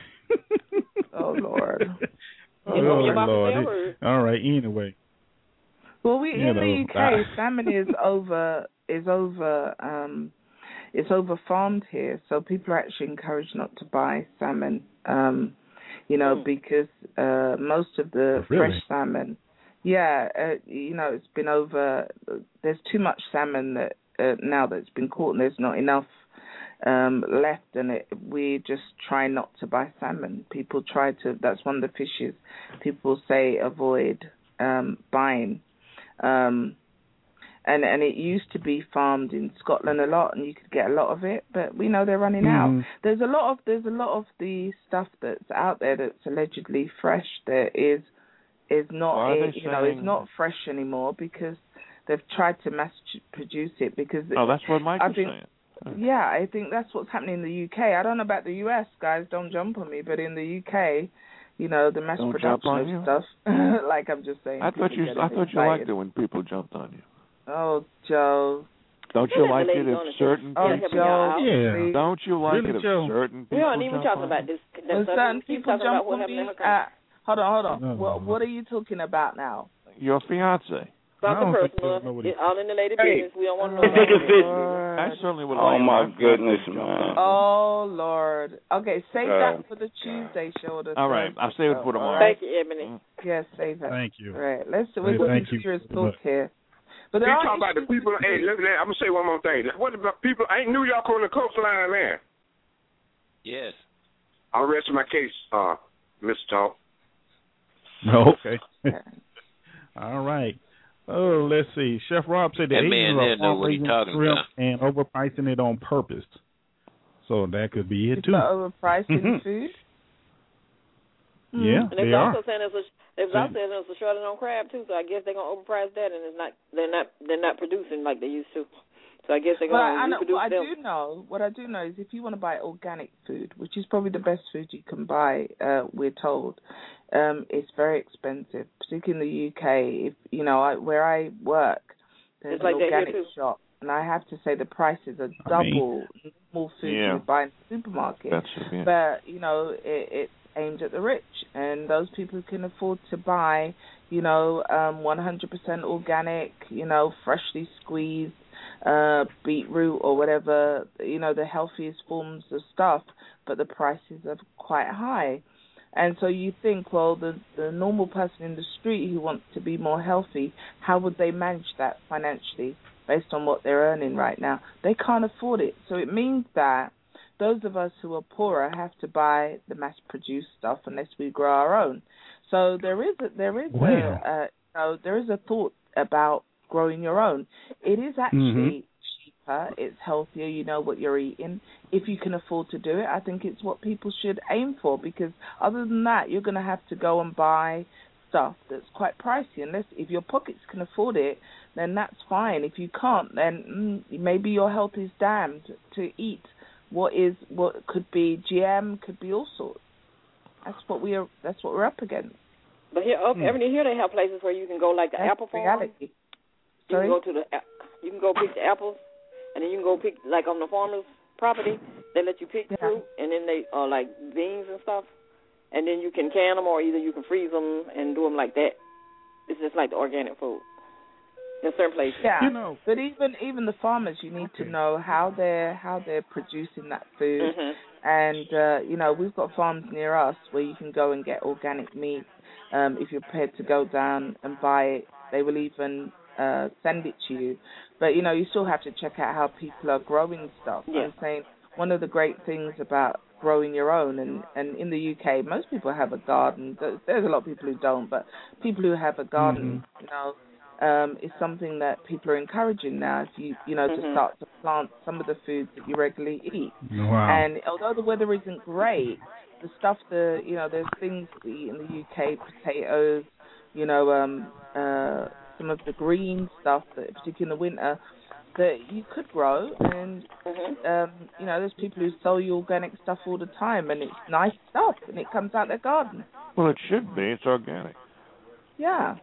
Oh, Lord. Oh, You know, you're about to say a Lord. word. All right. Anyway. Well, we You in know, the U K, I- salmon is over is over um, it's over farmed here, so people are actually encouraged not to buy salmon. Um, you know, Mm. because uh, most of the Really? fresh salmon, yeah, uh, you know, it's been over. There's too much salmon that uh, now that's been caught, and there's not enough um, left, and it, we just try not to buy salmon. People try to. That's one of the fishes people say avoid um, buying. Um, and and it used to be farmed in Scotland a lot, and you could get a lot of it, but we know they're running Mhm. out. There's a lot of there's a lot of the stuff that's out there that's allegedly fresh that is is not Why are a, they you know it's saying- not fresh anymore because they've tried to mass produce it because Oh, that's what Mike I've was been- saying. Yeah, I think that's what's happening in the U K. I don't know about the U S, guys. Don't jump on me. But in the U K, you know, the mass don't production of you. stuff. Like I'm just saying. I thought you. I thought you liked it when people jumped on you. Oh, Joe. Don't you like it if certain oh, people? Joe, yeah. Don't you like really, it if Joe. certain people? We aren't even jump talking on about you? this. When certain people jump on me. Uh, hold on, hold on. No, what no. What are you talking about now? Your fiance. Something personal. It's all in the lady business. We don't want to know. Take a fit. I certainly would Oh like. my my goodness, fiance to man. jump on. Oh Lord. Okay, save God. that for the Tuesday show. The All right, I'll save it for tomorrow. Thank you, Ebony. Yes, save it. Thank you. All right, let's do Hey, we're thank doing you. serious Good talk luck. here. But there You are talking about the people. Hey, let, let, I'm gonna say one more thing. What about people? Ain't New York on the coastline, man? Yes. I'll rest my case, uh, Mister Talk. Okay. All right. Oh, let's see. Chef Rob said the That Asians man are there know what he overrating talking shrimp about. and overpricing it on purpose. So that could be it too. People are overpricing food. Yeah, And they they was are. also saying there's a they was also saying there's a shortage on crab too. So I guess they're gonna overprice that, and it's not they're not they're not producing like they used to. So I guess they're But gonna I, I know, reproduce what I them. do know, what I do know is if you want to buy organic food, which is probably the best food you can buy, uh, we're told, um, it's very expensive, particularly in the U K. If you know I, where I work, there's It's like an that here, organic too. shop, and I have to say the prices are I mean- double normal food Yeah. you buy in the supermarket. That's it. Yeah. But you know, it, it's aimed at the rich and those people who can afford to buy, you know, um, one hundred percent organic, you know, freshly squeezed uh, beetroot or whatever, you know, the healthiest forms of stuff, but the prices are quite high. And so you think, well, the, the normal person in the street who wants to be more healthy, how would they manage that financially based on what they're earning right now? They can't afford it. So it means that those of us who are poorer have to buy the mass-produced stuff unless we grow our own. So there is a, there is Wow. a, a you know, there is a thought about growing your own. It is actually Mm-hmm. cheaper. It's healthier. You know what you're eating. If you can afford to do it, I think it's what people should aim for, because other than that, you're going to have to go and buy stuff that's quite pricey. Unless if your pockets can afford it, then that's fine. If you can't, then mm, maybe your health is damned to eat what is what could be G M, could be all sorts. That's what we are. That's what we're up against. But here, oh, Hmm. Ebony, here they have places where you can go like the That's apple farm. reality. You Sorry? can go to the you can go pick the apples, and then you can go pick like on the farmer's property. They let you pick Yeah. fruit, and then they uh like beans and stuff, and then you can can them, or either you can freeze them and do them like that. It's just like the organic food in certain places. Yeah, You know, but even even the farmers, you need to know how they're how they're producing that food. Mhm. And uh, you know, we've got farms near us where you can go and get organic meat. Um, if you're prepared to go down and buy it, they will even uh, send it to you. But you know, you still have to check out how people are growing stuff. Yeah. I'm saying one of the great things about growing your own, and, and in the U K, most people have a garden. There's, there's a lot of people who don't, but people who have a garden, Mhm. you know, um, is something that people are encouraging now. If you, you know, Mhm. to start to plant some of the foods that you regularly eat. wow. And although the weather isn't great, the stuff, the you know, there's things to eat in the U K, potatoes, you know, um, uh, some of the green stuff, that, particularly in the winter, that you could grow. And Mhm. um, you know, there's people who sell you organic stuff all the time, and it's nice stuff, and it comes out their garden. Well, it should be. It's organic. Yeah.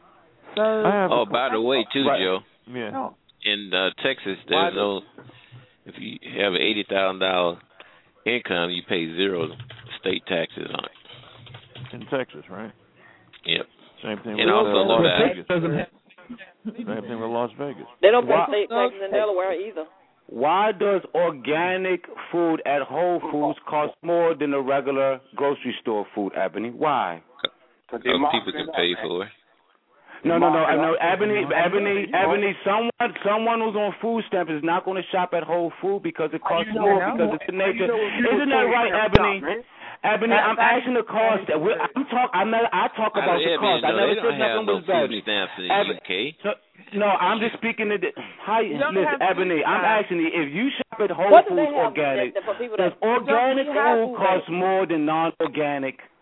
So. I have Oh, a, by the way, too, Right. Joe, yeah. No. in uh, Texas, Why there's no. If you have an eighty thousand dollar income, you pay zero state taxes on it. In Texas, right? Yep. Same thing And with also uh, Long Las Island. Vegas. Doesn't have- Same thing with Las Vegas. They don't pay Why- state taxes in Delaware either. Why does organic food at Whole Foods cost more than the regular grocery store food, Ebony? Why? Because people can pay for it. No, no, no, no, Ebony, Ebony, Ebony. Someone, someone who's on food stamps is not going to shop at Whole Food because it costs know more that? because it's the nature. Isn't that right, Ebony? Ebony, That- I'm that asking the is- cost. that is We're, I'm talk. I never. I talk I, about the Ebony, cost. I no, never they said don't have nothing no was bad. food stamps in the Ebony, U K. So, no, I'm just speaking to the. Hi, don't listen, have Ebony. food I'm stamps. asking you if you shop at Whole What do they Foods have organic. that, for people Does that organic you have food food cost more than non-organic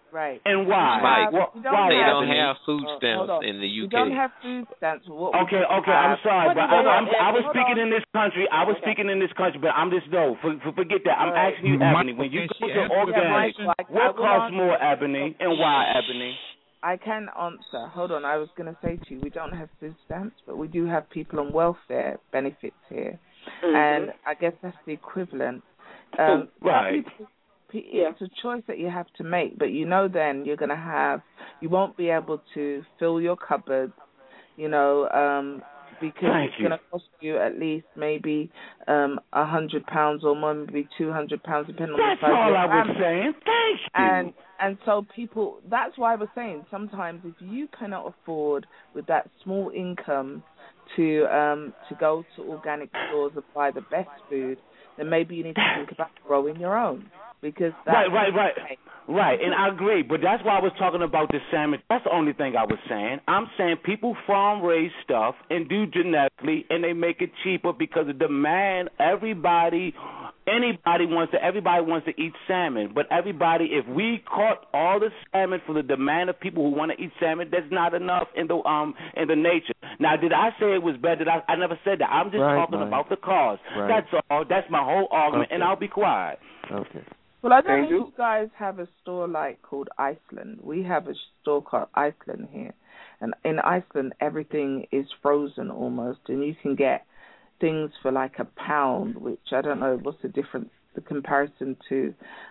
Right. And why? Mike, what, don't why? they have, don't have food uh, stamps hold on. in the U K. We don't have food stamps. What Okay, we okay, have, I'm sorry, but I, I'm, I was hold speaking on. in this country. I was Okay. speaking in this country, but I'm just no. For, for, forget that. I'm Right. asking you, Mike, Ebony. When you can go she to answer the organic, question? Like, I what will costs answer- more, Ebony, and why, Ebony? I can answer. Hold on. I was going to say to you, we don't have food stamps, but we do have people on welfare benefits here, Mm-hmm. and I guess that's the equivalent. Um, Right. People, it's a choice that you have to make, but you know then you're going to have, you won't be able to fill your cupboard, you know, um, because Thank it's you. going to cost you at least maybe um, a hundred pounds or more, maybe two hundred pounds, depending on That's the size all of your I was family. saying. Thank you. And and so people, that's why I was saying sometimes if you cannot afford with that small income to um, to go to organic stores and buy the best food, then maybe you need to think about growing your own. Because that's right, right, right, right, and I agree. But that's why I was talking about the salmon. That's the only thing I was saying. I'm saying people farm raise stuff and do genetically, and they make it cheaper because of demand. Everybody, anybody wants to. Everybody wants to eat salmon, but everybody, if we caught all the salmon for the demand of people who want to eat salmon, that's not enough in the um in the nature. Now, did I say it was bad? Did I? I never said that. I'm just Right, talking right. about the cause. Right. That's all. That's my whole argument, Okay. and I'll be quiet. Okay. Well, I don't Thank think you. you guys have a store like called Iceland. We have a store called Iceland here, and in Iceland everything is frozen almost, and you can get things for like a pound, which I don't know what's the difference, the comparison to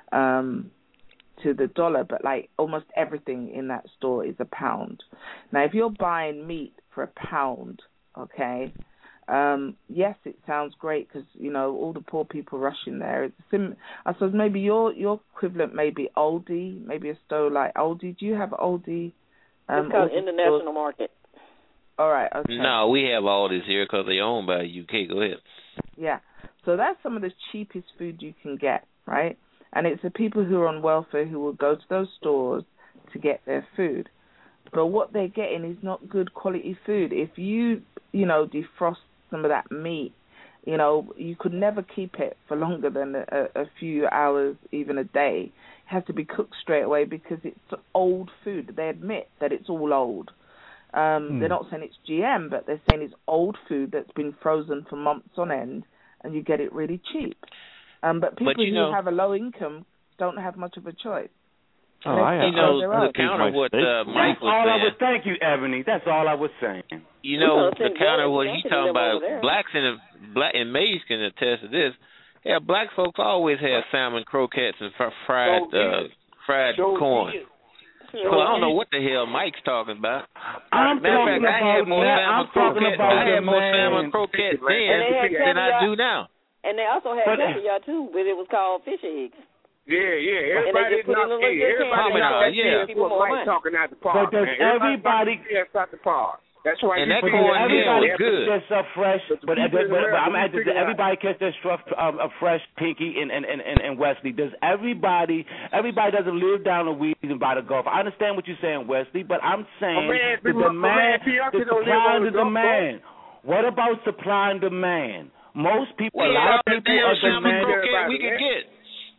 um, to the dollar, but like almost everything in that store is a pound. Now, if you're buying meat for a pound, okay. Um, yes, it sounds great because you know all the poor people rush in there. It's sim- I suppose maybe your your equivalent may be Aldi, maybe a store like Aldi. Do you have Aldi? Um, it's called Aldi International stores? Market. All right, okay. No, we have all this here because they're owned by the U K. Go ahead. Yeah, so that's some of the cheapest food you can get, right? And it's the people who are on welfare who will go to those stores to get their food. But what they're getting is not good quality food. If you, you know, defrost some of that meat, you know, you could never keep it for longer than a, a few hours, even a day. It has to be cooked straight away because it's old food. They admit that it's all old. Um, Hmm. They're not saying it's G M, but they're saying it's old food that's been frozen for months on end, and you get it really cheap. Um, but people But, you who know- have a low income don't have much of a choice. Oh, I You have, know, I have the counter my what steak. uh, Mike That's was all I saying. was. Thank you, Ebony. That's all I was saying. You We know, gonna the send counter Gary what to he them talking over about, there. blacks in the black and Mays can attest to this. Yeah, black folks always have salmon croquettes and fr- fried So uh, fried So corn. did. So I don't know what the hell Mike's talking about. I'm Matter of talking fact, I had about more that. salmon I'm talking croquettes. about I the had more man. salmon croquettes And then they had than I caviar. do now. And they also had But- caviar too, but it was called fish eggs. Yeah, yeah. And they Everybody's just put not. in a little Hey, good everybody's can. not. Promenade, That's yeah. that's what People more Mike's money. talking out the park. But does man. Everybody everybody- that's out the park. That's why And you that put corn in here everybody was good. catch their stuff fresh, But the but, but, people in but, but I'm America, at we does figure everybody catch their stuff um, uh, fresh, Pinky and and, and, and and Wesley? Does everybody everybody doesn't live down the weeds and by the Gulf? I understand what you're saying, Wesley, but I'm saying Oh, man, the people- oh, demand, man, Bianca the don't live supply on and the the Gulf demand. What about supply and demand? Most people, Well, a lot all of the people damn are salmon demanding. croquette we can get.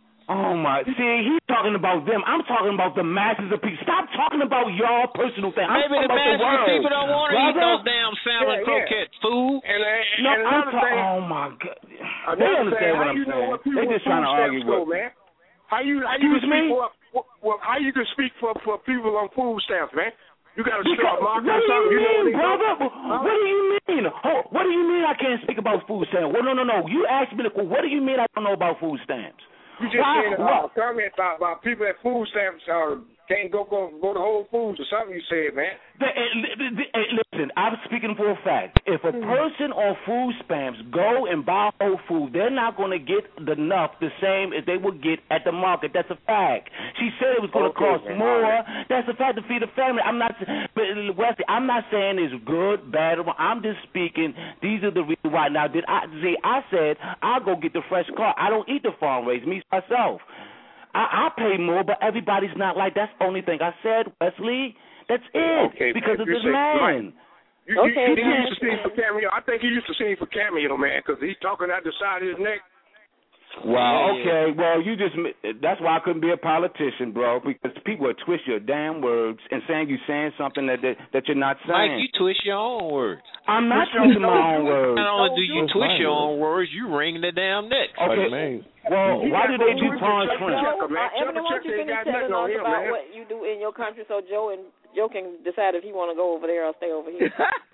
Oh my! See, he's talking about them. I'm talking about the masses of people. Stop talking about y'all personal thing. I'm Maybe talking the about the masses of world. people don't want to eat Brother? those damn salmon Yeah, yeah. croquettes, fool. And, uh, No, and I'm another ta- thing, oh my God. another They thing, understand what how I'm you know saying. what people They with just trying to food argue stamps go, with. man? How you how you Excuse can speak me? for, for, for how you can speak for for people on food stamps, man? You got to Because, start what marking do something. you You know mean, what they brother? go? What do you mean? Oh, what do you mean I can't speak about food stamps? Well, no, no, no. You asked me the question. What do you mean I don't know about food stamps? You just Why? said What? uh, comment about, about people at food stamps uh, can't go go go to Whole Foods or something. You said, man. The, eh, li- li- eh, listen, I'm speaking for a fact. If a person on food stamps go and buy Whole Foods, they're not going to get enough the same as they would get at the market. That's a fact. She said it was going to Okay, cost man. more. All That's a fact to feed a family. I'm not, but Wesley, I'm not saying it's good, bad. Or I'm just speaking. These are the reasons why. Now, did I see? I said I'll go get the fresh car. I don't eat the farm raised meat myself. I, I pay more, but everybody's not like. That's the only thing I said, Wesley. That's it. Okay, because man, of you the say- man. You, Okay, you, you man. used to sing for cameo. I think he used to sing for cameo, man, because he's talking out the side of his neck. Wow. Yeah, Okay. Well, you just—that's why I couldn't be a politician, bro. Because people will twist your damn words and saying you saying something that that, that you're not saying. Mike, you twist your own words. I'm not twisting my own words. Not only do you Twist twist my your words. own words, you wring the damn neck. Okay. Like well, He why got do they no do reason pawn to shrimp? check him, man. Uh, Ebony, why don't you Checker ain't finish got telling nothing on us him, about man. what you do in your country so Joe and Joe can decide if he want to go over there or stay over here.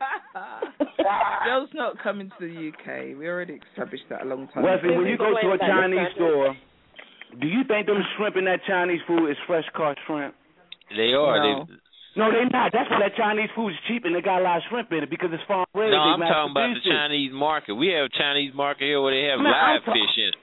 Joe's not coming to the U K. We already established that a long time Wesley, ago. when you go to a Chinese store, do you think them shrimp in that Chinese food is fresh caught shrimp? They are. No. They, No, they not. That's why that Chinese food is cheap and they got a lot of shrimp in it because it's farm raised. no, They I'm mass talking about the produced it. Chinese market. We have a Chinese market here where they have Man, I'm live ta- fish in it.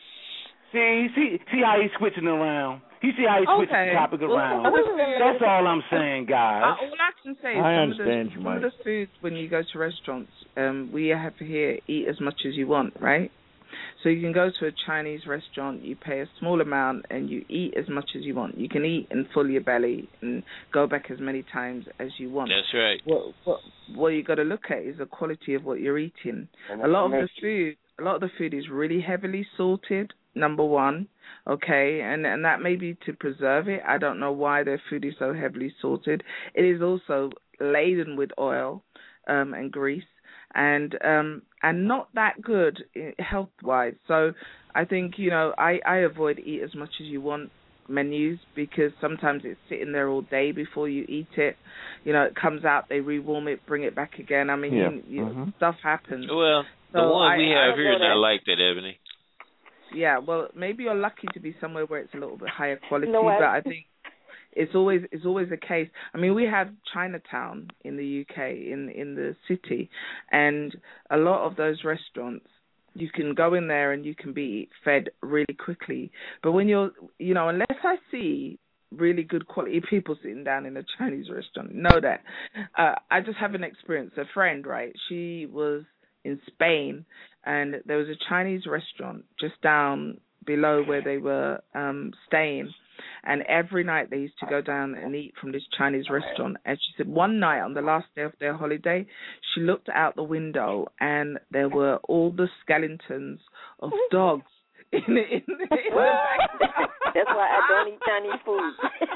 See, see, see how he's switching around. You see how he's switching Okay. the topic Well, around. some of the food- That's all I'm saying, guys. Uh, all I can say is I some, of the, understand you, some of Mike. the foods when you go to restaurants, um, we have here eat as much as you want, right? So you can go to a Chinese restaurant, you pay a small amount, and you eat as much as you want. You can eat and fill your belly and go back as many times as you want. That's right. What what what you got to look at is the quality of what you're eating. A lot of the food, a lot of the food is really heavily salted. Number one, okay, and and that may be to preserve it. I don't know why their food is so heavily salted. It is also laden with oil um, and grease, and um, and not that good health wise. So I think you know I, I avoid eat as much as you want menus because sometimes it's sitting there all day before you eat it. You know, it comes out, they rewarm it, bring it back again. I mean, Yeah. you, you, Mhm. stuff happens. Well, the So ones I- we I have don't here know are not that. like that, Ebony. Yeah, well, maybe you're lucky to be somewhere where it's a little bit higher quality, No, I- but I think it's always it's always the case. I mean, we have Chinatown in the U K, in in the city, and a lot of those restaurants, you can go in there and you can be fed really quickly. But when you're, you know, unless I see really good quality people sitting down in a Chinese restaurant, know that. Uh, I just have an experience. A friend, right? She was in Spain, and there was a Chinese restaurant just down below where they were um, staying. And every night they used to go down and eat from this Chinese restaurant. And she said one night on the last day of their holiday, she looked out the window and there were all the skeletons of dogs in, in, in the back. That's why I don't eat Chinese food.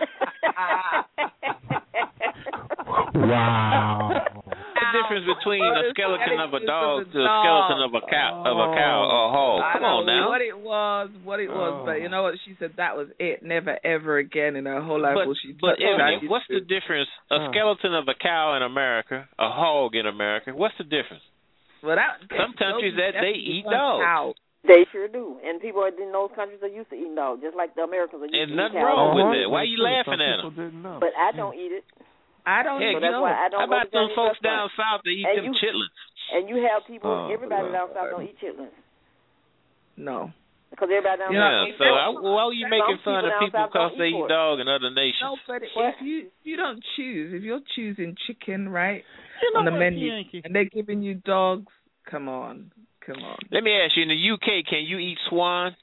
Wow. The difference between a skeleton of a dog to a dog. skeleton of a cow, of a cow or a hog. I Come don't on know now. what it was, what it was, but you know what? She said that was it. Never, ever again in her whole life But, will she but touch Ebony, Chinese what's the food. difference? A Oh. skeleton of a cow in America, a hog in America. What's the difference? Well, that, Some countries those that they definitely eat weren't dogs. cows. They sure do. And people in those countries are used to eating dogs, just like the Americans are used And to nothing eating cows. wrong with Uh-huh. that. Why are you laughing Some at people them? didn't know. But I don't eat it. I don't Heck, So even that's know. why I don't How go to about them Chinese folks down restaurants. south that eat And them you- chitlins? And you have people, Oh, everybody God. down south don't eat chitlins. No. Because everybody down Yeah, south so I, why are you Some making fun people of down people south because don't they eat eat pork. dog in other nations? No, but What? if you if you don't choose, if you're choosing chicken, right, You know on the what, menu, Yankee? and they're giving you dogs, come on, come on. Let me ask you, in the U K, can you eat swan?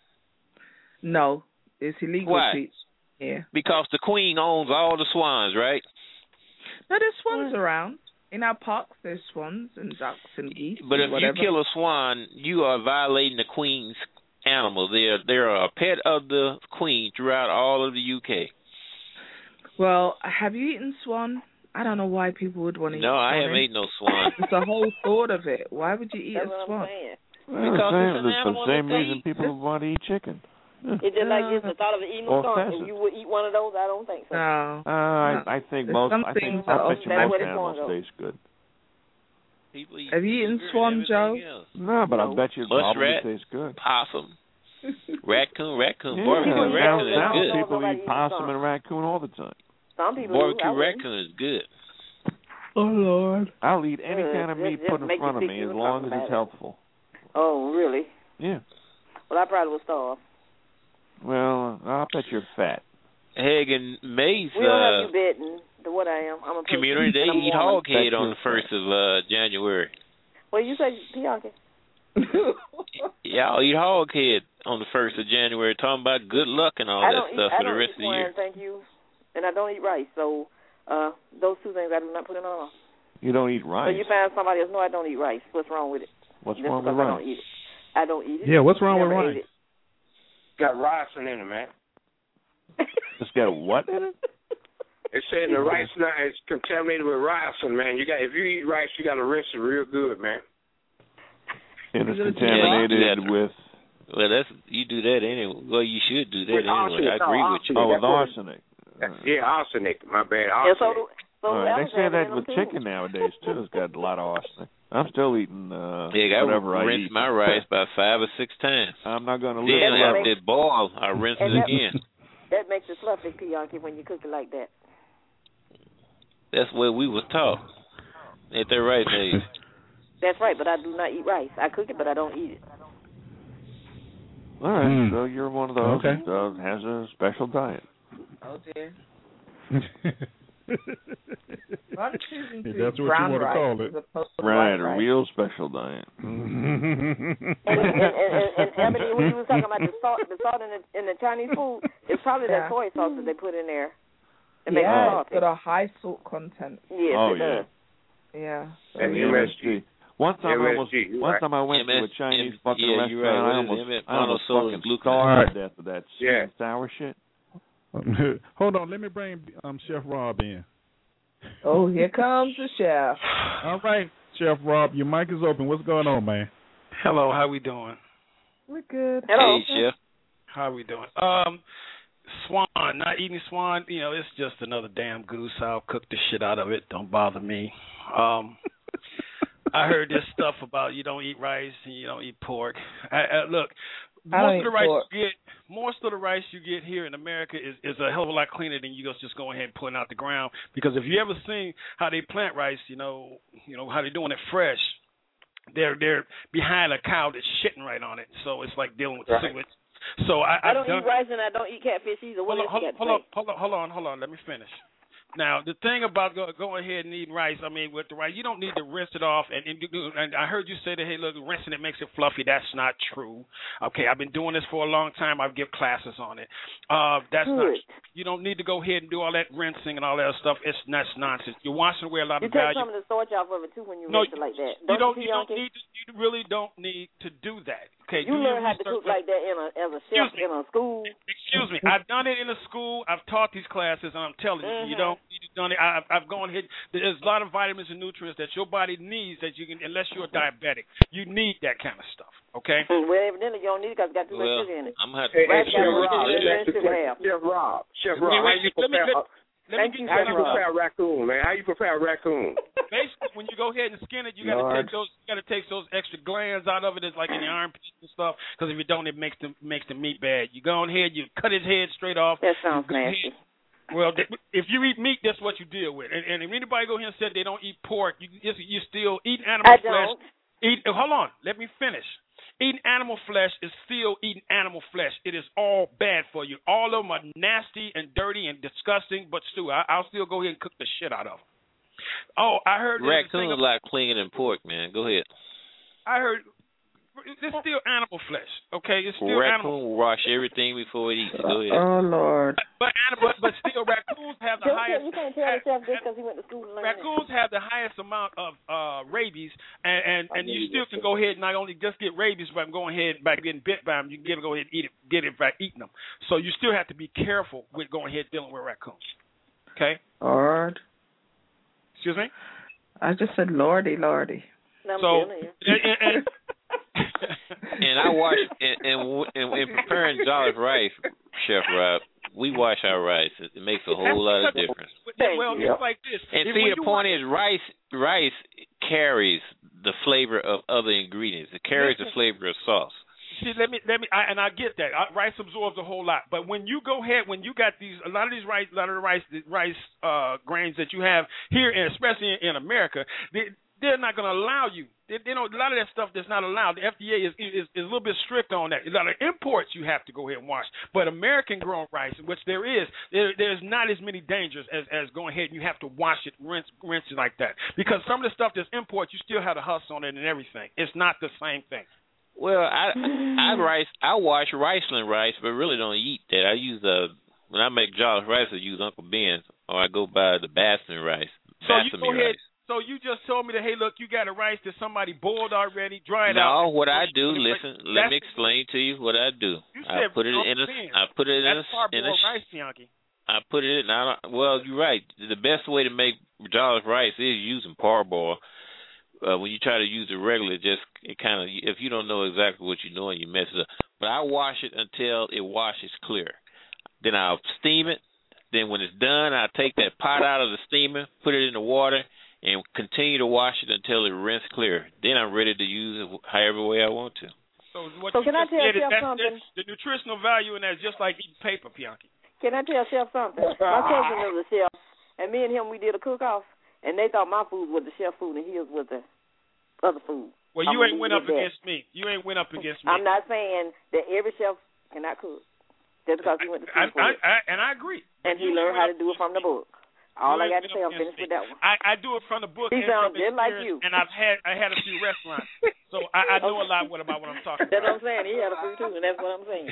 No, it's illegal Why? to eat. Yeah. Because the queen owns all the swans, right? No, there's swans around. In our parks, there's swans and ducks and geese. But and if whatever. you kill a swan, you are violating the queen's animal. They're they're a pet of the queen throughout all of the U K. Well, have you eaten swan? I don't know why people would want to eat No, swan. I haven't eaten no swan. It's the whole thought of it. Why would you eat That's a what I'm swan? saying. Well, Because the it's same, an it's animal the same that they reason eat. people want to eat chicken. Yeah. It's just like Uh, this, the thought of eating a or skunk. pheasant. If you would eat one of those, I don't think so. No. Uh, I, No. I think There's most. some I things think I that bet you That's most where it's animals gonna go. taste good. People eat Have you eaten sugar and swan, everything Joe? else. No, but I No. bet you it Muskrat. probably tastes good. Possum, raccoon, raccoon, Yeah, barbecue people eat down raccoon those. south is good. people Nobody eat eats possum skunk. and raccoon all the time. Some people do. I Barbecue wouldn't. raccoon is good. Oh, Lord. I'll eat any Good. kind of Just- meat just put in make front you of think me you as were long talking as about it's it. healthful. Oh, really? Yeah. Well, I probably will starve. Well, I'll bet you're fat. Hagen May's We don't have uh, you betting the what I am. I'm a person, community, they and I'm eat a woman. hog head Bet on you're the first of uh, January. What you say, Bianca? Y'all eat hog head on the first of January, talking about good luck and all I that don't eat. stuff I for the don't rest eat of the year. swine, thank you, and I don't eat rice. So uh, those two things I do not put in on. You don't eat So rice. you find somebody else. No, I don't eat rice. What's wrong with it? What's Just wrong because with I rice? don't eat it. I don't eat it. Yeah, what's wrong with Never rice? ate it. got ricin in it, man. It's got what in it? It said the rice now is contaminated with ricin, man. You got if you eat rice, you got to rinse it real good, man. And it's contaminated yeah, with. Well, that's you do that anyway. Well, you should do that with anyway. Arsenic. I agree no, with you. Oh, with arsenic. Yeah, arsenic. My bad. Arsenic. Yeah, so do, so All right. They say that with too. chicken nowadays too. It's got a lot of arsenic. I'm still eating uh, yeah, whatever I I rinse eat. my rice about five or six times. I'm not going to live Then forever. after it boils, I rinse and it that, again. That makes it fluffy, Bianchi, when you cook it like that. That's what we was taught at the right age. That's right, but I do not eat rice. I cook it, but I don't eat it. All right, Mm. so you're one of those Okay. that uh, has a special diet. Oh dear. If I'm choosing to that's what you brown want to rice call it. as opposed to Right, white a rice. real special diet. And, and, and, and, and Ebony, when you was talking about the salt, the salt in the, in the Chinese food, it's probably Yeah. that soy sauce that they put in there. It makes it Yeah, salty. it's got a high salt content. Yes, Oh, it yeah. does. Yeah. And the M S G. M S G. One time I almost, M S G, one right. time I went M S, to a Chinese M, fucking yeah, restaurant. you're right. I What is almost, it? I almost Monosodium fucking gluconate. starved to death of that sweet Yeah. and sour shit. Hold on, let me bring um, Chef Rob in. Oh, here comes the chef. All right, Chef Rob, your mic is open. What's going on, man? Hello, how we doing? We're good. Hello. Hey, Chef. How we doing? Um, swan, not eating swan. You know, it's just another damn goose. I'll cook the shit out of it. Don't bother me. Um, I heard this stuff about you don't eat rice and you don't eat pork. I, I, look, I most don't of the eat rice pork. you get, most of the rice you get here in America is, is a hell of a lot cleaner than you guys just going ahead and putting out the ground. Because if you ever seen how they plant rice, you know, you know how they're doing it fresh. They're they're behind a cow that's shitting right on it, so it's like dealing with Right. sewage. So I, I don't I've done, eat rice and I don't eat catfish either. What Hold on, else hold, you on, got to hold on, hold on, hold on, hold on. Let me finish. Now, the thing about go, going ahead and eating rice, I mean, with the rice, you don't need to rinse it off. And, and, and I heard you say that, hey, look, rinsing it makes it fluffy. That's not true. Okay, I've been doing this for a long time. I give classes on it. Uh, that's not. Good. You don't need to go ahead and do all that rinsing and all that stuff. It's that's nonsense. You're washing away a lot You of take value. some of the starch off of it too when you No, rinse it like that. You don't. you, You don't Bianchi? need. To, you really don't need to do that. Okay. You do learn your how to research. cook like that in a as a chef Excuse me. in a school. Excuse me. I've done it in a school. I've taught these classes, and I'm telling you, Mm-hmm. you don't. You've done it. I, I've, I've gone ahead. There's a lot of vitamins and nutrients that your body needs that you can, unless you're a diabetic, you need that kind of stuff. Okay. Well, evidently you don't need it because it's got too Well, much sugar in it. I'm gonna have to. Hey, hey, Right, Chef yeah, Rob, yeah, let me yeah, ask you a yeah. question. Chef Rob, Chef Wait, Rob, how wait, you let me prepare? let, let me Thank get you, How something you Rob. prepare a raccoon, man? How you prepare a raccoon? Basically, when you go ahead and skin it, you got to Lord. take those. You got to take those extra glands out of it. It's like in the armpits and stuff. Because if you don't, it makes the makes the meat bad. You go ahead, you cut his head straight off. That sounds You go nasty. ahead- Well, th- if you eat meat, that's what you deal with. And, and if anybody go here and said they don't eat pork, you you you still eat animal I flesh. don't. Eat. Hold on, let me finish. Eating animal flesh is still eating animal flesh. It is all bad for you. All of them are nasty and dirty and disgusting. But still, I, I'll still go ahead and cook the shit out of them. Oh, I heard there's a thing Raccoon's a lot cleaner than pork, man. Go ahead. I heard it's still animal flesh. Okay, it's still Raccoon animal. will wash everything before it eats it. Go ahead. Oh Lord. But animal, but still, raccoons have the Chef, highest. you can't tell the chef just because he went to school to learn it. Raccoons have the highest amount of uh, rabies, and and, and you still can go ahead and not only just get rabies by going ahead by getting bit by them, you can get go ahead and eat it, get it by eating them. So you still have to be careful with going ahead dealing with raccoons. Okay. Lord. Excuse me. I just said Lordy, Lordy. I'm So telling you. and, and, and And I wash and and, and, and preparing jollof rice, Chef Rob. We wash our rice. It makes a whole lot of difference. well, you. it's like this. And If see, when the you point wash- is, rice rice carries the flavor of other ingredients. It carries the flavor of sauce. See, let me let me, I, and I get that. I, rice absorbs a whole lot, but when you go ahead, when you got these, a lot of these rice, a lot of the rice, the rice uh, grains that you have here, and especially in, in America, they, they're not going to allow you. They, they don't. A lot of that stuff that's not allowed. The F D A is, is is a little bit strict on that. A lot of imports you have to go ahead and wash, but American grown rice, which there is, there, there's not as many dangers as, as going ahead and you have to wash it, rinse, rinse it like that. Because some of the stuff that's imports, you still have to hustle on it and everything. It's not the same thing. Well, I I rice I wash riceland rice, but really don't eat that. I use uh when I make jollof rice, I use Uncle Ben's, or I go by the Basmati rice. So you Basmati go ahead. rice. So you just told me that, hey, look, you got a rice that somebody boiled already, dried no, out. No, what I do, listen, let me explain to you what I do. You I said put it in a, I put it in a, in a, rice, Bianchi. I put it in. I don't, well, you're right. The best way to make jollof rice is using parboil. Uh, when you try to use it regularly, just it kind of, if you don't know exactly what you're doing, you mess it up. But I wash it until it washes clear. Then I'll steam it. Then when it's done, I take that pot out of the steamer, put it in the water, and continue to wash it until it rinse clear. Then I'm ready to use it however way I want to. So what so you can I just tell said is Chef that's, something? that's, the nutritional value in that is just like eating paper, Bianchi. Can I tell Chef something? My cousin is a chef, and me and him, we did a cook-off, and they thought my food was the chef food and his was the other food. Well, you I'm ain't went up that. against me. You ain't went up against me. I'm not saying that every chef cannot cook. Just because he went to school I, for I, it. I, and I agree. And he learned how to do it from the book. All I got to say, I'm finished with that one. I, I do it from the book. He and sounds from just like you. And I've had I had a few restaurants, so I, I know a lot what, about what I'm talking that's about. That's what I'm saying. He had a few too, and that's what I'm saying.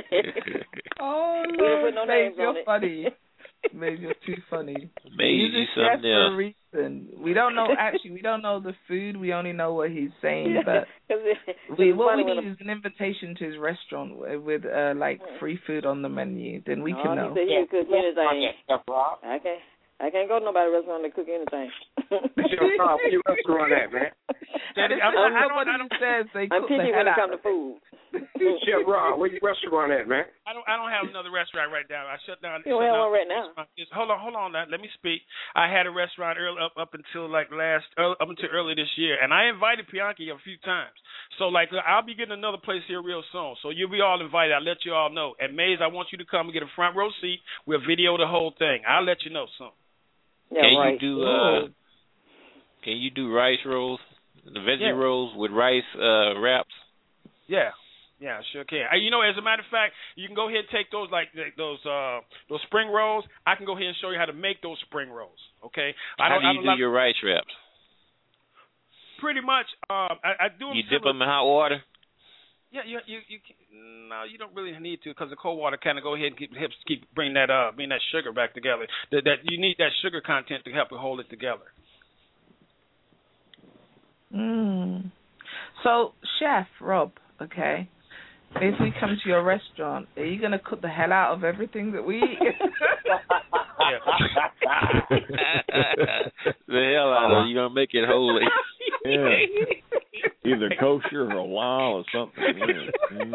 Oh, we didn't put no Maze, names you're on it. funny. Maze, you're too funny. Maze, He's a something chef for else. a reason. We don't know, actually, we don't know the food. We only know what he's saying. But we, what we need is an invitation to his restaurant with, with uh, like free food on the menu. Then we oh, can know. He said he could cook anything. Okay. I can't go to nobody's restaurant to cook anything. Chef Rob, where your restaurant at, man? I don't know what he says. They I'm cook the picky hell when it out comes of to food. Chef Rob, where your restaurant at, man? I don't I don't have another restaurant right now. I shut down. You don't have one right now. Just, hold on, hold on. Now, let me speak. I had a restaurant early, up up until like last early, up until early this year, and I invited Bianchi a few times. So like I'll be getting another place here real soon. So you'll be all invited. I'll let you all know. And Maze, I want you to come and get a front row seat. We'll video the whole thing. I'll let you know soon. Yeah, can right. you do uh, can you do rice rolls, the veggie yeah. rolls with rice uh, wraps? Yeah, yeah, sure can. Uh, you know, as a matter of fact, you can go ahead and take those like those uh, those spring rolls. I can go ahead and show you how to make those spring rolls. Okay. I How don't, do you I don't do like, your rice wraps? Pretty much, um, I, I do them. You dip similar. them in hot water. Yeah, you you you can, no, you don't really need to because the cold water kind of go ahead and keep helps keep bring that uh bring that sugar back together. That that you need that sugar content to help it hold it together. Mm. So, Chef Rob, okay, if we come to your restaurant, are you gonna cook the hell out of everything that we eat? The hell out of it. You're gonna make it holy. Yeah. Either kosher or halal or something. Yeah. Mm.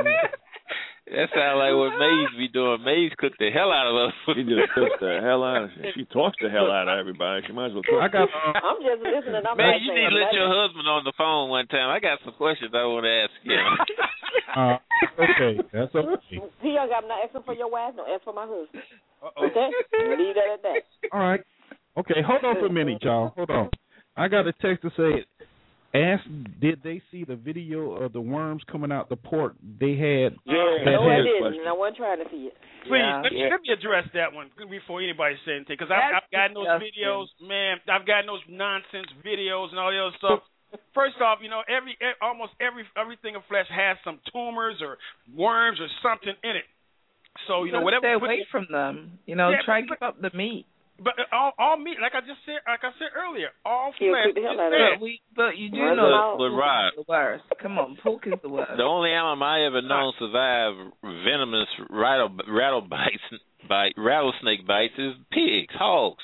That sounds like what Maze be doing. Maze cooked the hell out of us. She just cooks the hell out of it. She talks the hell out of everybody. She might as well cook. I got. I'm just listening. I'm Man, not you saying need to let nothing. your husband on the phone one time. I got some questions I want to ask you. Uh, okay, that's okay. See, I got not asking for your wife, no, ask for my husband. Uh-oh. Okay, leave that at that. All right. Okay, hold on for a minute, y'all. Hold on. I got a text to say, ask, did they see the video of the worms coming out the pork they had? Yeah. that No, I had- didn't, and I wasn't trying to see it. Please, Yeah. let, me, Yeah. let me address that one before anybody says anything, because I've, I've gotten those disgusting. videos, man. I've gotten those nonsense videos and all the other stuff. First off, you know, every e- almost every everything in flesh has some tumors or worms or something in it. So you know, Just whatever. stay put- away from them. You know, Yeah, try but- give up the meat. But uh, all, all meat, like I just said, like I said earlier, all He'll flesh cook the hell is out of fed. But we, but you do Worms know are that out. But pork Rod, is the worst. Come on, pork is the worst. the only animal I ever known survive venomous rattle rattle bites, bite rattlesnake bites is pigs, hogs.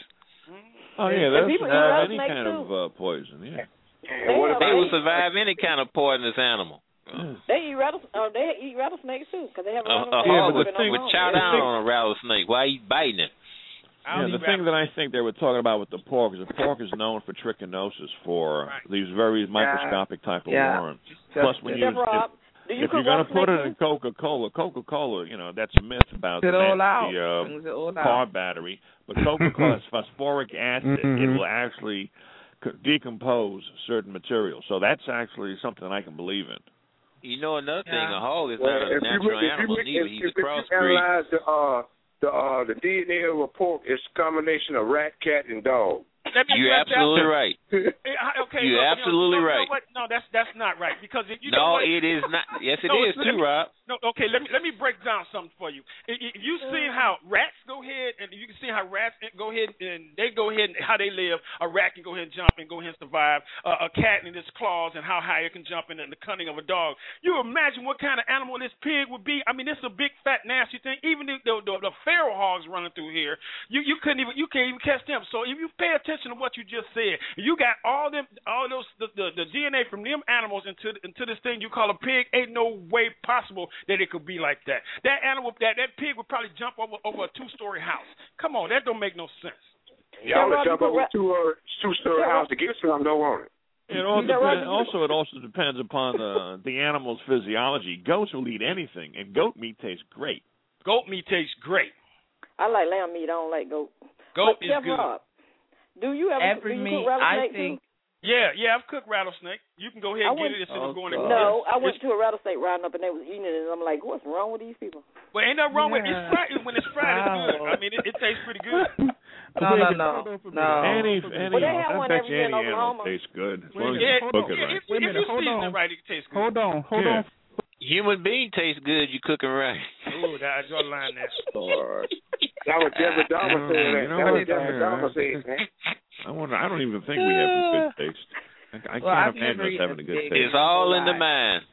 Oh yeah, And that's people eat uh, any rattlesnake kind too. of uh, poison. Yeah. They, what have- They they, will survive any kind of poisonous animal. they eat rattle, oh, they eat rattlesnakes too, because they have A, a rattlesnakes. hog but would, the thing- would chow down on a rattlesnake. Why you biting it? I'll Yeah, eat the thing that I think they were talking about with the pork is the pork is known for trichinosis, for Right. these very microscopic type of Yeah. worms. Plus, when you Chef Rob, do you if cook you're going to put it rattlesnake in Coca-Cola, Coca-Cola, you know, that's a myth about It all the, out. the uh, Brings it all out. carb battery. But Coca-Cola has phosphoric acid. Mhm. It will actually co- decompose certain materials. So that's actually something I can believe in. You know another thing, Yeah. a hog is Well, not a if you, natural if you, animal if, neither. if, He's if a you crossbreed. analyze the uh the uh the D N A of a pork, it's a combination of rat, cat, and dog. let me You're absolutely that. right. Okay, You're look, absolutely you know, right. you know what? No, that's that's not right because if you no, know what? it is not. Yes, it no, is too, me, Rob. No, okay. Let me let me break down something for you. If you see how rats go ahead, and you can see how rats go ahead and they go ahead and how they live. A rat can go ahead and jump and go ahead and survive. Uh, a cat and its claws and how high it can jump and the cunning of a dog. You imagine what kind of animal this pig would be? I mean, it's a big fat nasty thing. Even the the, the, the feral hogs running through here, you you couldn't even you can't even catch them. So if you pay attention to what you just said, you got all them all those the, the, the D N A from them animals into into this thing you call a pig. Ain't no way possible that it could be like that. That animal that that pig would probably jump over over a two story house. Come on, that don't make no sense. Y'all would jump over a two or two story house to get some, don't want it. It all depends, also, it also depends upon the the animal's physiology. Goats will eat anything, and goat meat tastes great. Goat meat tastes great. I like lamb meat. I don't like goat. Goat but is Chef good. Rob, do you ever Every do you meat, cook rattlesnake I think. too? Yeah, yeah, I've cooked rattlesnake. You can go ahead and I get went, it instead of going to No, it. I went it's, to a rattlesnake roundup and they was eating it, and I'm like, what's wrong with these people? Well, ain't nothing wrong yeah. with it. It's fried. When it's fried, it's good. I mean, it, it tastes pretty good. no, no, no, no. Any, any, well, they have I one bet every you year in any animal Oklahoma. tastes good as Wait long as yeah, you cook it yeah, right. If, Wait a if minute, you hold season on. it right, it tastes good. Hold on, hold Yeah. on. Human being tastes good. You cooking right. Ooh, that, I draw the line there. Or, That was Deborah Dahmer said that. you know That what? was Deborah Dahmer said, man. I wonder. I don't even think we have a good taste. I, I Well, can't I've imagine never us having a good eaten taste. It's all in the mind.